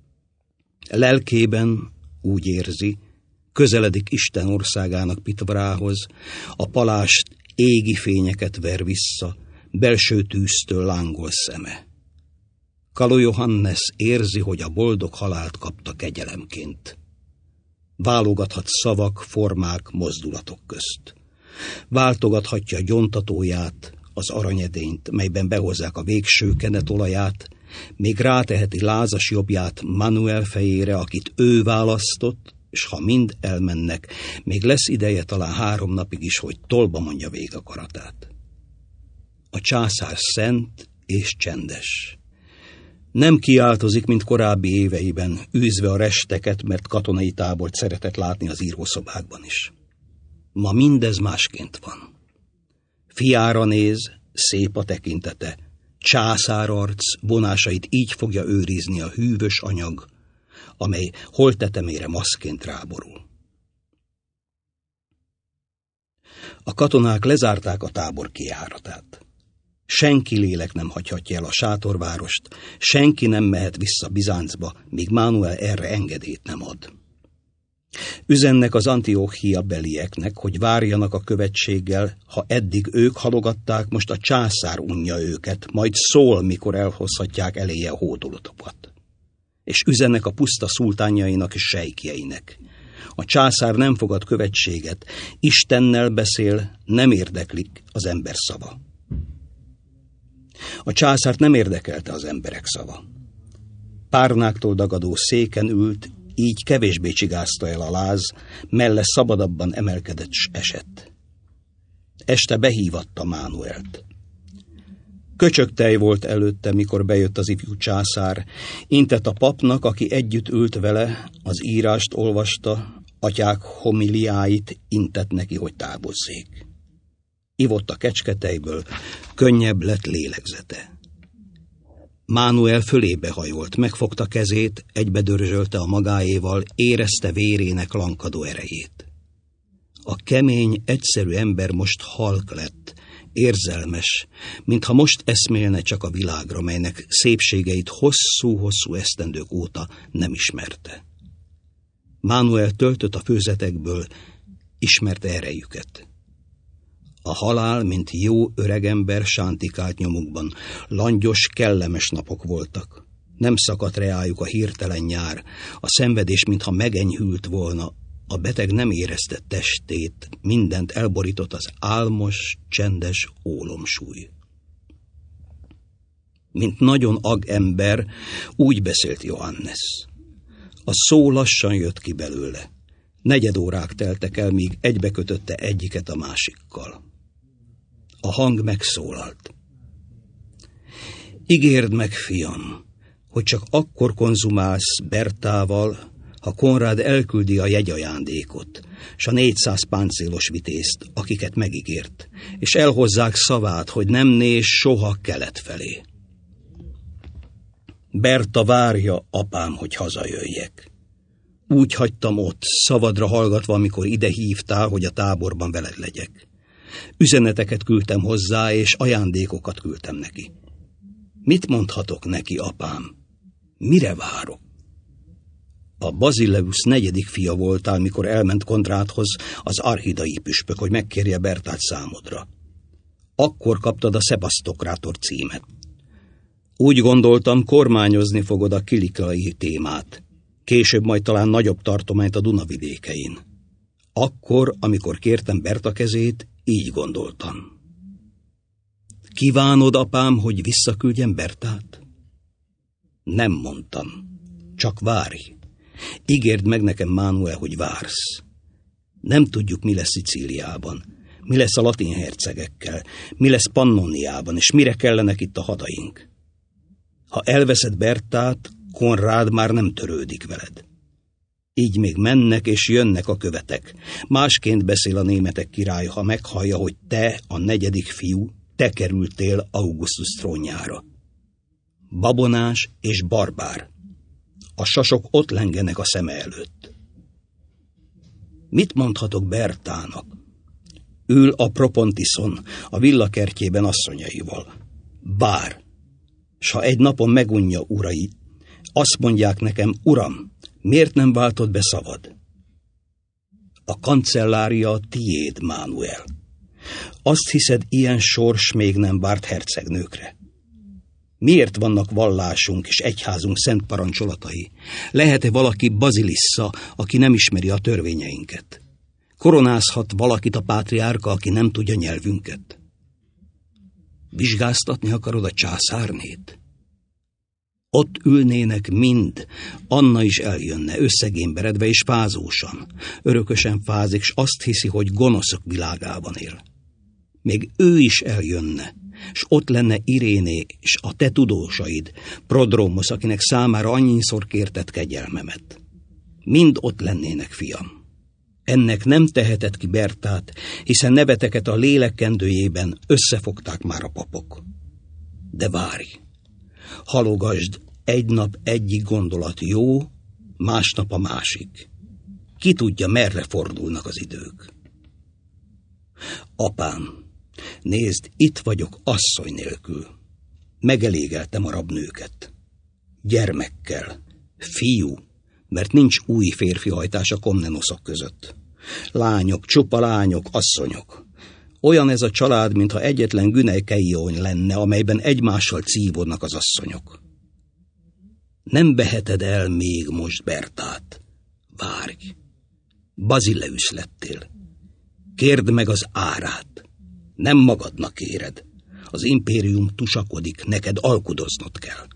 Lelkében úgy érzi, közeledik Isten országának pitvarához, a palást égi fényeket ver vissza, belső tűztől lángol szeme. Kaló Johannes érzi, hogy a boldog halált kapta kegyelemként. Válogathat szavak, formák, mozdulatok közt. Váltogathatja gyontatóját, az aranyedényt, melyben behozzák a végső kenetolaját, még ráteheti lázas jobbját Manuel fejére, akit ő választott, és ha mind elmennek, még lesz ideje talán 3 napig is, hogy tolba mondja vég akaratát. A császár szent és csendes. Nem kiáltozik, mint korábbi éveiben, űzve a resteket, mert katonai tábort szeretett látni az írószobákban is. Ma mindez másként van. Fiára néz, szép a tekintete, császárarc vonásait így fogja őrizni a hűvös anyag, amely holttetemére maszként ráborul. A katonák lezárták a tábor kijáratát. Senki lélek nem hagyhatja el a sátorvárost, senki nem mehet vissza Bizáncba, míg Mánuel erre engedélyt nem ad. Üzennek az Antiochia belieknek, hogy várjanak a követséggel, ha eddig ők halogatták, most a császár unja őket, majd szól, mikor elhozhatják eléje a hódolatokat. És üzennek a puszta szultánjainak és sejkjeinek. A császár nem fogad követséget, Istennel beszél, nem érdeklik az ember szava. A császárt nem érdekelte az emberek szava. Párnáktól dagadó széken ült, így kevésbé csigázta el a láz, melle szabadabban emelkedett s esett. Este behívatta Mánuelt. Köcsögtej volt előtte, mikor bejött az ifjú császár, intett a papnak, aki együtt ült vele, az írást olvasta, atyák homiliáit, intett neki, hogy távozzék. Ivott a kecsketejből, könnyebb lett lélegzete. Mánuel fölébe hajolt, megfogta kezét, egybedörzsölte a magáéval, érezte vérének lankadó erejét. A kemény, egyszerű ember most halk lett, érzelmes, mintha most eszmélne csak a világra, melynek szépségeit hosszú-hosszú esztendők óta nem ismerte. Mánuel töltött a főzetekből, ismerte erejüket. A halál, mint jó öregember sántikált nyomukban, langyos, kellemes napok voltak. Nem szakadt reájuk a hirtelen nyár, a szenvedés, mintha megenyhült volna, a beteg nem érezte testét, mindent elborított az álmos, csendes ólomsúly. Mint nagyon agember, úgy beszélt Johannes. A szó lassan jött ki belőle. 4 órák teltek el, míg egybekötötte egyiket a másikkal. A hang megszólalt. Ígérd meg, fiam, hogy csak akkor konzumálsz Bertával, ha Konrád elküldi a jegyajándékot, s a 400 páncélos vitézt, akiket megígért, és elhozzák szavát, hogy nem néz soha kelet felé. Berta várja, apám, hogy hazajöjjek. Úgy hagytam ott, szavadra hallgatva, amikor ide hívtál, hogy a táborban veled legyek. Üzeneteket küldtem hozzá, és ajándékokat küldtem neki. Mit mondhatok neki, apám? Mire várok? A Basileus 4. fia voltál, mikor elment Kondráthoz az archidai püspök, hogy megkérje Bertát számodra. Akkor kaptad a szebasztokrátor címet. Úgy gondoltam, kormányozni fogod a kilikai témát. Később majd talán nagyobb tartományt a Duna vidékein. Akkor, amikor kértem Berta kezét, így gondoltam. Kívánod, apám, hogy visszaküldjem Bertát? Nem mondtam. Csak várj. Ígérd meg nekem, Mánuel, hogy vársz. Nem tudjuk, mi lesz Szicíliában, mi lesz a latin hercegekkel, mi lesz Pannoniában, és mire kellenek itt a hadaink. Ha elveszed Bertát, Konrád már nem törődik veled. Így még mennek és jönnek a követek. Másként beszél a németek királya, ha meghallja, hogy te, a 4. fiú, te kerültél Augustus trónjára. Babonás és barbár. A sasok ott lengenek a szeme előtt. Mit mondhatok Bertának? Ül a Propontiszon, a villakertjében asszonyaival. Bár, s ha egy napon megunja urai, azt mondják nekem, uram, miért nem váltod be szavad? A kancellária tiéd, Mánuel. Azt hiszed, ilyen sors még nem várt hercegnőkre? Miért vannak vallásunk és egyházunk szent parancsolatai? Lehet-e valaki Bazilissa, aki nem ismeri a törvényeinket? Koronázhat valakit a pátriárka, aki nem tudja nyelvünket? Vizsgáztatni akarod a császárnét? Ott ülnének mind, Anna is eljönne, összegémberedve és fázósan. Örökösen fázik, s azt hiszi, hogy gonoszok világában él. Még ő is eljönne, s ott lenne Iréné és a te tudósaid, Prodromosz, akinek számára annyiszor kérted kegyelmemet. Mind ott lennének, fiam. Ennek nem teheted ki Bertát, hiszen neveteket a lélekkendőjében összefogták már a papok. De várj! Halogasd, egy nap egyik gondolat jó, másnap a másik. Ki tudja, merre fordulnak az idők. Apám, nézd, itt vagyok asszony nélkül. Megelégeltem a rabnőket. Gyermekkel, fiú, mert nincs új férfihajtás a komnenoszok között. Lányok, csupa lányok, asszonyok. Olyan ez a család, mintha egyetlen günejkeióny lenne, amelyben egymással cívódnak az asszonyok. Nem veheted el még most Bertát. Várj! Basileus lettél. Kérd meg az árát. Nem magadnak kéred. Az impérium tusakodik, neked alkudoznod kell.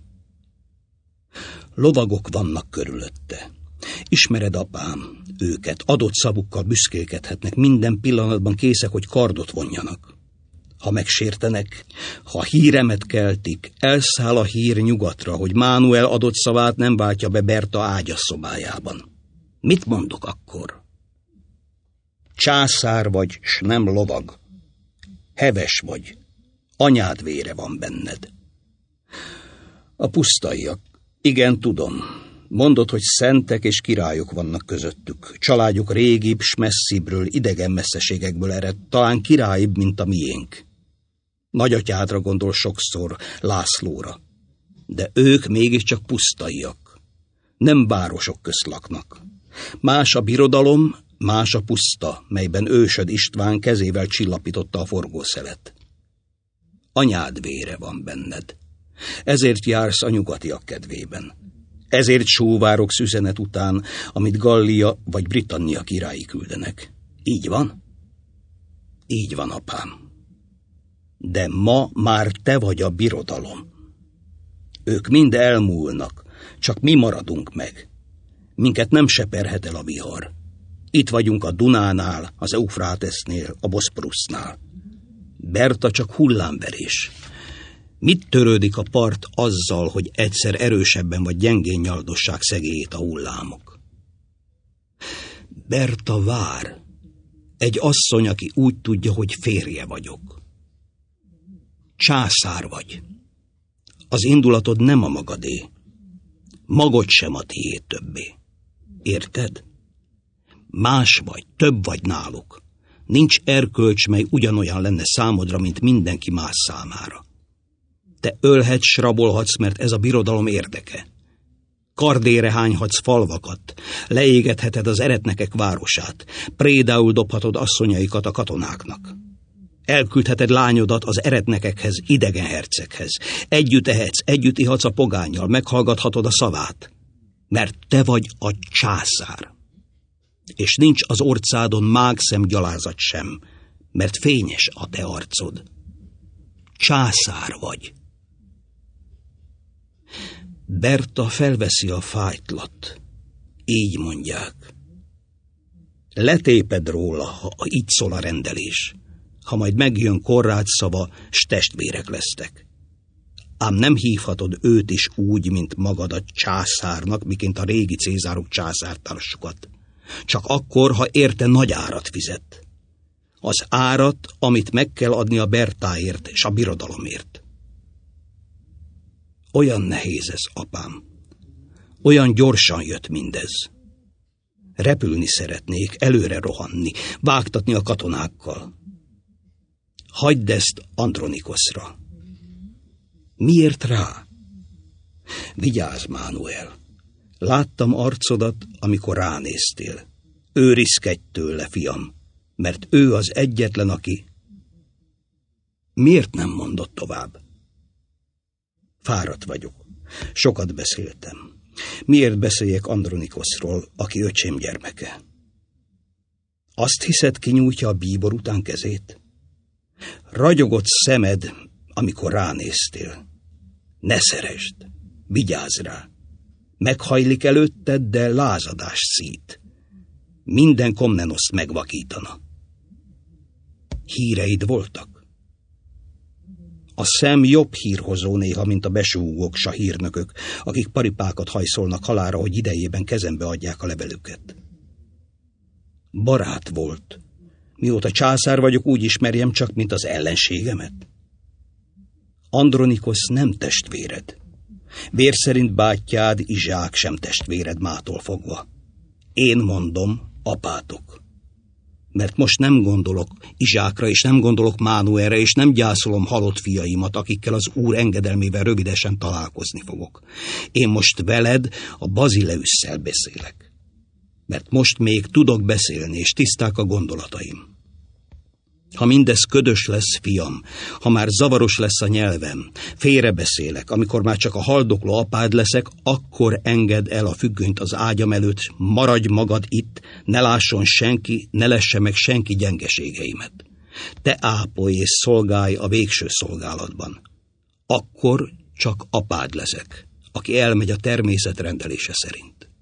Lovagok vannak körülötte. Ismered, apám, őket, adott szavukkal büszkélkedhetnek, minden pillanatban készek, hogy kardot vonjanak. Ha megsértenek, ha híremet keltik, elszáll a hír nyugatra, hogy Mánuel adott szavát nem váltja be Berta ágyasszobájában. Mit mondok akkor? Császár vagy, s nem lovag. Heves vagy, anyád vére van benned. A pusztaiak, igen, tudom. Mondod, hogy szentek és királyok vannak közöttük. Családjuk régibb, s messzibbről, idegen messzeségekből ered, talán királyibb, mint a miénk. Nagyatyádra gondol sokszor, Lászlóra. De ők mégiscsak pusztaiak. Nem városok közt laknak. Más a birodalom, más a puszta, melyben ősöd István kezével csillapította a forgószelet. Anyád vére van benned. Ezért jársz a nyugatiak kedvében. Ezért sóvárogsz üzenet után, amit Gallia vagy Britannia királyi küldenek. Így van? Így van, apám. De ma már te vagy a birodalom. Ők mind elmúlnak, csak mi maradunk meg. Minket nem seperhet el a vihar. Itt vagyunk a Dunánál, az Eufrátesznél, a Boszporusznál. Berta csak hullámverés. Mit törődik a part azzal, hogy egyszer erősebben vagy gyengén nyaldossák szegélyét a hullámok? Berta vár. Egy asszony, aki úgy tudja, hogy férje vagyok. Császár vagy. Az indulatod nem a magadé. Magad sem a tiéd többé. Érted? Más vagy, több vagy náluk. Nincs erkölcs, mely ugyanolyan lenne számodra, mint mindenki más számára. Te ölhetsz, s rabolhatsz, mert ez a birodalom érdeke. kardére hányhatsz falvakat, leégetheted az eretnekek városát, prédául dobhatod asszonyaikat a katonáknak. Elküldheted lányodat az eretnekekhez, idegen herceghez. Együtt ehetsz, együtt ihatsz a pogánnyal, meghallgathatod a szavát. Mert te vagy a császár. És nincs az orcádon mágszem gyalázat sem, mert fényes a te arcod. Császár vagy. Berta felveszi a fájtlat. Így mondják. Letéped róla, ha így szól a rendelés. Ha majd megjön Konrád szava, s testvérek lesztek. Ám nem hívhatod őt is úgy, mint magadat császárnak, miként a régi cézárok császártársukat. Csak akkor, ha érte nagy árat fizet. Az árat, amit meg kell adni a Bertáért és a birodalomért. Olyan nehéz ez, apám. Olyan gyorsan jött mindez. Repülni szeretnék, előre rohanni, vágtatni a katonákkal. Hagyd ezt Andronikoszra. Miért rá? Vigyázz, Mánuel. Láttam arcodat, amikor ránéztél. Őrizkedj tőle, fiam, mert ő az egyetlen, aki... Miért nem mondott tovább? Fáradt vagyok. Sokat beszéltem. Miért beszéljek Andronikoszról, aki öcsém gyermeke? Azt hiszed, kinyújtja a bíbor után kezét? Ragyogott szemed, amikor ránéztél. Ne szeresd, vigyázz rá. Meghajlik előtted, de lázadást szít. Minden Komnenoszt megvakítana. Híreid voltak? A szem jobb hírhozó néha, mint a besúgók, s a hírnökök, akik paripákat hajszolnak halálra, hogy idejében kezembe adják a levelüket. Barát volt. Mióta császár vagyok, úgy ismerjem csak, mint az ellenségemet. Andronikosz nem testvéred. Vér szerint bátyád, Izsák sem testvéred mától fogva. Én mondom, apátok. Mert most nem gondolok Izsákra, és nem gondolok Mánuelre, és nem gyászolom halott fiaimat, akikkel az Úr engedelmével rövidesen találkozni fogok. Én most veled, a Bazileusszel beszélek. Mert most még tudok beszélni, és tiszták a gondolataim. Ha mindez ködös lesz, fiam, ha már zavaros lesz a nyelvem, félrebeszélek, amikor már csak a haldokló apád leszek, akkor engedd el a függönyt az ágyam előtt, maradj magad itt, ne lásson senki, ne lesse meg senki gyengeségeimet. Te ápolj és szolgálj a végső szolgálatban. Akkor csak apád leszek, aki elmegy a természet rendelése szerint.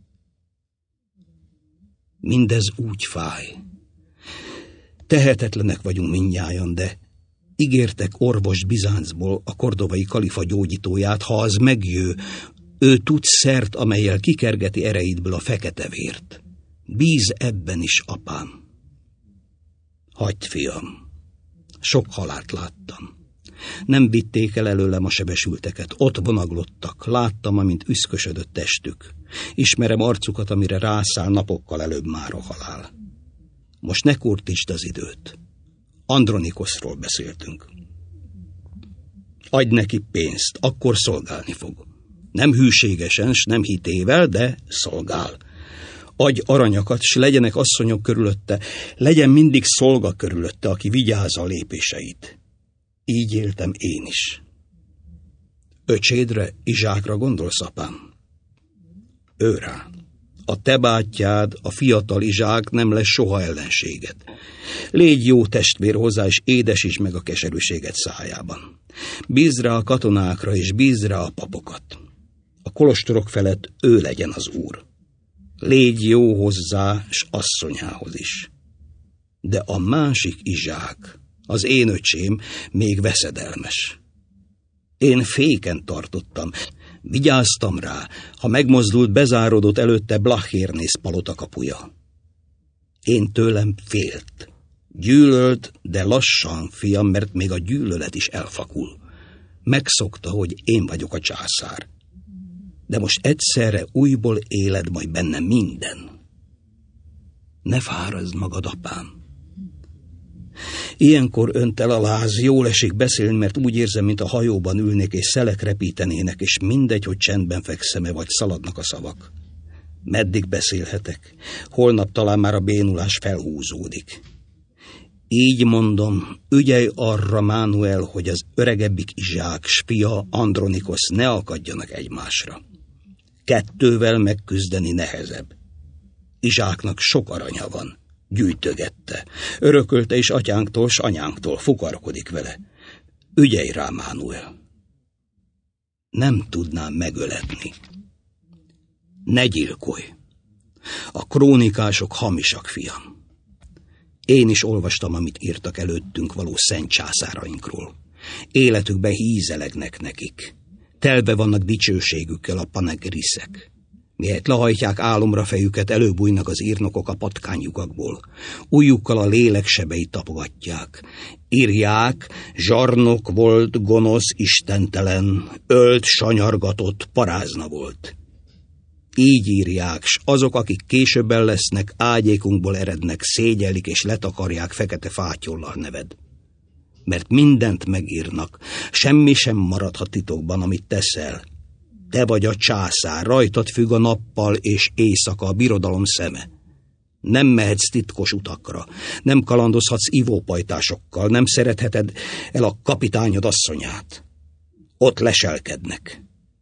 Mindez úgy fáj. Tehetetlenek vagyunk mindnyájan, de ígértek orvost Bizáncból, a kordovai kalifa gyógyítóját, ha az megjő, ő tud szert, amellyel kikergeti ereidből a fekete vért. Bíz ebben is, apám. Hagyd, fiam, sok halált láttam. Nem vitték el előlem a sebesülteket, ott vonaglottak, láttam, amint üszkösödött testük. Ismerem arcukat, amire rászáll napokkal előbb már a halál. Most ne kurtítsd az időt. Andronikoszról beszéltünk. Adj neki pénzt, akkor szolgálni fog. Nem hűségesen, s nem hitével, de szolgál. Adj aranyakat, s legyenek asszonyok körülötte, legyen mindig szolga körülötte, aki vigyázza a lépéseit. Így éltem én is. Öcsédre, Izsákra gondolsz, apám? Őrá. A te bátyád, a fiatal Izsák nem lesz soha ellenséged. Légy jó testvér hozzá, és édesíts meg a keserűséget szájában. Bízd rá a katonákra, és bízd rá a papokat. A kolostorok felett ő legyen az úr. Légy jó hozzá, s asszonyához is. De a másik Izsák, az én öcsém, még veszedelmes. Én féken tartottam, vigyáztam rá, ha megmozdult, bezárodott előtte Blachérnész palota kapuja. Én tőlem félt. Gyűlölt, de lassan, fiam, mert még a gyűlölet is elfakul. Megszokta, hogy én vagyok a császár. De most egyszerre újból éled majd bennem minden. Ne fárazd magad, apám. Ilyenkor önt el a láz, jól esik beszélni, mert úgy érzem, mint a hajóban ülnék, és szelek repítenének, és mindegy, hogy csendben fekszem-e, vagy szaladnak a szavak. Meddig beszélhetek? Holnap talán már a bénulás felhúzódik. Így mondom, ügyelj arra, Mánuel, hogy az öregebbik Izsák, s fia Andronikosz ne akadjanak egymásra. Kettővel megküzdeni nehezebb. Izsáknak sok aranya van, gyűjtögette. Örökölte is atyánktól, s anyánktól, fukarkodik vele. Ügyelj rá, Mánuel. Nem tudnám megöletni. Ne gyilkolj. A krónikások hamisak, fiam. Én is olvastam, amit írtak előttünk való szent császárainkról. Életükben hízelegnek nekik. Telve vannak dicsőségükkel a panegriszek. Mihelyt lehajtják álomra fejüket, előbújnak az írnokok a patkányjukakból. Ujjukkal a lélek sebeit tapogatják. Írják, zsarnok volt, gonosz, istentelen, ölt, sanyargatott, parázna volt. Így írják, s azok, akik későbben lesznek, ágyékunkból erednek, szégyellik és letakarják fekete fátyollal neved. Mert mindent megírnak, semmi sem maradhat titokban, amit teszel. Te vagy a császár, rajtad függ a nappal és éjszaka a birodalom szeme. Nem mehetsz titkos utakra, nem kalandozhatsz ivópajtásokkal, nem szeretheted el a kapitányod asszonyát. Ott leselkednek.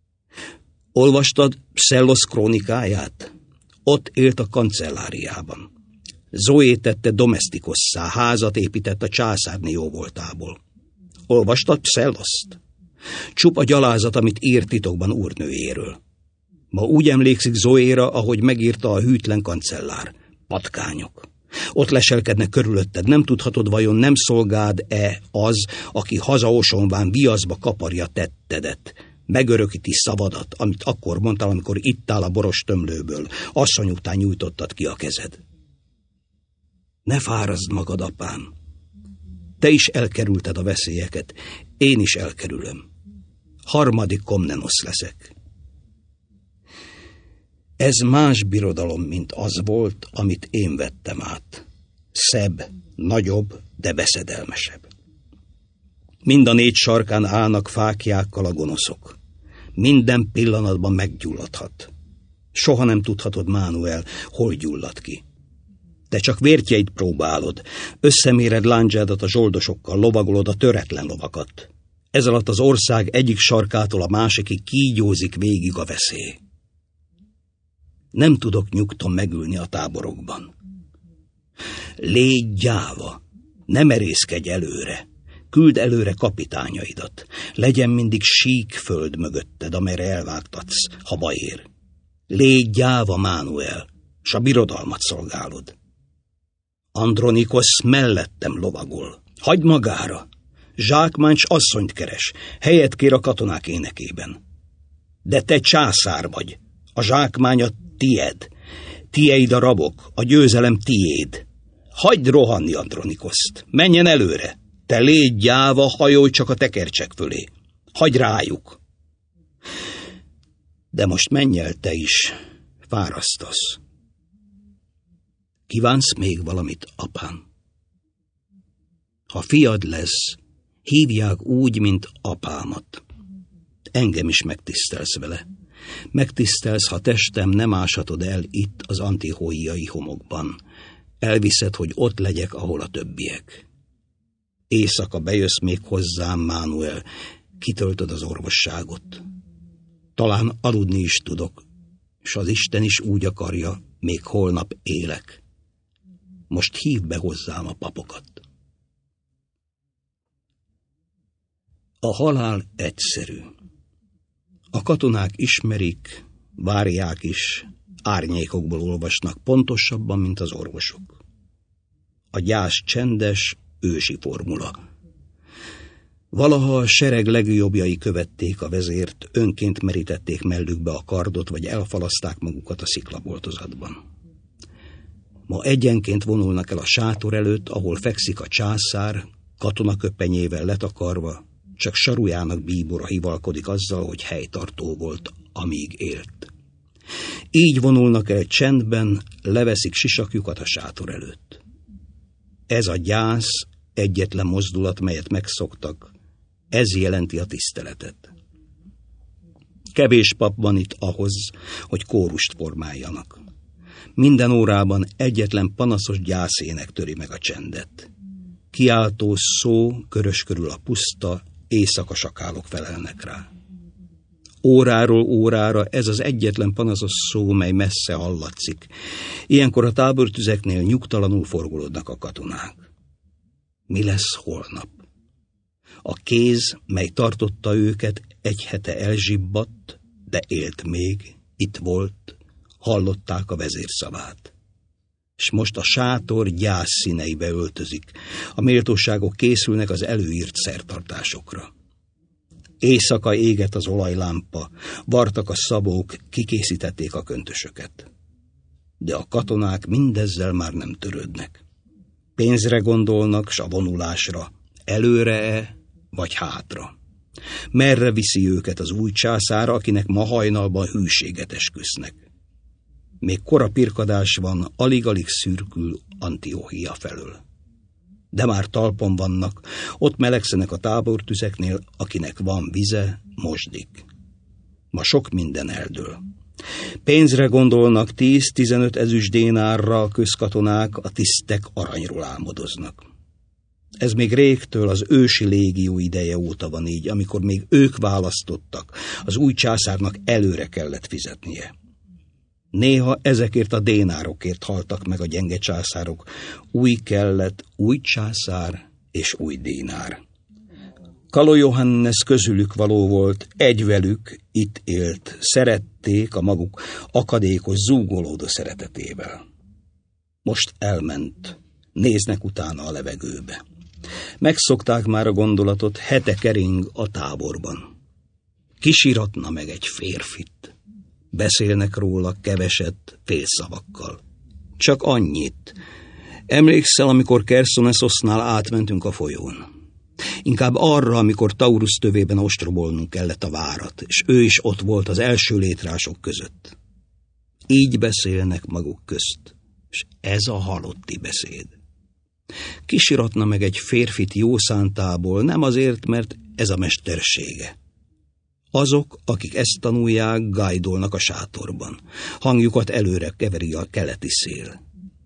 Olvastad Pszellosz krónikáját? Ott élt a kancelláriában. Zoé tette domesztikosszá, házat épített a császárné jóvoltából. Olvastad Pszelloszt? Csupa gyalázat, amit írt titokban úrnőjéről. Ma úgy emlékszik Zoéra, ahogy megírta a hűtlen kancellár. Patkányok. Ott leselkednek körülötted, nem tudhatod, vajon nem szolgád-e az, aki hazaosonván viaszba kaparja tettedet, megörökíti szavadat, amit akkor mondtál, amikor ittál a boros tömlőből, asszony után nyújtottad ki a kezed. Ne fárazd magad, apám. Te is elkerülted a veszélyeket, én is elkerülöm. Harmadik Komnenosz leszek. Ez más birodalom, mint az volt, amit én vettem át. Szebb, nagyobb, de veszedelmesebb. Mind a 4 sarkán állnak fáklyákkal a gonoszok. Minden pillanatban meggyulladhat. Soha nem tudhatod, Mánuel, hol gyullad ki. Te csak vértjeit próbálod, összeméred lándzsádat a zsoldosokkal, lovagolod a töretlen lovakat. Ez alatt az ország egyik sarkától a másikig kígyózik végig a veszély. Nem tudok nyugton megülni a táborokban. Légy gyáva, ne merészkedj előre, küld előre kapitányaidat, legyen mindig sík föld mögötted, amelyre elvágtatsz, ha baj ér. Légy gyáva, Mánuel, s a birodalmat szolgálod. Andronikosz mellettem lovagol. Hagyd magára! Zsákmány s asszonyt keres, helyet kér a katonák énekében. De te császár vagy, a zsákmány a tied, tieid a rabok, a győzelem tiéd. Hagyd rohanni Andronikoszt, menjen előre, te légy gyáva, hajolj csak a tekercsek fölé. Hagyj rájuk! De most menj el te is, fárasztasz. Kívánsz még valamit, apám? Ha fiad lesz, hívják úgy, mint apámat. Engem is megtisztelsz vele. Megtisztelsz, ha testem nem áshatod el itt az antihóiai homokban. Elviszed, hogy ott legyek, ahol a többiek. Éjszaka bejössz még hozzám, Mánuel, kitöltöd az orvosságot. Talán aludni is tudok, s az Isten is úgy akarja, még holnap élek. Most hívd be hozzám a papokat. A halál egyszerű. A katonák ismerik, várják is, árnyékokból olvasnak pontosabban, mint az orvosok. A gyász csendes, ősi formula. Valaha a sereg legjobbjai követték a vezért, önként merítették mellükbe a kardot, vagy elfalaszták magukat a sziklaboltozatban. Ma egyenként vonulnak el a sátor előtt, ahol fekszik a császár, katonaköpenyével letakarva, csak sarujának bíbora hivalkodik azzal, hogy helytartó volt, amíg élt. Így vonulnak el csendben, leveszik sisakjukat a sátor előtt. Ez a gyász, egyetlen mozdulat, melyet megszoktak, ez jelenti a tiszteletet. Kevés pap van itt ahhoz, hogy kórust formáljanak. Minden órában egyetlen panaszos gyászének töri meg a csendet. Kiáltó szó, körös körül a puszta, éjszaka sakálok felelnek rá. Óráról órára ez az egyetlen panaszos szó, mely messze hallatszik. Ilyenkor a tábortüzeknél nyugtalanul forgolódnak a katonák. Mi lesz holnap? A kéz, mely tartotta őket, egy hete elzsibbadt, de élt még, itt volt, hallották a vezérszavát. És most a sátor gyász színeibe öltözik, a méltóságok készülnek az előírt szertartásokra. Éjszaka éget az olajlámpa, vartak a szabók, kikészítették a köntösöket. De a katonák mindezzel már nem törődnek. Pénzre gondolnak, s a vonulásra, előre-e, vagy hátra. Merre viszi őket az új császár, akinek ma hajnalban hűséget esküsznek. Még kora pirkadás van, alig-alig szürkül Antiochia felől. De már talpon vannak, ott melegszenek a tábortüzeknél, akinek van vize, mosdik. Ma sok minden eldől. Pénzre gondolnak, 10-15 ezüstdénárra a közkatonák, a tisztek aranyról álmodoznak. Ez még régtől az ősi légió ideje óta van így, amikor még ők választottak, az új császárnak előre kellett fizetnie. Néha ezekért a dénárokért haltak meg a gyenge császárok. Új kellett, új császár és új dénár. Kaló Johannes közülük való volt, egyvelük itt élt, szerették a maguk akadékos, zúgolódó szeretetével. Most elment, néznek utána a levegőbe. Megszokták már a gondolatot, hete kering a táborban. Kisiratna meg egy férfit. Beszélnek róla keveset, félszavakkal. Csak annyit. Emlékszel, amikor Kersoneszosznál átmentünk a folyón? Inkább arra, amikor Taurus tövében ostrobolnunk kellett a várat, és ő is ott volt az első létrások között. Így beszélnek maguk közt, és ez a halotti beszéd. Kisiratna meg egy férfit jó szántából, nem azért, mert ez a mestersége. Azok, akik ezt tanulják, gájdolnak a sátorban. Hangjukat előre keveri a keleti szél.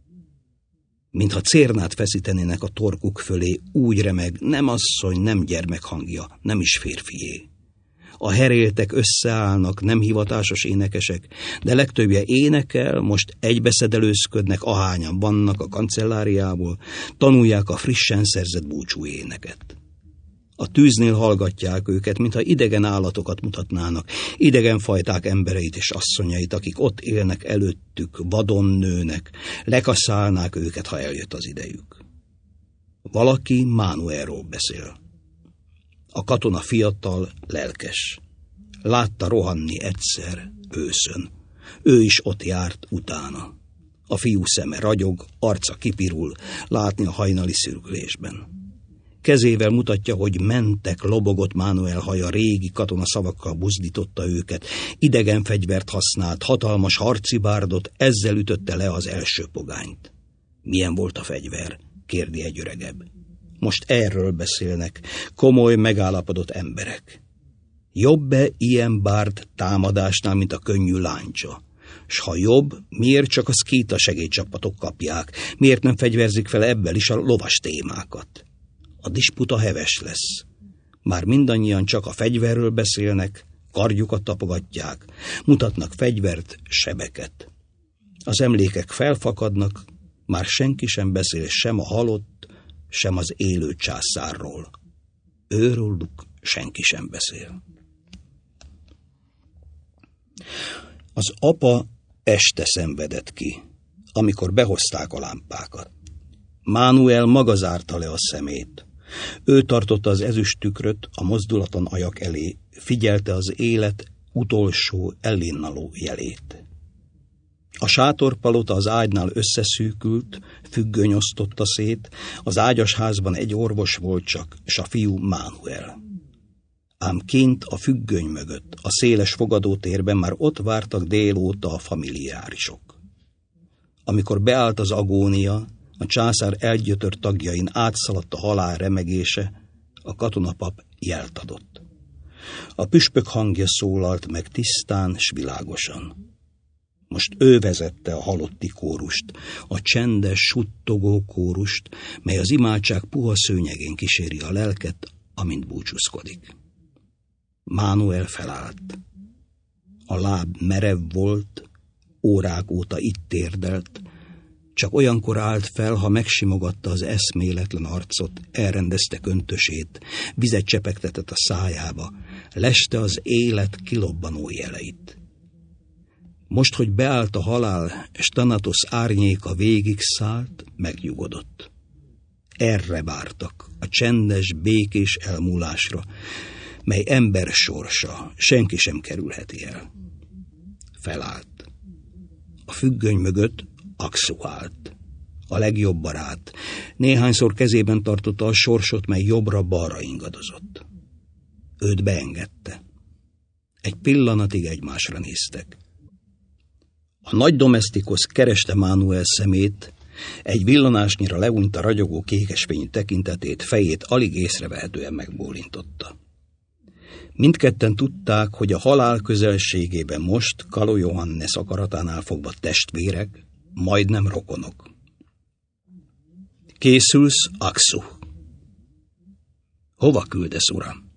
Mintha cérnát feszítenének a torkuk fölé, úgy remeg, nem asszony, nem gyermek hangja, nem is férfié. A heréltek összeállnak, nem hivatásos énekesek, de legtöbbje énekel, most egybeszedelőzködnek, ahányan vannak a kancelláriából, tanulják a frissen szerzett búcsú éneket. A tűznél hallgatják őket, mintha idegen állatokat mutatnának, idegen fajták embereit és asszonyait, akik ott élnek előttük, vadon nőnek, lekaszálnák őket, ha eljött az idejük. Valaki Mánuelról beszél. A katona fiatal, lelkes. Látta rohanni egyszer, őszön. Ő is ott járt utána. A fiú szeme ragyog, arca kipirul, látni a hajnali szürkülésben. Kezével mutatja, hogy mentek, lobogott Mánuel haja, régi katona szavakkal buzdította őket, idegen fegyvert használt, hatalmas harcibárdot, ezzel ütötte le az első pogányt. Milyen volt a fegyver? Kérdi egy öregebb. Most erről beszélnek, komoly, megállapodott emberek. Jobb-e ilyen bárd támadásnál, mint a könnyű láncsa? S ha jobb, miért csak a szkíta segédcsapatok kapják? Miért nem fegyverzik fel ebből is a lovas témákat? A disputa heves lesz. Már mindannyian csak a fegyverről beszélnek, kardjukat tapogatják, mutatnak fegyvert, sebeket. Az emlékek felfakadnak, már senki sem beszél sem a halott, sem az élő császárról. Őróluk senki sem beszél. Az apa este szenvedett ki, amikor behozták a lámpákat. Mánuel maga zárta le a szemét. Ő tartotta az ezüsttükröt a mozdulatlan ajak elé, figyelte az élet utolsó ellinnaló jelét. A sátorpalota az ágynál összeszűkült, függöny osztotta szét, az ágyasházban egy orvos volt csak, s a fiú Mánuel. Ám kint a függöny mögött, a széles fogadótérben már ott vártak délóta a familiárisok. Amikor beállt az agónia, A császár elgyötört tagjain átszaladt a halál remegése, a katonapap jelt adott. A püspök hangja szólalt meg tisztán s világosan. Most ő vezette a halotti kórust, a csendes, suttogó kórust, mely az imádság puha szőnyegén kíséri a lelket, amint búcsúzkodik. Mánuel felállt. A láb merev volt, órák óta itt térdelt, csak olyankor állt fel, ha megsimogatta az eszméletlen arcot, elrendezte köntösét, vizet csepegtetett a szájába, leste az élet kilobbanó jeleit. Most, hogy beállt a halál, s Tanatosz árnyéka végig szállt, megnyugodott. Erre vártak, a csendes, békés elmúlásra, mely ember sorsa, senki sem kerülheti el. Felállt. A függöny mögött Akszu állt, a legjobb barát. Néhányszor kezében tartotta a sorsot, mely jobbra-balra ingadozott. Őt beengedte. Egy pillanatig egymásra néztek. A nagy domesztikosz kereste Mánuel szemét, egy villanásnyira lehunyta ragyogó kékesfényű tekintetét, fejét alig észrevehetően megbólintotta. Mindketten tudták, hogy a halál közelségében most Kaló Johannes akaratánál fogva testvérek, majdnem rokonok. Készülsz, Akszu? Hova küldesz, uram?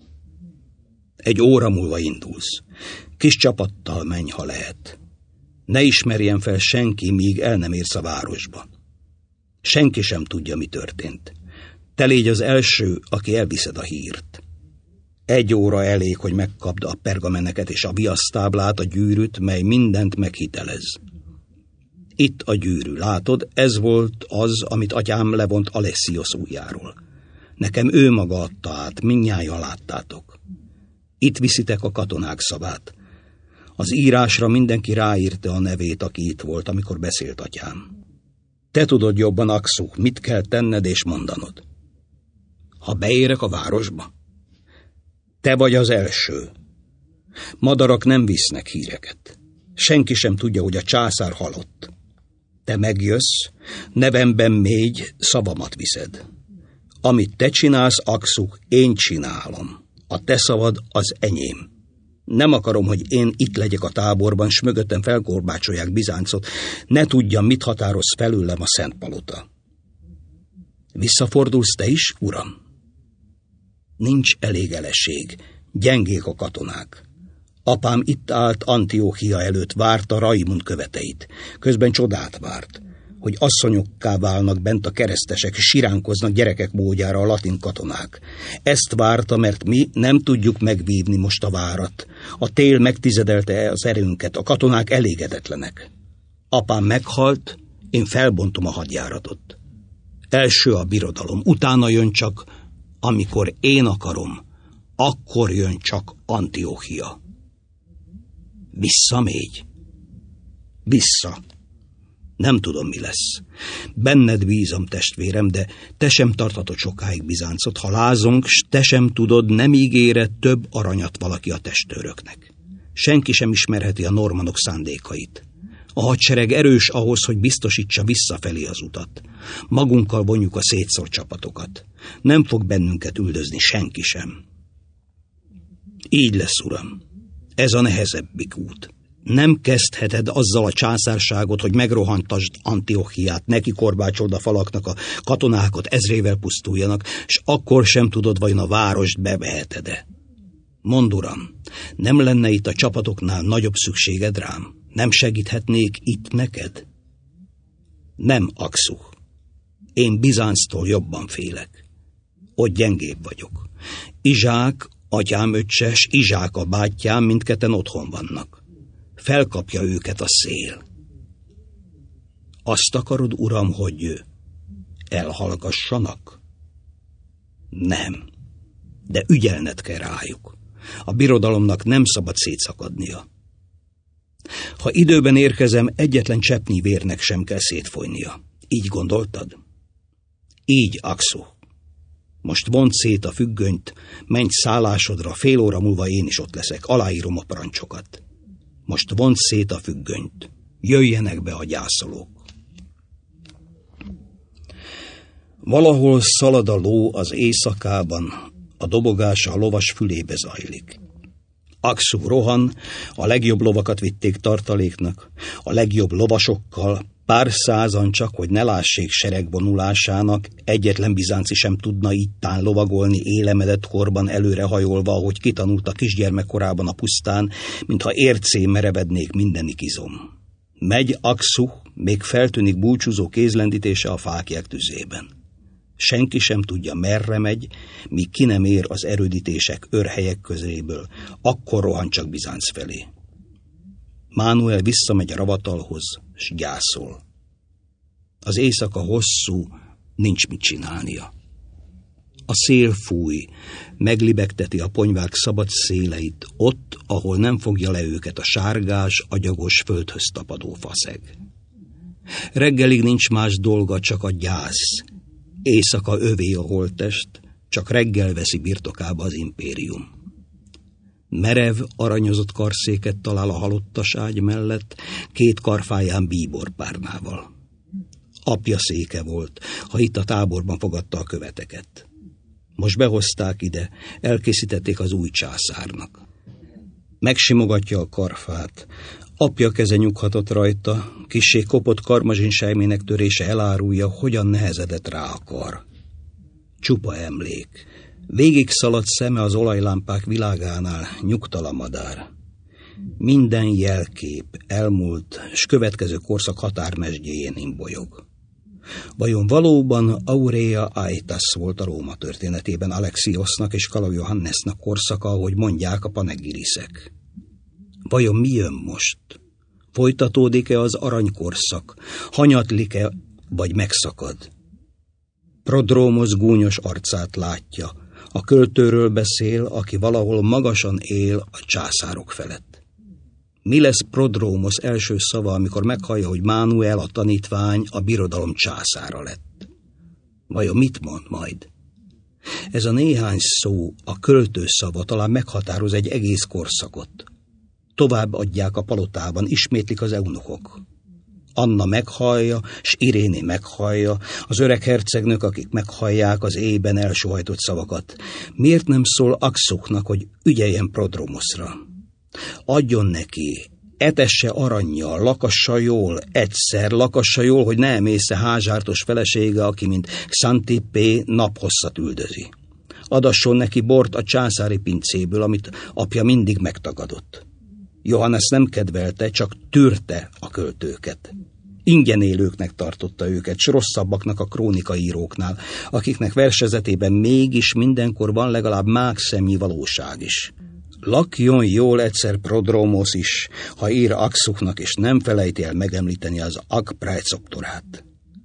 Egy óra múlva indulsz. Kis csapattal menj, ha lehet. Ne ismerjen fel senki, míg el nem érsz a városba. Senki sem tudja, mi történt. Te légy az első, aki elviszed a hírt. 1 óra elég, hogy megkapd a pergameneket és a viasztáblát, a gyűrűt, mely mindent meghitelez. Itt a gyűrű, látod, ez volt az, amit atyám levont Alessiosz ujjáról. Nekem ő maga adta át, mindnyájan láttátok. Itt viszitek a katonák szavát. Az írásra mindenki ráírta a nevét, aki itt volt, amikor beszélt atyám. Te tudod jobban, Akszu, mit kell tenned és mondanod. Ha beérek a városba? Te vagy az első. Madarak nem visznek híreket. Senki sem tudja, hogy a császár halott. Te megjössz, nevemben mégy, szavamat viszed. Amit te csinálsz, Akszu, én csinálom. A te szavad az enyém. Nem akarom, hogy én itt legyek a táborban, s mögöttem felkorbácsolják Bizáncot. Ne tudjam, mit határoz felőlem a Szent Palota. Visszafordulsz te is, uram? Nincs elég elesség. Gyengék a katonák. Apám itt állt Antióchia előtt, várta Raimund követeit. Közben csodát várt, hogy asszonyokká válnak bent a keresztesek, és siránkoznak gyerekek módjára a latin katonák. Ezt várta, mert mi nem tudjuk megvívni most a várat. A tél megtizedelte az erőnket, a katonák elégedetlenek. Apám meghalt, én felbontom a hadjáratot. Első a birodalom, utána jön csak, amikor én akarom, akkor jön csak Antióchia. Visszamégy. Vissza. Nem tudom, mi lesz. Benned bízom, testvérem, de te sem tarthatod sokáig Bizáncot. Ha lázong, s te sem tudod, nem ígéred több aranyat valaki a testőröknek. Senki sem ismerheti a normanok szándékait. A hadsereg erős ahhoz, hogy biztosítsa visszafelé az utat. Magunkkal vonjuk a szétszórt csapatokat. Nem fog bennünket üldözni senki sem. Így lesz, uram. Ez a nehezebbik út. Nem kezdheted azzal a császárságot, hogy megrohantasd Antióchiát, neki korbácsold a falaknak, a katonákat ezrével pusztuljanak, és akkor sem tudod, vajon a várost beveheted-e. Mondd, uram, nem lenne itt a csapatoknál nagyobb szükséged rám? Nem segíthetnék itt neked? Nem, Akszu. Én Bizánctól jobban félek. Ott gyengébb vagyok. Izsák, atyám öccse, s Izsák a bátyám, mindketten otthon vannak. Felkapja őket a szél. Azt akarod, uram, hogy elhallgassanak? Nem, de ügyelned kell rájuk. A birodalomnak nem szabad szétszakadnia. Ha időben érkezem, egyetlen cseppnyi vérnek sem kell szétfolynia. Így gondoltad? Így, Akszu. Most vondd szét a függönyt, menj szállásodra, fél óra múlva én is ott leszek, aláírom a parancsokat. Most vondd szét a függönyt, jöjjenek be a gyászolók. Valahol szalad a ló az éjszakában, a dobogása a lovas fülébe zajlik. Ak-Su rohan, a legjobb lovakat vitték tartaléknak, a legjobb lovasokkal, pár százan csak, hogy ne lássék seregvonulásának, egyetlen bizánci sem tudna ittán lovagolni élemedett korban előrehajolva, ahogy kitanulta kisgyermekkorában a pusztán, mintha ércé merevednék mindenik izom. Megy Ak-Su, még feltűnik búcsúzó kézlendítése a fáklyák tüzében. Senki sem tudja, merre megy, míg ki nem ér az erődítések őrhelyek közéből, akkor rohan csak Bizánc felé. Mánuel visszamegy a ravatalhoz, s gyászol. Az éjszaka hosszú, nincs mit csinálnia. A szél fúj, meglibegteti a ponyvák szabad széleit, ott, ahol nem fogja le őket a sárgás, agyagos földhöz tapadó faszeg. Reggelig nincs más dolga, csak a gyász. Éjszaka övé a holttest, csak reggel veszi birtokába az impérium. Merev, aranyozott karszéket talál a halottas ágy mellett, két karfáján bíborpárnával. Apja széke volt, ha itt a táborban fogadta a követeket. Most behozták ide, elkészítették az új császárnak. Megsimogatja a karfát, apja keze nyughatott rajta, kissé kopott karmazsinsejmének törése elárulja, hogyan nehezedett rá a kar. Csupa emlék. Végig szaladt szeme az olajlámpák világánál, nyugtalan madár. Minden jelkép elmúlt, s következő korszak határmesdjéjén imbolyog. Vajon valóban Aurea Aetas volt a Róma történetében Alexiosnak és Kalao Johannesnak korszaka, ahogy mondják a panegyriszek? Vajon mi jön most? Folytatódik-e az aranykorszak? Hanyatlik-e, vagy megszakad? Prodrómosz gúnyos arcát látja. A költőről beszél, aki valahol magasan él a császárok felett. Mi lesz Prodrómosz első szava, amikor meghallja, hogy Mánuel, a tanítvány, a birodalom császára lett? Vajon mit mond majd? Ez a néhány szó, a költő szava talán meghatároz egy egész korszakot. Tovább adják a palotában, ismétlik az eunuchok. Anna meghallja, s Iréné meghallja, az öreg hercegnök, akik meghallják az éjben elsohajtott szavakat. Miért nem szól Ak-Suknak, hogy ügyeljen Prodrómoszra? Adjon neki, etesse arannyal, lakassa jól, egyszer lakassa jól, hogy ne emésze házsártos felesége, aki mint Xantippe naphosszat üldözi. Adasson neki bort a császári pincéből, amit apja mindig megtagadott. Johannes nem kedvelte, csak tűrte a költőket. Ingyen élőknek tartotta őket, s rosszabbaknak a krónikaíróknál, akiknek versezetében mégis mindenkor van legalább mákszemnyi valóság is. Lakjon jól egyszer Prodrómosz is, ha ír Ak-Suknak, és nem felejti el megemlíteni az Ak-Praetoktorát.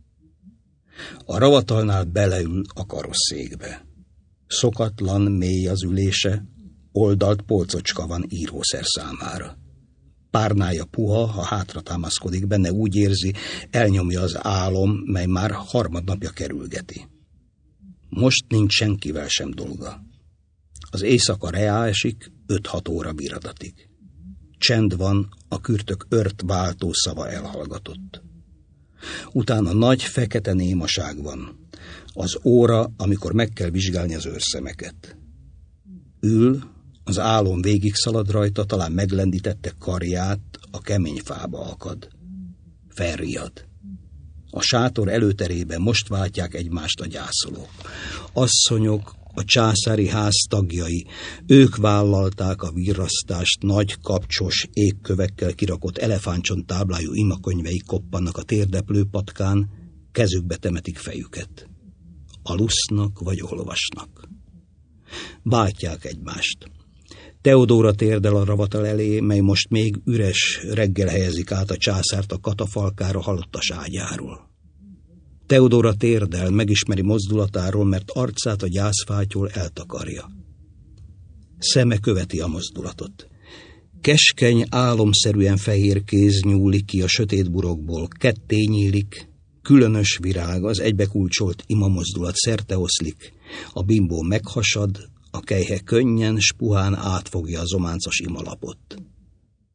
A ravatalnál beleül a karosszékbe. Szokatlan, mély az ülése, oldalt polcocska van írószer számára. Párnája puha, ha hátra támaszkodik benne, úgy érzi, elnyomja az álom, mely már harmadnapja kerülgeti. Most nincs senkivel sem dolga. Az éjszaka reá esik, 5-6 óra biradatig. Csend van, a kürtök ört váltó szava elhallgatott. Utána nagy fekete némaság van. Az óra, amikor meg kell vizsgálni az őrszemeket. Ül, az álom végig szalad rajta, talán meglendítette karját, a kemény fába akad. Felriad. A sátor előterében most váltják egymást a gyászolók. Asszonyok, a császári ház tagjai, ők vállalták a virrasztást, nagy, kapcsos, égkövekkel kirakott elefántcsont táblájú imakönyvei koppannak a térdeplő patkán, kezükbe temetik fejüket. Alusznak vagy olvasnak. Váltják egymást. Teodóra térdel a ravatal elé, mely most még üres, reggel helyezik át a császárt a katafalkára halottas ágyáról. Teodóra térdel, megismeri mozdulatáról, mert arcát a gyászfátyol eltakarja. Szeme követi a mozdulatot. Keskeny, álomszerűen fehér kéz nyúlik ki a sötét burokból, ketté nyílik, különös virág, az egybekulcsolt imamozdulat szerteoszlik, a bimbó meghasad, a kelyhe könnyen s puhán átfogja a zománcos imalapot.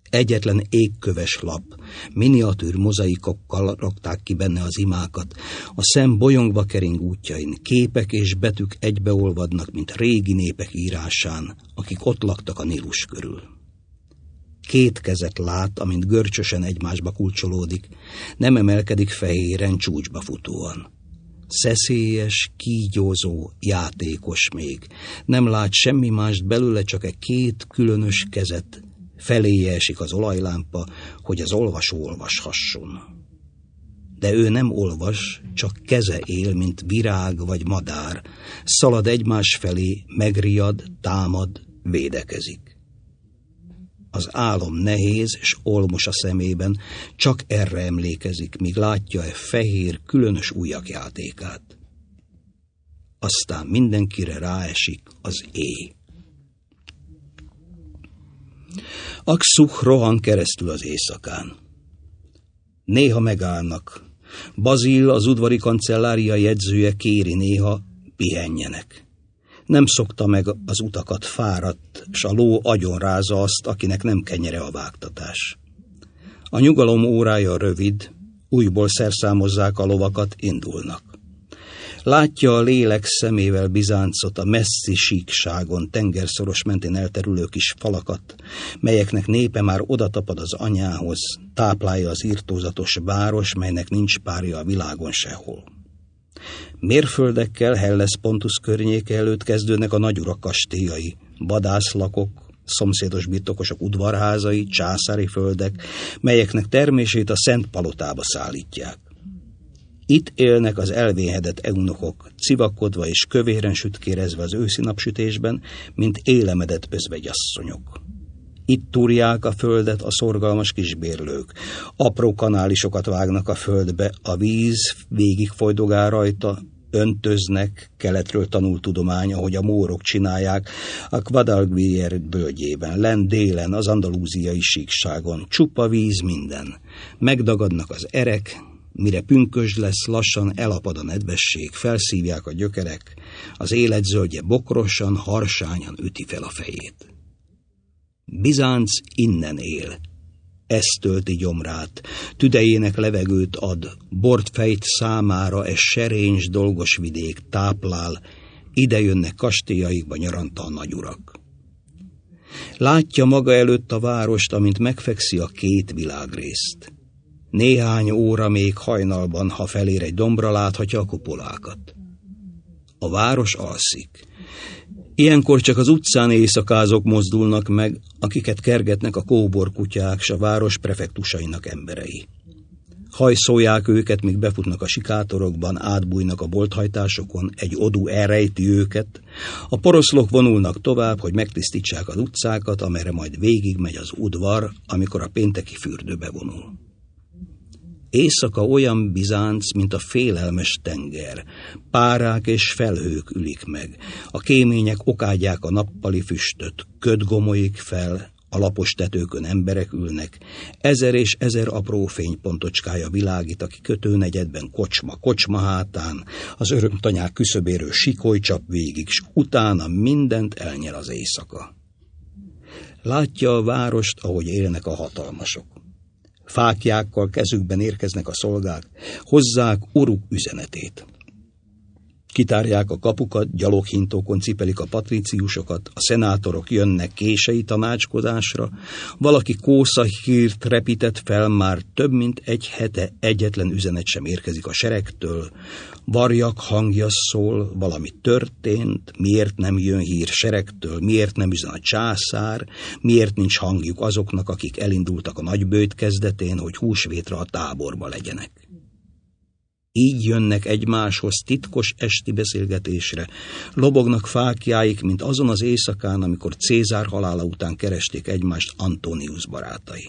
Egyetlen égköves lap, miniatűr mozaikokkal rakták ki benne az imákat, a szem bolyongva kering útjain, képek és betűk egybeolvadnak, mint régi népek írásán, akik ott laktak a Nílus körül. 2 kezet lát, amint görcsösen egymásba kulcsolódik, nem emelkedik fehéren csúcsba futóan. Szeszélyes, kígyózó, játékos még. Nem lát semmi mást belőle, csak 2 különös kezet. Feléje esik az olajlámpa, hogy az olvasó olvashasson. De ő nem olvas, csak keze él, mint virág vagy madár. Szalad egymás felé, megriad, támad, védekezik. Az álom nehéz és olmos a szemében, csak erre emlékezik, míg látja fehér, különös ujjak játékát. Aztán mindenkire ráesik az éj. Akszuch rohan keresztül az éjszakán. Néha megállnak. Bazil, az udvari kancellária jegyzője kéri néha, pihenjenek. Nem szokta meg az utakat, fáradt, s a ló agyonrázza azt, akinek nem kenyere a vágtatás. A nyugalom órája rövid, újból szerszámozzák a lovakat, indulnak. Látja a lélek szemével Bizáncot, a messzi síkságon, tengerszoros mentén elterülő kis falakat, melyeknek népe már odatapad az anyához, táplálja az irtózatos város, melynek nincs párja a világon sehol. Mérföldekkel Hellespontus környéke előtt kezdődnek a nagyurak kastélyai, vadászlakok, szomszédos birtokosok udvarházai, császári földek, melyeknek termését a Szent Palotába szállítják. Itt élnek az elvéhedett eunuchok, civakodva és kövéren sütkérezve az őszi napsütésben, mint élemedett özvegyasszonyok. Itt túrják a földet a szorgalmas kisbérlők. Apró kanálisokat vágnak a földbe, a víz végig folydogál rajta, öntöznek, keletről tanult tudomány, ahogy a mórok csinálják, a Guadalquivir völgyében, lent délen, az andalúziai síkságon. Csupa víz minden. Megdagadnak az erek, mire pünkösd lesz, lassan elapad a nedvesség, felszívják a gyökerek, az élet zöldje bokrosan, harsányan üti fel a fejét. Bizánc innen él. Ez tölti gyomrát, tüdejének levegőt ad, bort fejt számára, ez serény, dolgos vidék, táplál, ide jönnek kastélyaikba nyaranta a nagyurak. Látja maga előtt a várost, amint megfekszi a 2 világrészt. Néhány óra még hajnalban, ha felér egy dombra, láthatja a kupolákat. A város alszik. Ilyenkor csak az utcán éjszakázók mozdulnak meg, akiket kergetnek a kóborkutyák s a város prefektusainak emberei. Hajszolják őket, míg befutnak a sikátorokban, átbújnak a bolthajtásokon, egy odú elrejti őket. A poroszlók vonulnak tovább, hogy megtisztítsák az utcákat, amerre majd végigmegy az udvar, amikor a pénteki fürdőbe vonul. Éjszaka olyan Bizánc, mint a félelmes tenger. Párák és felhők ülik meg. A kémények okádják a nappali füstöt, köd gomolyik fel, a lapos tetőkön emberek ülnek. 1000 és 1000 apró fénypontocskája világít, aki kötőnegyedben kocsma hátán, az örömtanyák küszöbéről sikoly csap végig, s utána mindent elnyel az éjszaka. Látja a várost, ahogy élnek a hatalmasok. Fáklyákkal kezükben érkeznek a szolgák, hozzák uruk üzenetét. Kitárják a kapukat, gyaloghintókon cipelik a patríciusokat, a szenátorok jönnek kései tanácskozásra, valaki kószahírt repített fel, már több mint 1 hete egyetlen üzenet sem érkezik a seregtől, varjak hangja szól, valami történt, miért nem jön hír seregtől, miért nem üzen a császár, miért nincs hangjuk azoknak, akik elindultak a nagybőjt kezdetén, hogy húsvétra a táborba legyenek. Így jönnek egymáshoz titkos esti beszélgetésre, lobognak fáklyáik, mint azon az éjszakán, amikor Cézár halála után keresték egymást Antonius barátai.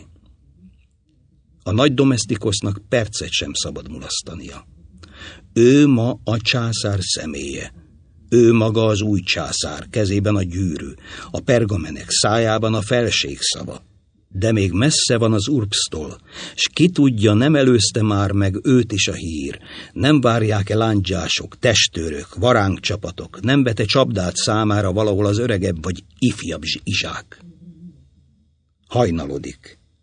A nagy domesztikosznak percet sem szabad mulasztania. Ő ma a császár személye. Ő maga az új császár, kezében a gyűrű, a pergamenek, szájában a felség szava. De még messze van az Urbsztól, s ki tudja, nem előzte már meg őt is a hír, nem várják-e lándzsások, testőrök, varángcsapatok, nem vete csapdát számára valahol az öregebb vagy ifjabb izsák. Hajnalodik.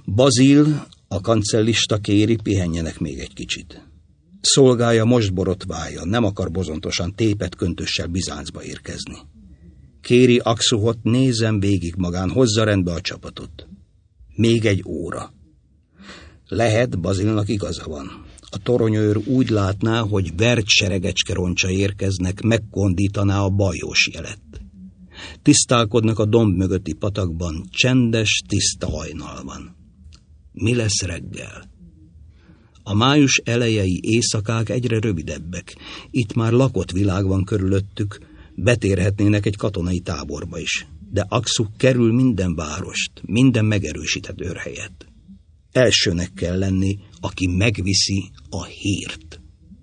Bazil, a kancellista kéri, pihenjenek még egy kicsit. Szolgája most borotválja, nem akar bozontosan tépet köntössel Bizáncba érkezni. Kéri Aksuhot, nézzen végig magán, hozza rendbe a csapatot. Még egy óra. Lehet, Bazilnak igaza van. A toronyőr úgy látná, hogy vert seregecske roncsa érkeznek, megkondítaná a bajós jelet. Tisztálkodnak a domb mögötti patakban, csendes, tiszta hajnal van. Mi lesz reggel? A május elejei éjszakák egyre rövidebbek. Itt már lakott világ van körülöttük, betérhetnének egy katonai táborba is. De Aksu kerül minden várost, minden megerősített őrhelyet. Elsőnek kell lenni, aki megviszi a hírt.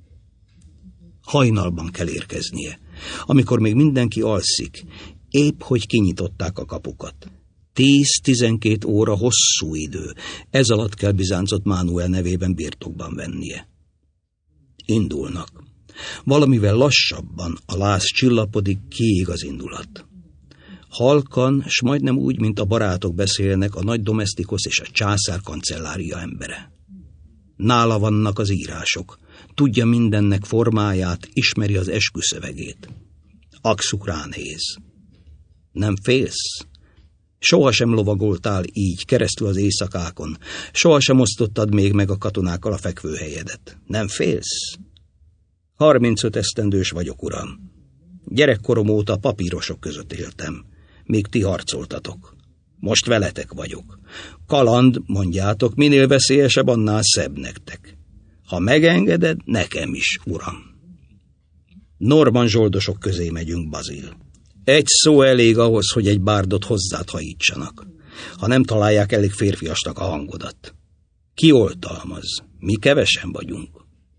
Hajnalban kell érkeznie, amikor még mindenki alszik, épp hogy kinyitották a kapukat. 10-12 óra hosszú idő, ez alatt kell Bizáncot Mánuel nevében birtokban vennie. Indulnak. Valamivel lassabban a láz csillapodik, kiég az indulat. Halkan, s majdnem úgy, mint a barátok beszélnek, a nagy domesztikosz és a császár kancellária embere. Nála vannak az írások, tudja mindennek formáját, ismeri az esküszövegét. Aksuk ránéz. Nem félsz? Sohasem lovagoltál így, keresztül az éjszakákon. Sohasem osztottad még meg a katonákkal a fekvőhelyedet. Nem félsz? 35 esztendős vagyok, uram. Gyerekkorom óta papírosok között éltem, míg ti harcoltatok. Most veletek vagyok. Kaland, mondjátok, minél veszélyesebb, annál szebb nektek. Ha megengeded, nekem is, uram. Norman zsoldosok közé megyünk, Bazil. Egy szó elég ahhoz, hogy egy bárdot hozzád hajítsanak, ha nem találják elég férfiasnak a hangodat. Ki oltalmaz? Mi kevesen vagyunk.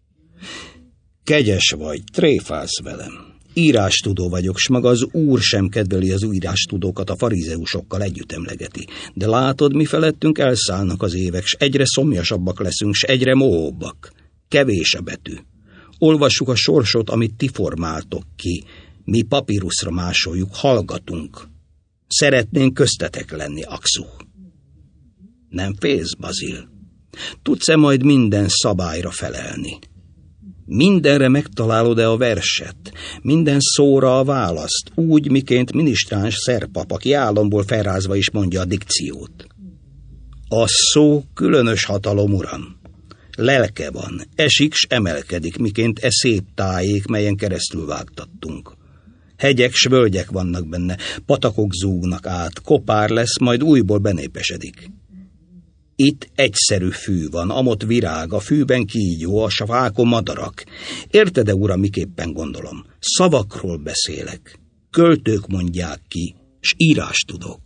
Kegyes vagy, tréfálsz velem. Írástudó vagyok, s maga az Úr sem kedveli az írástudókat, a farizeusokkal együtt emlegeti. De látod, mi felettünk elszállnak az évek, s egyre szomjasabbak leszünk, s egyre mohóbbak. Kevés a betű. Olvassuk a sorsot, amit ti formáltok ki. Mi papíruszra másoljuk, hallgatunk. Szeretnénk köztetek lenni, Aksu. Nem félsz, Bazil? Tudsz-e majd minden szabályra felelni? Mindenre megtalálod-e a verset? Minden szóra a választ, úgy, miként minisztráns szerpap, aki álomból felrázva is mondja a dikciót. A szó különös hatalom, uram. Lelke van, esik s emelkedik, miként e szép tájék, melyen keresztül vágtattunk. Hegyek s völgyek vannak benne, patakok zúgnak át, kopár lesz, majd újból benépesedik. Itt egyszerű fű van, amott virág, a fűben kígyó, a fákon madarak. Érted-e, uram, miképpen gondolom? Szavakról beszélek. Költők mondják ki, s írást tudok.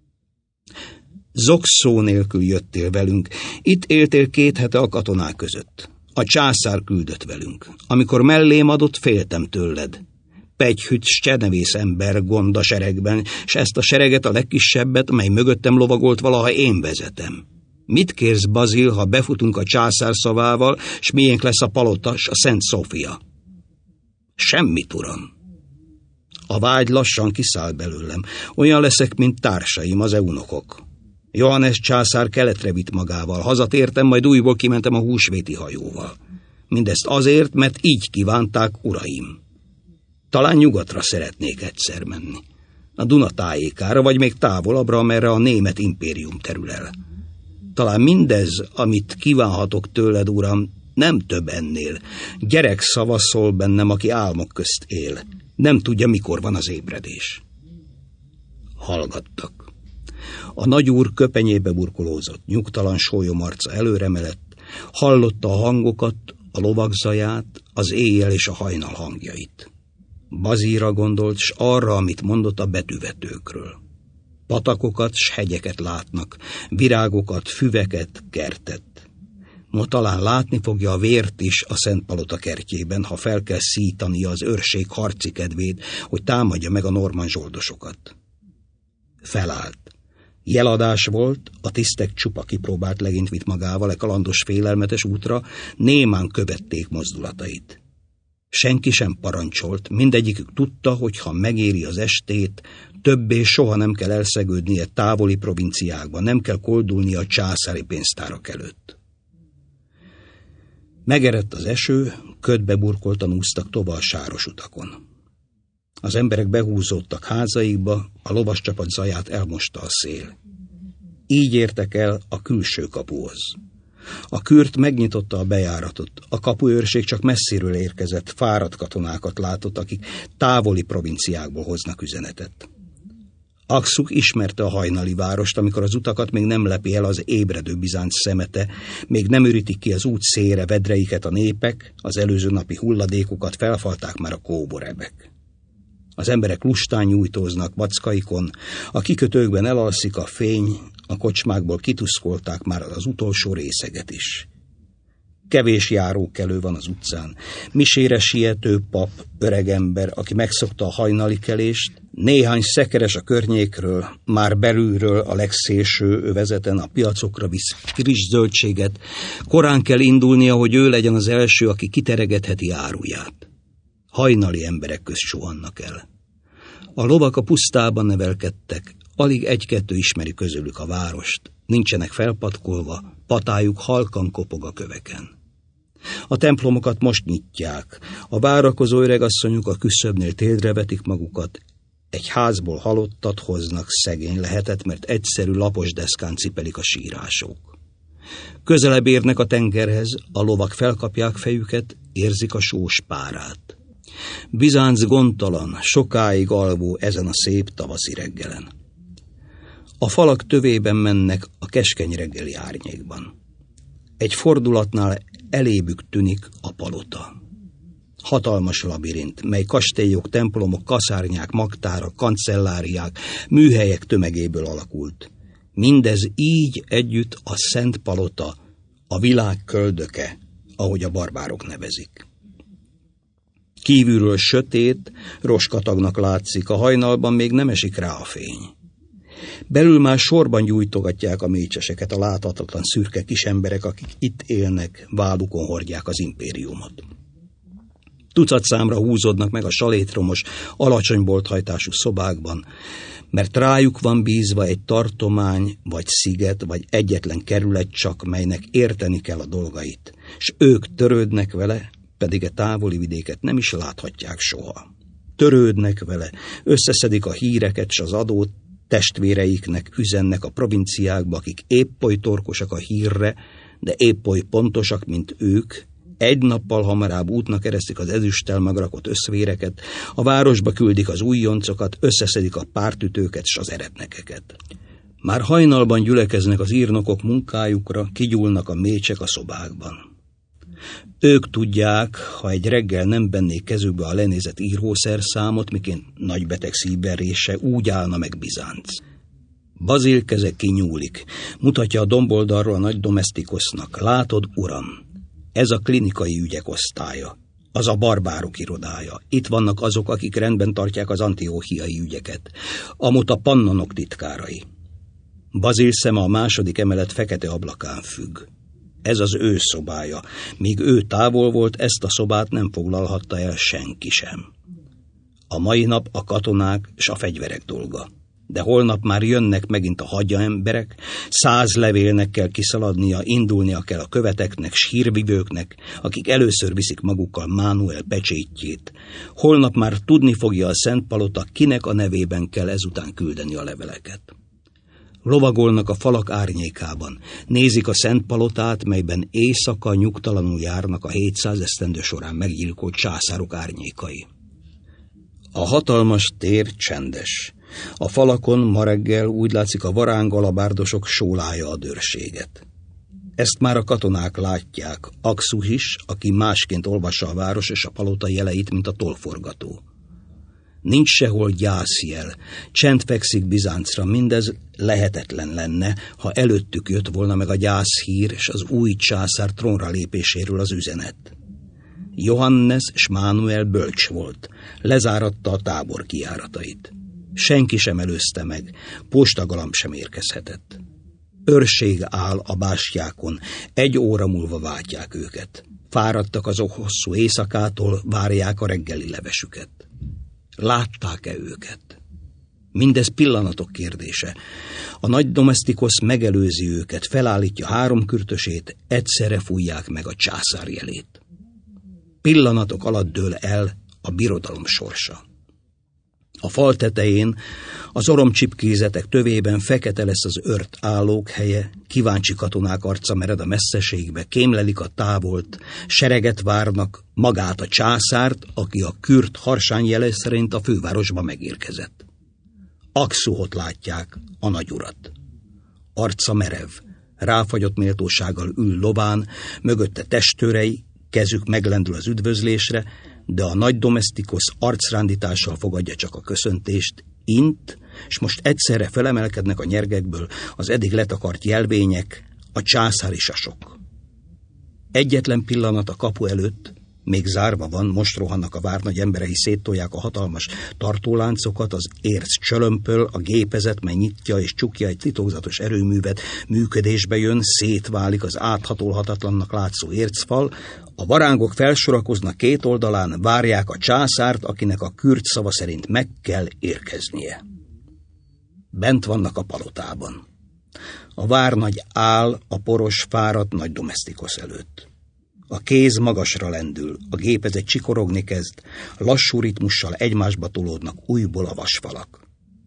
Zokszó nélkül jöttél velünk, itt éltél 2 hete a katonák között. A császár küldött velünk. Amikor mellém adott, féltem tőled. Pegyhüt s csenevész ember gond a seregben, s ezt a sereget, a legkisebbet, mely mögöttem lovagolt, valaha én vezetem. Mit kérsz, Bazil, ha befutunk a császár szavával, s miénk lesz a palota s a Szent Szófia? Semmit, uram. A vágy lassan kiszáll belőlem. Olyan leszek, mint társaim, az eunokok. Johannes császár keletre vitt magával. Hazatértem, majd újból kimentem a húsvéti hajóval. Mindezt azért, mert így kívánták, uraim. Talán nyugatra szeretnék egyszer menni. A Duna tájékára, vagy még távolabbra, amerre a német impérium terül el. Talán mindez, amit kívánhatok tőled, uram, nem több ennél. Gyerek szava szól bennem, aki álmok közt él. Nem tudja, mikor van az ébredés. Hallgattak. A nagyúr köpenyébe burkolózott, nyugtalan sólyom arca előremelett, hallotta a hangokat, a lovak zaját, az éjjel és a hajnal hangjait. Bazilra gondolt, s arra, amit mondott a betűvetőkről. Patakokat s hegyeket látnak, virágokat, füveket, kertet. Ma talán látni fogja a vért is a Szent Palota kertjében, ha fel kell szítania az őrség harci kedvét, hogy támadja meg a norman zsoldosokat. Felállt. Jeladás volt, a tisztek csupa kipróbált legényt vitt magával e kalandos félelmetes útra, némán követték mozdulatait. Senki sem parancsolt, mindegyikük tudta, hogy ha megéri az estét, többé soha nem kell elszegődnie távoli provinciákba, nem kell koldulnia a császári pénztárak előtt. Megerett az eső, ködbe burkoltan úsztak tovább a sáros utakon. Az emberek behúzódtak házaikba, a lovascsapat zaját elmosta a szél. Így értek el a külső kapuhoz. A kürt megnyitotta a bejáratot, a kapuőrség csak messziről érkezett, fáradt katonákat látott, akik távoli provinciákból hoznak üzenetet. Akszuk ismerte a hajnali várost, amikor az utakat még nem lepi el az ébredő bizánc szemete, még nem ürítik ki az út szélre vedreiket a népek, az előző napi hulladékokat felfalták már a kóborebek. Az emberek lustán nyújtóznak vackaikon, a kikötőkben elalszik a fény, a kocsmákból kituszkolták már az utolsó részeget is. Kevés járókelő van az utcán, misére siető pap, öregember, aki megszokta a hajnali kelést, néhány szekeres a környékről, már belülről a legszélső övezeten a piacokra visz friss zöldséget, korán kell indulnia, hogy ő legyen az első, aki kiteregetheti áruját. Hajnali emberek közt suhannak el. A lovak a pusztában nevelkedtek, alig egy-kettő ismeri közülük a várost, nincsenek felpatkolva, patájuk halkan kopog a köveken. A templomokat most nyitják, a várakozó öregasszonyok a küszöbnél térdre vetik magukat, egy házból halottat hoznak, szegény lehetett, mert egyszerű lapos deszkán cipelik a sírások. Közelebb érnek a tengerhez, a lovak felkapják fejüket, érzik a sós párát. Bizánc gondtalan, sokáig alvó ezen a szép tavaszi reggelen. A falak tövében mennek a keskeny reggeli árnyékban. Egy fordulatnál elébük tűnik a palota. Hatalmas labirint, mely kastélyok, templomok, kaszárnyák, magtárak, kancelláriák, műhelyek tömegéből alakult. Mindez így együtt a Szent Palota, a világ köldöke, ahogy a barbárok nevezik. Kívülről sötét, roskatagnak látszik, a hajnalban még nem esik rá a fény. Belül már sorban gyújtogatják a mécseseket a láthatatlan szürke kisemberek, akik itt élnek, vállukon hordják az impériumot. Tucat számra húzódnak meg a salétromos, alacsony bolthajtású szobákban, mert rájuk van bízva egy tartomány, vagy sziget, vagy egyetlen kerület csak, melynek érteni kell a dolgait, s ők törődnek vele, pedig a távoli vidéket nem is láthatják soha. Törődnek vele, összeszedik a híreket s az adót, testvéreiknek üzennek a provinciákba, akik épp oly torkosak a hírre, de épp oly pontosak, mint ők, egy nappal hamarabb útnak eresztik az ezüsttel megrakott összvéreket, a városba küldik az újoncokat, összeszedik a pártütőket s az eretnekeket. Már hajnalban gyülekeznek az írnokok munkájukra, kigyúlnak a mécsek a szobákban. Ők tudják, ha egy reggel nem vennék kezükbe a lenézett írószerszámot, miként nagybeteg szívverése, úgy állna meg Bizánc. Bazil keze kinyúlik, mutatja a domboldalról a nagy domesztikosznak. Látod, uram, ez a klinikai ügyek osztálya, az a barbárok irodája. Itt vannak azok, akik rendben tartják az antióchiai ügyeket, amut a pannonok titkárai. Bazil szeme a második emelet fekete ablakán függ. Ez az ő szobája. Míg ő távol volt, ezt a szobát nem foglalhatta el senki sem. A mai nap a katonák és a fegyverek dolga. De holnap már jönnek megint a hadjaemberek, 100 levélnek kell kiszaladnia, indulnia kell a követeknek, s hírvivőknek, akik először viszik magukkal Mánuel pecsétjét. Holnap már tudni fogja a Szent Palota, kinek a nevében kell ezután küldeni a leveleket. Lovagolnak a falak árnyékában, nézik a Szent Palotát, melyben éjszaka nyugtalanul járnak a 700 esztendő során meggyilkolt császárok árnyékai. A hatalmas tér csendes. A falakon ma reggel úgy látszik, a varángalabárdosok sólája a dőrséget. Ezt már a katonák látják, Akszuk is, aki másként olvassa a város és a palota jeleit, mint a tollforgató. Nincs sehol gyászjel, csend fekszik Bizáncra, mindez lehetetlen lenne, ha előttük jött volna meg a gyászhír és az új császár trónra lépéséről az üzenet. Johannes és Mánuel bölcs volt, lezáratta a tábor kijáratait. Senki sem előzte meg, postagalamb sem érkezhetett. Őrség áll a bástyákon, 1 óra múlva váltják őket. Fáradtak azok hosszú éjszakától, várják a reggeli levesüket. Látták-e őket? Mindez pillanatok kérdése. A nagy domesztikosz megelőzi őket, felállítja 3 kürtösét, egyszerre fújják meg a császár jelét. Pillanatok alatt dől el a birodalom sorsa. A fal tetején, az oromcsipkézetek tövében fekete lesz az ört állók helye, kíváncsi katonák arca mered a messzeségbe, kémlelik a távolt, sereget várnak, magát a császárt, aki a kürt harsányjele szerint a fővárosba megérkezett. Aksuhot látják, a nagyurat. Arca merev, ráfagyott méltósággal ül lován, mögötte testőrei, kezük meglendül az üdvözlésre, de a nagy domesztikosz arcrándítással fogadja csak a köszöntést, int, és most egyszerre felemelkednek a nyergekből az eddig letakart jelvények, a császári sasok. Egyetlen pillanat a kapu előtt, még zárva van, most rohannak a várnagy emberei, széttolják a hatalmas tartóláncokat, az érc csölömpöl, a gépezet, mely nyitja és csukja egy titokzatos erőművet, működésbe jön, szétválik az áthatolhatatlannak látszó ércfal, a varángok felsorakoznak 2 oldalán, várják a császárt, akinek a kürt szava szerint meg kell érkeznie. Bent vannak a palotában. A várnagy áll a poros, fáradt nagy domesztikosz előtt. A kéz magasra lendül, a gépezet csikorogni kezd, lassú ritmussal egymásba tolódnak újból a vasfalak.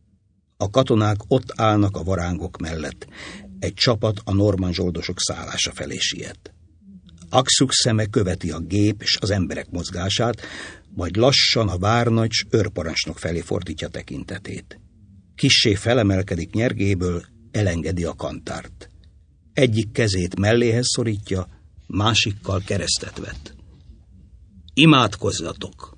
A katonák ott állnak a varángok mellett, egy csapat a normann zsoldosok szállása felé siet. Aksuk szeme követi a gép és az emberek mozgását, majd lassan a várnagy s őrparancsnok felé fordítja tekintetét. Kissé felemelkedik nyergéből, elengedi a kantárt. Egyik kezét melléhez szorítja, másikkal keresztet vet. Imádkozzatok!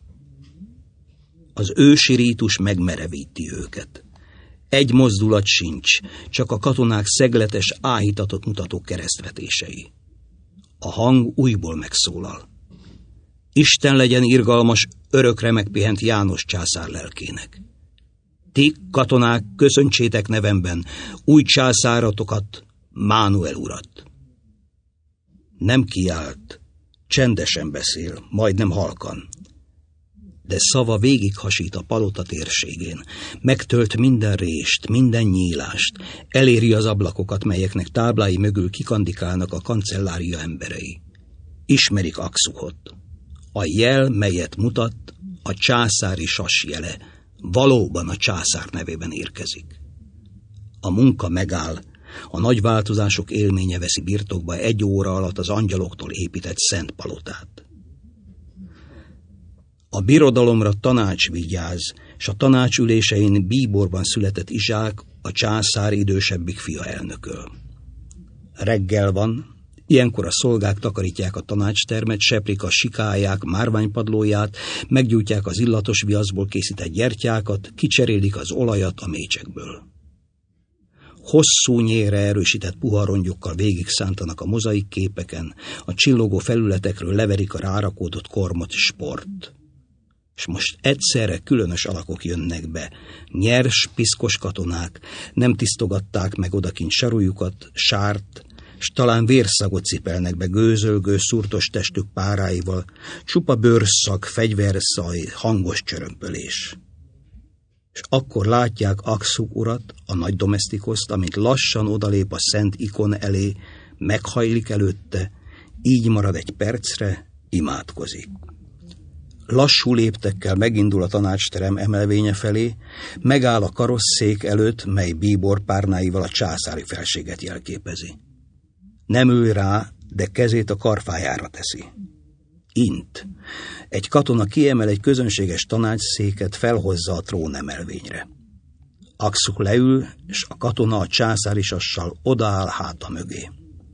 Az ősi rítus megmerevíti őket. Egy mozdulat sincs, csak a katonák szegletes, áhítatot mutató keresztvetései. A hang újból megszólal. Isten legyen irgalmas, örökre megpihent János császár lelkének. Ti, katonák, köszöntsétek nevemben új császáratokat, Mánuel urat. Nem kiált, csendesen beszél, majdnem halkan. De szava végighasít a palota térségén, megtölt minden rést, minden nyílást, eléri az ablakokat, melyeknek táblái mögül kikandikálnak a kancellária emberei. Ismerik Aksuhot. A jel, melyet mutat, a császári sas jele, valóban a császár nevében érkezik. A munka megáll, a nagy változások élménye veszi birtokba 1 óra alatt az angyaloktól épített szent palotát. A birodalomra tanács vigyáz, és a tanácsülésein bíborban született Izsák, a császár idősebbik fia elnököl. Reggel van, ilyenkor a szolgák takarítják a tanácstermet, seprik a sikályák márványpadlóját, meggyújtják az illatos viaszból készített gyertyákat, kicserélik az olajat a mécsekből. Hosszú nyélre erősített puha rongyokkal végig szántanak a mozaik képeken, a csillogó felületekről leverik a rárakódott kormot és sport. És most egyszerre különös alakok jönnek be, nyers, piszkos katonák, nem tisztogatták meg odakint sarújukat, sárt, s talán vérszagot cipelnek be gőzölgő, szurtos testük páráival, csupa bőrszag, fegyverszaj, hangos csörömpölés. És akkor látják Aksuk urat, a nagy domesztikoszt, amint lassan odalép a szent ikon elé, meghajlik előtte, így marad egy percre, imádkozik. Lassú léptekkel megindul a tanácsterem emelvénye felé, megáll a karosszék előtt, mely bíbor párnáival a császári felséget jelképezi. Nem ül rá, de kezét a karfájára teszi. Int. Egy katona kiemel egy közönséges tanácsszéket, felhozza a trónemelvényre. Aksuk leül, és a katona a császári sassal odaáll háta mögé.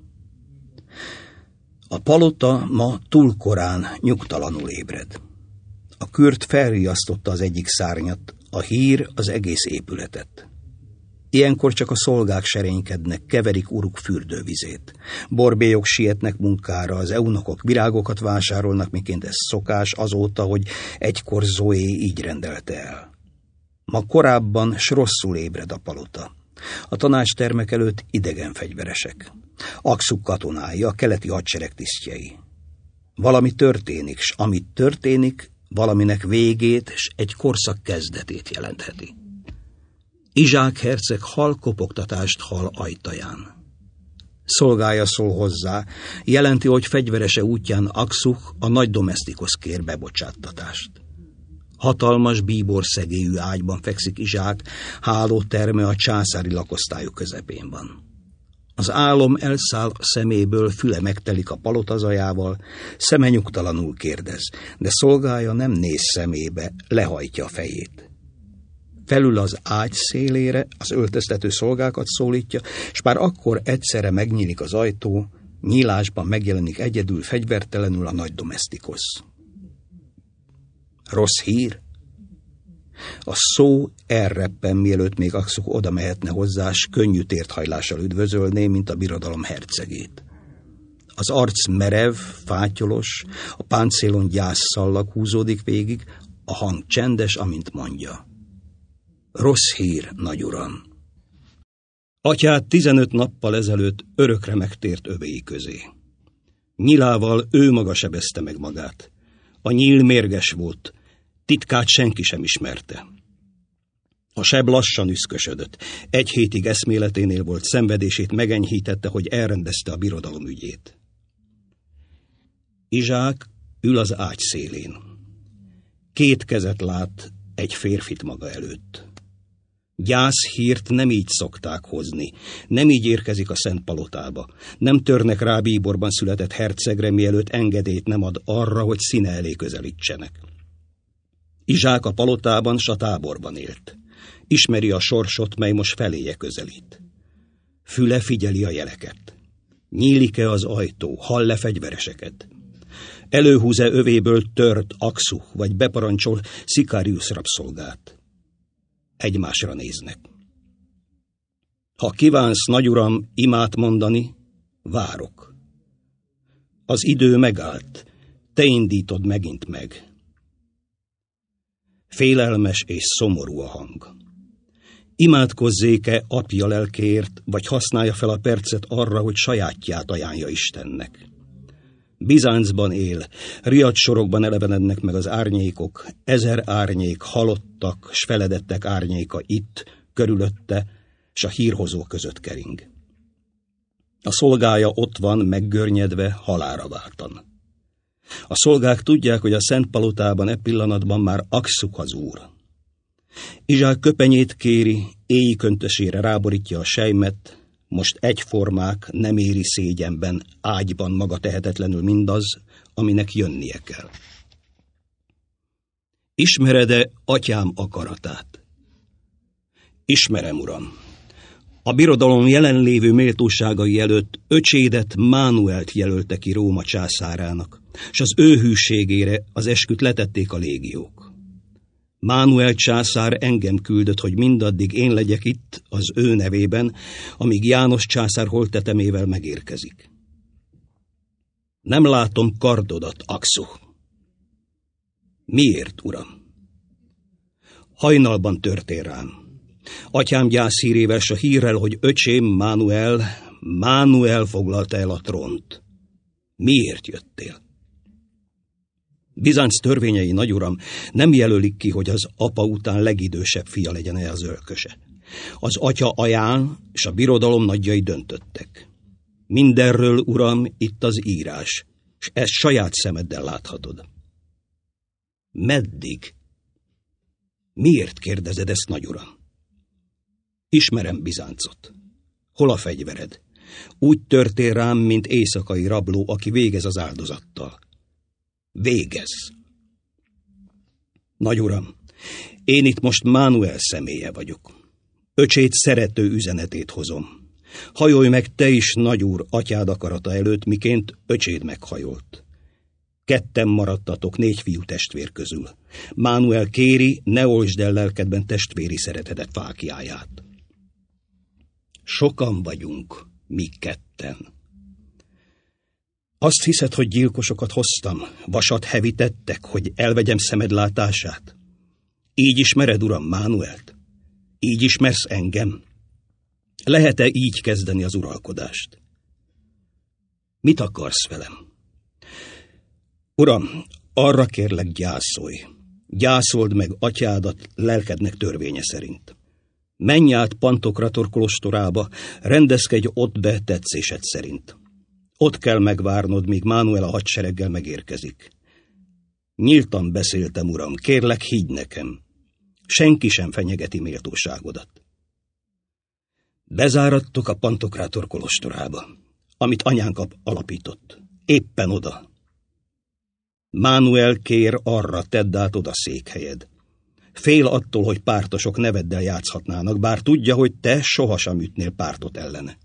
A palota ma túl korán nyugtalanul ébred. A kürt felriasztotta az egyik szárnyat, a hír az egész épületet. Ilyenkor csak a szolgák serénykednek, keverik uruk fürdővizét. Borbélyok sietnek munkára, az eunokok virágokat vásárolnak, miként ez szokás azóta, hogy egykor Zoé így rendelte el. Ma korábban s rosszul ébred a palota. A tanácstermek előtt idegen fegyveresek. Aksuk katonái, a keleti hadsereg tisztjei. Valami történik, s amit történik, valaminek végét és egy korszak kezdetét jelentheti. Izsák herceg halkopogtatást hall ajtaján. Szolgája szól hozzá, jelenti, hogy fegyverese útján Aksuh a nagy domesztikosz kér bebocsáttatást. Hatalmas bíborszegélyű ágyban fekszik Izsák, hálóterme a császári lakosztályok közepén van. Az álom elszáll a szeméből, füle megtelik a palota zajával, szeme nyugtalanul kérdez, de szolgája nem néz szemébe, lehajtja a fejét. Felül az ágy szélére az öltöztető szolgákat szólítja, s már akkor egyszerre megnyílik az ajtó, nyílásban megjelenik egyedül fegyvertelenül a nagy domesztikosz. Rossz hír? A szó elreppen, mielőtt még Aksuh oda mehetne hozzá, s könnyű térthajlással üdvözölné, mint a birodalom hercegét. Az arc merev, fátyolos, a páncélon gyászszallag húzódik végig, a hang csendes, amint mondja. Rossz hír, nagyuram. Atyát 15 nappal ezelőtt örökre megtért övéi közé. Nyilával ő maga sebezte meg magát. A nyíl mérges volt, titkát senki sem ismerte. A seb lassan üszkösödött. 1 hétig eszméleténél volt, szenvedését megenyhítette, hogy elrendezte a birodalom ügyét. Izsák ül az ágy szélén. 2 kezet lát, egy férfit maga előtt. Gyászhírt nem így szokták hozni, nem így érkezik a Szent Palotába, nem törnek rá bíborban született hercegre, mielőtt engedélyt nem ad arra, hogy színe elé közelítsenek. Izsák a palotában s a táborban élt. Ismeri a sorsot, mely most feléje közelít. Füle figyeli a jeleket. Nyílik-e az ajtó, hall-e fegyvereseket? Előhúz-e övéből tört Aksuh, vagy beparancsol Szikarius rabszolgát? Egymásra néznek. Ha kívánsz, nagyuram, imát mondani, várok. Az idő megállt, te indítod megint meg. Félelmes és szomorú a hang. Imádkozzék-e apja lelkéért, vagy használja fel a percet arra, hogy sajátját ajánlja Istennek? Bizáncban él, riadt sorokban elevenednek meg az árnyékok, 1000 árnyék, halottak, s feledettek árnyéka itt, körülötte, s a hírhozó között kering. A szolgája ott van, meggörnyedve, halálra váltan. A szolgák tudják, hogy a Szent Palotában e pillanatban már Aksuh az úr. Izsák köpenyét kéri, éji köntösére ráborítja a selymet, most egyformák, nem éri szégyenben, ágyban maga tehetetlenül mindaz, aminek jönnie kell. Ismered-e atyám akaratát? Ismerem, uram. A birodalom jelenlévő méltóságai előtt öcsédet, Mánuelt jelölte ki Róma császárának, s az ő hűségére az esküt letették a légiók. Mánuel császár engem küldött, hogy mindaddig én legyek itt az ő nevében, amíg János császár holttetemével megérkezik. Nem látom kardodat, Aksuh. Miért, uram? Hajnalban törtél rám. Atyám gyászhírével s a hírrel, hogy öcsém Mánuel foglalta el a trónt. Miért jöttél? Bizánc törvényei, nagyuram, nem jelölik ki, hogy az apa után legidősebb fia legyen-e az örököse. Az atya ajánl, és a birodalom nagyjai döntöttek. Mindenről, uram, itt az írás, és ezt saját szemeddel láthatod. Meddig? Miért kérdezed ezt, nagyuram? Ismerem Bizáncot. Hol a fegyvered? Úgy törtél rám, mint éjszakai rabló, aki végez az áldozattal. Végez. Nagyuram, én itt most Mánuel személye vagyok. Öcsét szerető üzenetét hozom. Hajolj meg te is, nagyúr, atyád akarata előtt, miként öcséd meghajolt. 2 maradtatok 4 fiú testvér közül. Mánuel kéri, ne oltsd el lelkedben testvéri szeretetet fáklyáját. Sokan vagyunk, mi 2. Azt hiszed, hogy gyilkosokat hoztam, vasat hevítettek, hogy elvegyem szemed látását? Így ismered, uram, Mánuelt? Így ismersz engem? Lehet-e így kezdeni az uralkodást? Mit akarsz velem? Uram, arra kérlek, gyászolj. Gyászold meg atyádat lelkednek törvénye szerint. Menj át Pantokrator kolostorába, rendezkedj ott be tetszésed szerint. Ott kell megvárnod, míg Mánuel a hadsereggel megérkezik. Nyíltan beszéltem, uram, kérlek, higgy nekem. Senki sem fenyegeti méltóságodat. Bezáradtok a Pantokrator kolostorába, amit anyánk alapított. Éppen oda. Mánuel kér, arra tedd át oda székhelyed. Fél attól, hogy pártosok neveddel játszhatnának, bár tudja, hogy te sohasem ütnél pártot ellene.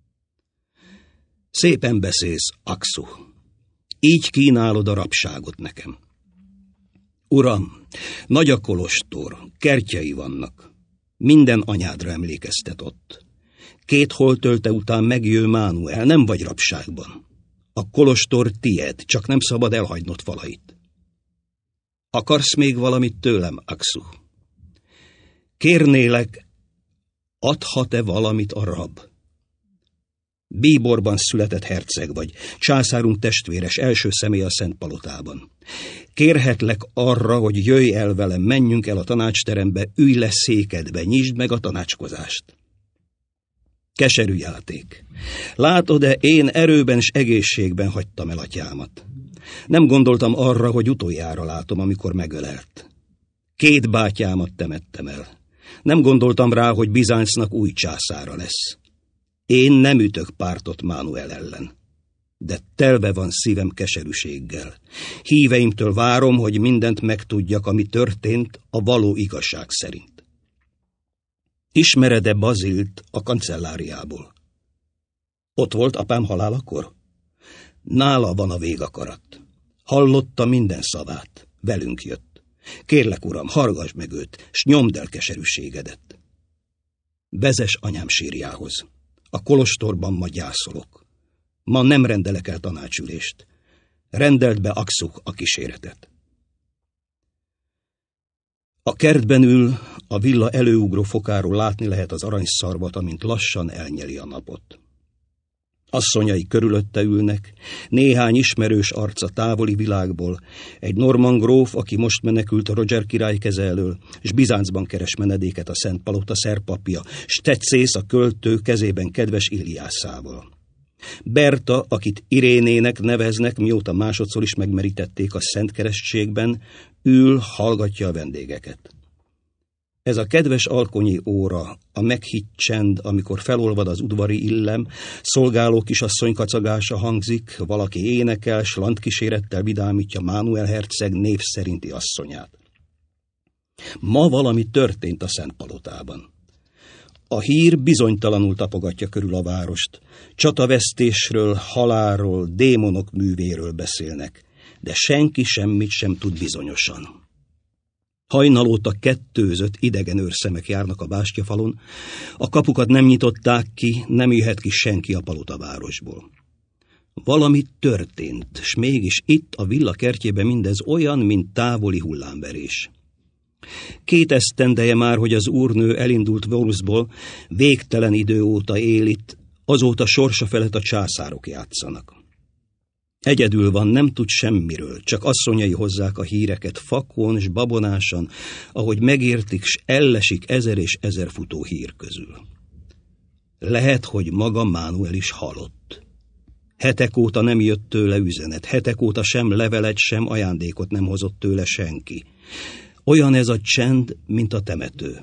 Szépen beszélsz, Aksu. Így kínálod a rabságot nekem. Uram, nagy a kolostor, kertjei vannak. Minden anyádra emlékeztet ott. 2 holtölte után megjő Mánuel, nem vagy rabságban. A kolostor tied, csak nem szabad elhagynod falait. Akarsz még valamit tőlem, Aksu? Kérnélek, adhat-e valamit a rab? Bíborban született herceg vagy, császárunk testvéres, első személy a Szent Palotában. Kérhetlek arra, hogy jöjj el velem, menjünk el a tanácsterembe, ülj le székedbe, nyisd meg a tanácskozást. Keserű játék. Látod-e, én erőben és egészségben hagytam el atyámat. Nem gondoltam arra, hogy utoljára látom, amikor megölelt. 2 bátyámat temettem el. Nem gondoltam rá, hogy Bizáncnak új császára lesz. Én nem ütök pártot Mánuel ellen. De telve van szívem keserűséggel. Híveimtől várom, hogy mindent megtudjak, ami történt a való igazság szerint. Ismered-e Bazilt a kancelláriából? Ott volt apám halálakor? Nála van a végakarat. Hallotta minden szavát. Velünk jött. Kérlek, uram, hallgass meg őt, s nyomd el keserűségedet. Vezess anyám sírjához. A kolostorban ma gyászolok. Ma nem rendelek el tanácsülést. Rendeld be Aksu a kíséretet. A kertben ül, a villa előugró fokáról látni lehet az aranyszarvat, amint lassan elnyeli a napot. Asszonyai körülötte ülnek, néhány ismerős arca távoli világból, egy norman gróf, aki most menekült a Roger király keze elől, és Bizáncban keres menedéket a Szent Palota szerpapja, s Tetszész a költő kezében kedves Iliászával. Berta, akit Irénének neveznek, mióta másodszor is megmerítették a Szent Keresztségben, ül, hallgatja a vendégeket. Ez a kedves alkonyi óra, a meghitt csend, amikor felolvad az udvari illem, szolgáló kisasszony kacagása hangzik, valaki énekel, s landkísérettel vidámítja Mánuel herceg név szerinti asszonyát. Ma valami történt a Szent Palotában. A hír bizonytalanul tapogatja körül a várost. Csatavesztésről, halálról, démonok művéről beszélnek, de senki semmit sem tud bizonyosan. Hajnal óta kettőzött idegen őrszemek járnak a bástyafalon, a kapukat nem nyitották ki, nem jöhet ki senki a palotavárosból. Valami történt, s mégis itt a villa kertjében mindez olyan, mint távoli hullámverés. 2 esztendeje már, hogy az úrnő elindult Volusból, végtelen idő óta él itt, azóta sorsa felett a császárok játszanak. Egyedül van, nem tud semmiről, csak asszonyai hozzák a híreket fakon s babonásan, ahogy megértik, s ellesik 1000 és 1000 futó hír közül. Lehet, hogy maga Mánuel is halott. Hetek óta nem jött tőle üzenet, hetek óta sem levelet, sem ajándékot nem hozott tőle senki. Olyan ez a csend, mint a temető.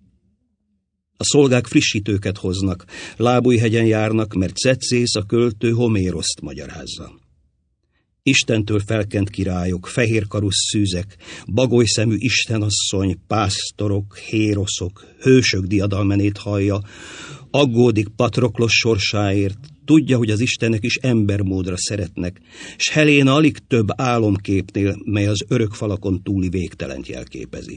A szolgák frissítőket hoznak, Lábújhegyen járnak, mert Tetszész a költő Homéroszt magyarázza. Istentől felkent királyok, fehérkarusz szűzek, bagolyszemű istenasszony, pásztorok, héroszok, hősök diadalmenét hallja, aggódik Patroklos sorsáért, tudja, hogy az istenek is embermódra szeretnek, s Heléna alig több álomképnél, mely az örök falakon túli végtelent jelképezi.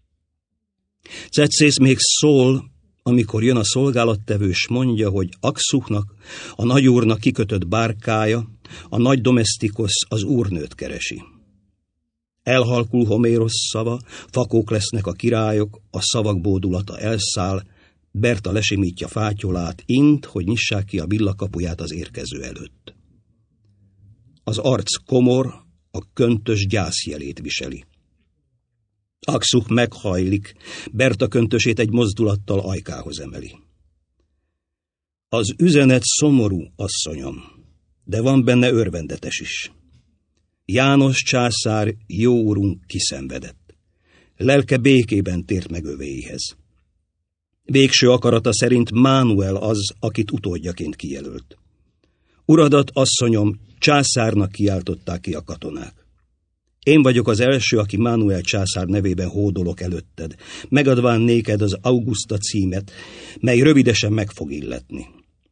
Tetszész még szól, amikor jön a szolgálattevő, s mondja, hogy Aksuhnak, a nagyúrnak kikötött bárkája, a nagy domesztikosz az úrnőt keresi. Elhalkul Homérosz szava, fakók lesznek a királyok, a szavak bódulata elszáll, Berta lesimítja fátyolát, int, hogy nyissák ki a villa kapuját az érkező előtt. Az arc komor, a köntös gyászjelét viseli. Aksuk meghajlik, Berta köntösét egy mozdulattal ajkához emeli. Az üzenet szomorú, asszonyom, de van benne örvendetes is. János császár, jó urunk kiszenvedett. Lelke békében tért meg övéihez. Végső akarata szerint Mánuel az, akit utódjaként kijelölt. Uradat, asszonyom, császárnak kiáltották ki a katonák. Én vagyok az első, aki Mánuel császár nevében hódolok előtted, megadván néked az Augusta címet, mely rövidesen meg fog illetni.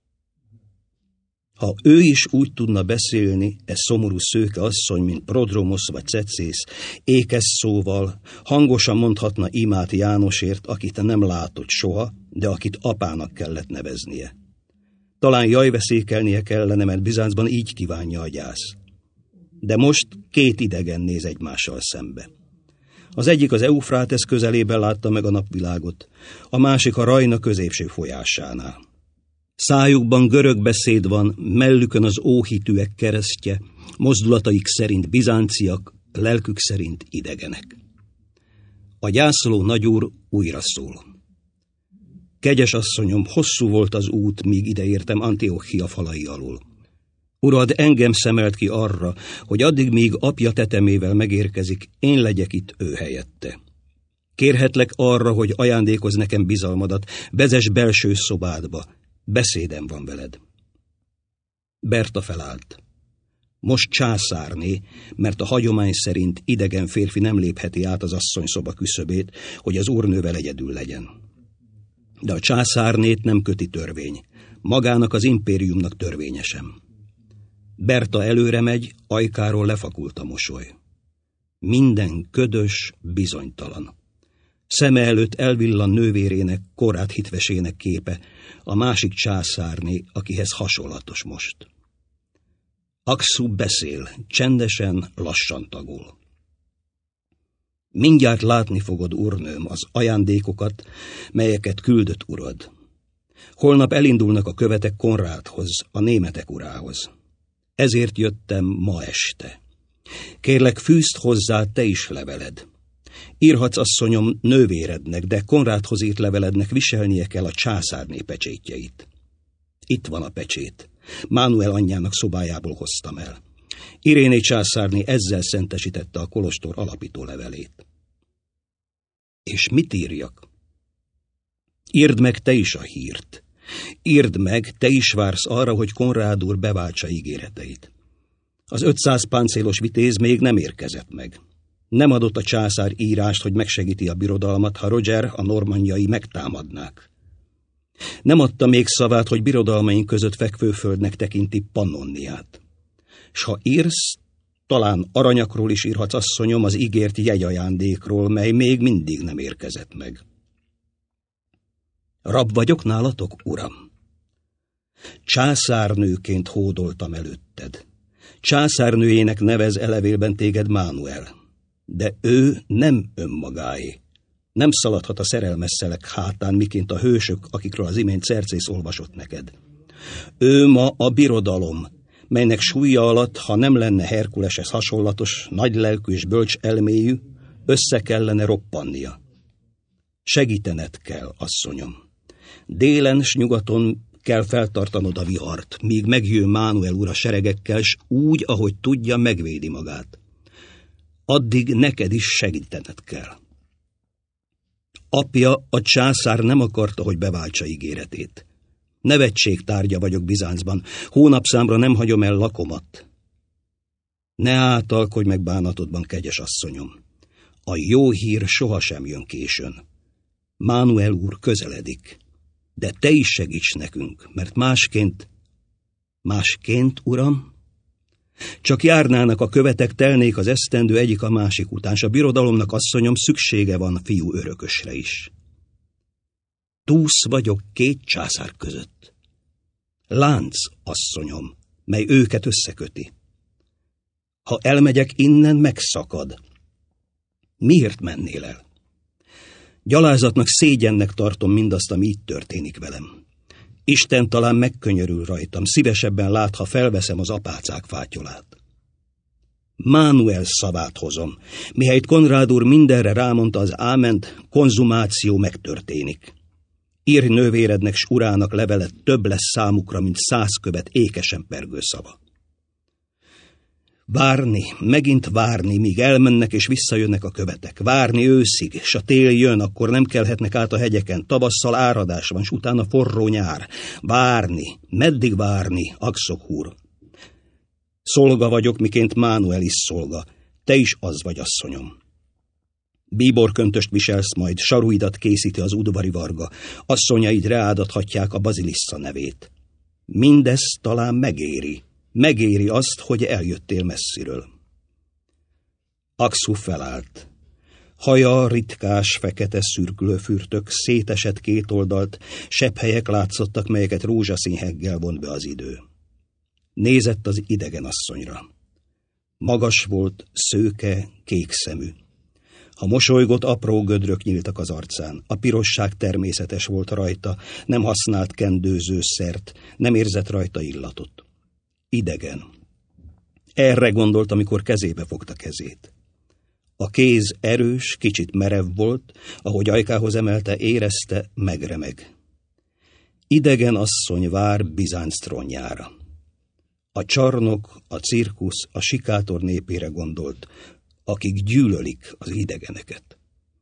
Ha ő is úgy tudna beszélni, szomorú szőke asszony, mint Prodromosz vagy Cecész, ékes szóval, hangosan mondhatna imát Jánosért, akit nem látott soha, de akit apának kellett neveznie. Talán jajveszékelnie kellene, mert Bizáncban így kívánja a gyász. De most két idegen néz egymással szembe. Az egyik az Eufrátesz közelében látta meg a napvilágot, a másik a Rajna középső folyásánál. Szájukban görög beszéd van, mellükön az óhitűek keresztje, mozdulataik szerint bizánciak, lelkük szerint idegenek. A gyászoló nagyúr újra szól. Kegyes asszonyom, hosszú volt az út, míg ideértem Antiochia falai alól. Urad engem szemelt ki arra, hogy addig, míg apja tetemével megérkezik, én legyek itt ő helyette. Kérhetlek arra, hogy ajándékozz nekem bizalmadat, vezess belső szobádba, beszédem van veled. Berta felállt. Most császárné, mert a hagyomány szerint idegen férfi nem lépheti át az asszony szoba küszöbét, hogy az úrnővel egyedül legyen. De a császárnét nem köti törvény, magának az impériumnak törvényesem. Berta előre megy, ajkáról lefakult a mosoly. Minden ködös, bizonytalan. Szeme előtt elvillan nővérének, korát hitvesének képe, a másik császárné, akihez hasonlatos most. Aksú beszél, csendesen, lassan tagol. Mindjárt látni fogod, úrnőm, az ajándékokat, melyeket küldött urad. Holnap elindulnak a követek Konrádhoz, a németek urához. Ezért jöttem ma este. Kérlek, fűzd hozzá te is leveled. Írhatsz, asszonyom, nővérednek, de Konrádhoz írt levelednek viselnie kell a császárné pecsétjeit. Itt van a pecsét. Mánuel anyjának szobájából hoztam el. Iréné császárné ezzel szentesítette a kolostor alapító levelét. És mit írjak? Írd meg te is a hírt. Írd meg, te is vársz arra, hogy Konrád úr beváltsa ígéreteit. Az 500 páncélos vitéz még nem érkezett meg. Nem adott a császár írást, hogy megsegíti a birodalmat, ha Roger, a normanniai megtámadnák. Nem adta még szavát, hogy birodalmaink között fekvőföldnek tekinti Pannoniát. S ha írsz, talán aranyakról is írhatsz, asszonyom, az ígért jegyajándékról, mely még mindig nem érkezett meg. Rab vagyok nálatok, uram? Császárnőként hódoltam előtted. Császárnőjének nevez elevélben téged Mánuel. De ő nem önmagáé. Nem szaladhat a szerelmes szelek hátán, miként a hősök, akikről az imént Cercész olvasott neked. Ő ma a birodalom, melynek súlya alatt, ha nem lenne Herkuleshez hasonlatos, nagylelkű és bölcs elméjű, össze kellene roppannia. Segítened kell, asszonyom. Délen s nyugaton kell feltartanod a vihart, míg megjön Mánuel úr a seregekkel, s úgy, ahogy tudja, megvédi magát. Addig neked is segítened kell. Apja, a császár nem akarta, hogy beváltsa ígéretét. Nevetség tárgya vagyok Bizáncban, hónapszámra nem hagyom el lakomat. Ne átalkodj meg bánatodban, kegyes asszonyom. A jó hír sohasem jön későn. Mánuel úr közeledik, de te is segíts nekünk, mert másként, uram? Csak járnának a követek, telnék az esztendő egyik a másik után, s a birodalomnak, asszonyom, szüksége van fiú örökösre is. Túsz vagyok két császár között. Lánc, asszonyom, mely őket összeköti. Ha elmegyek innen, megszakad. Miért mennél el? Gyalázatnak, szégyennek tartom mindazt, ami itt történik velem. Isten talán megkönyörül rajtam, szívesebben lát, ha felveszem az apácák fátyolát. Mánuel szavát hozom. Mihelyt Konrád úr mindenre rámondta az áment, konzumáció megtörténik. Írj nővérednek s urának levelet, több lesz számukra, mint 100 követ ékesen pergő szava. Várni, megint várni, míg elmennek és visszajönnek a követek. Várni őszig, s a tél jön, akkor nem kelhetnek át a hegyeken. Tavasszal áradás van, s utána forró nyár. Várni, meddig várni, Akszokhúr? Szolga vagyok, miként Mánuel is szolga. Te is az vagy, asszonyom. Bíborköntöst viselsz majd, saruidat készíti az udvari varga. Asszonyaid reádathatják a bazilissza nevét. Mindez talán megéri. Megéri azt, hogy eljöttél messziről. Akszu felállt. Haja ritkás, fekete szürkülő fürtök, szétesett kétoldalt, sepphelyek látszottak, melyeket rózsaszínheggel vont be az idő. Nézett az idegen asszonyra. Magas volt, szőke, kék szemű. Ha mosolygott, apró gödrök nyíltak az arcán. A pirosság természetes volt rajta, nem használt kendőzőszert, nem érzett rajta illatot. Idegen. Erre gondolt, amikor kezébe fogta kezét. A kéz erős, kicsit merev volt, ahogy ajkához emelte, érezte, megremeg. Idegen asszony vár Bizánc trónjára. A csarnok, a cirkusz, a sikátor népére gondolt, akik gyűlölik az idegeneket.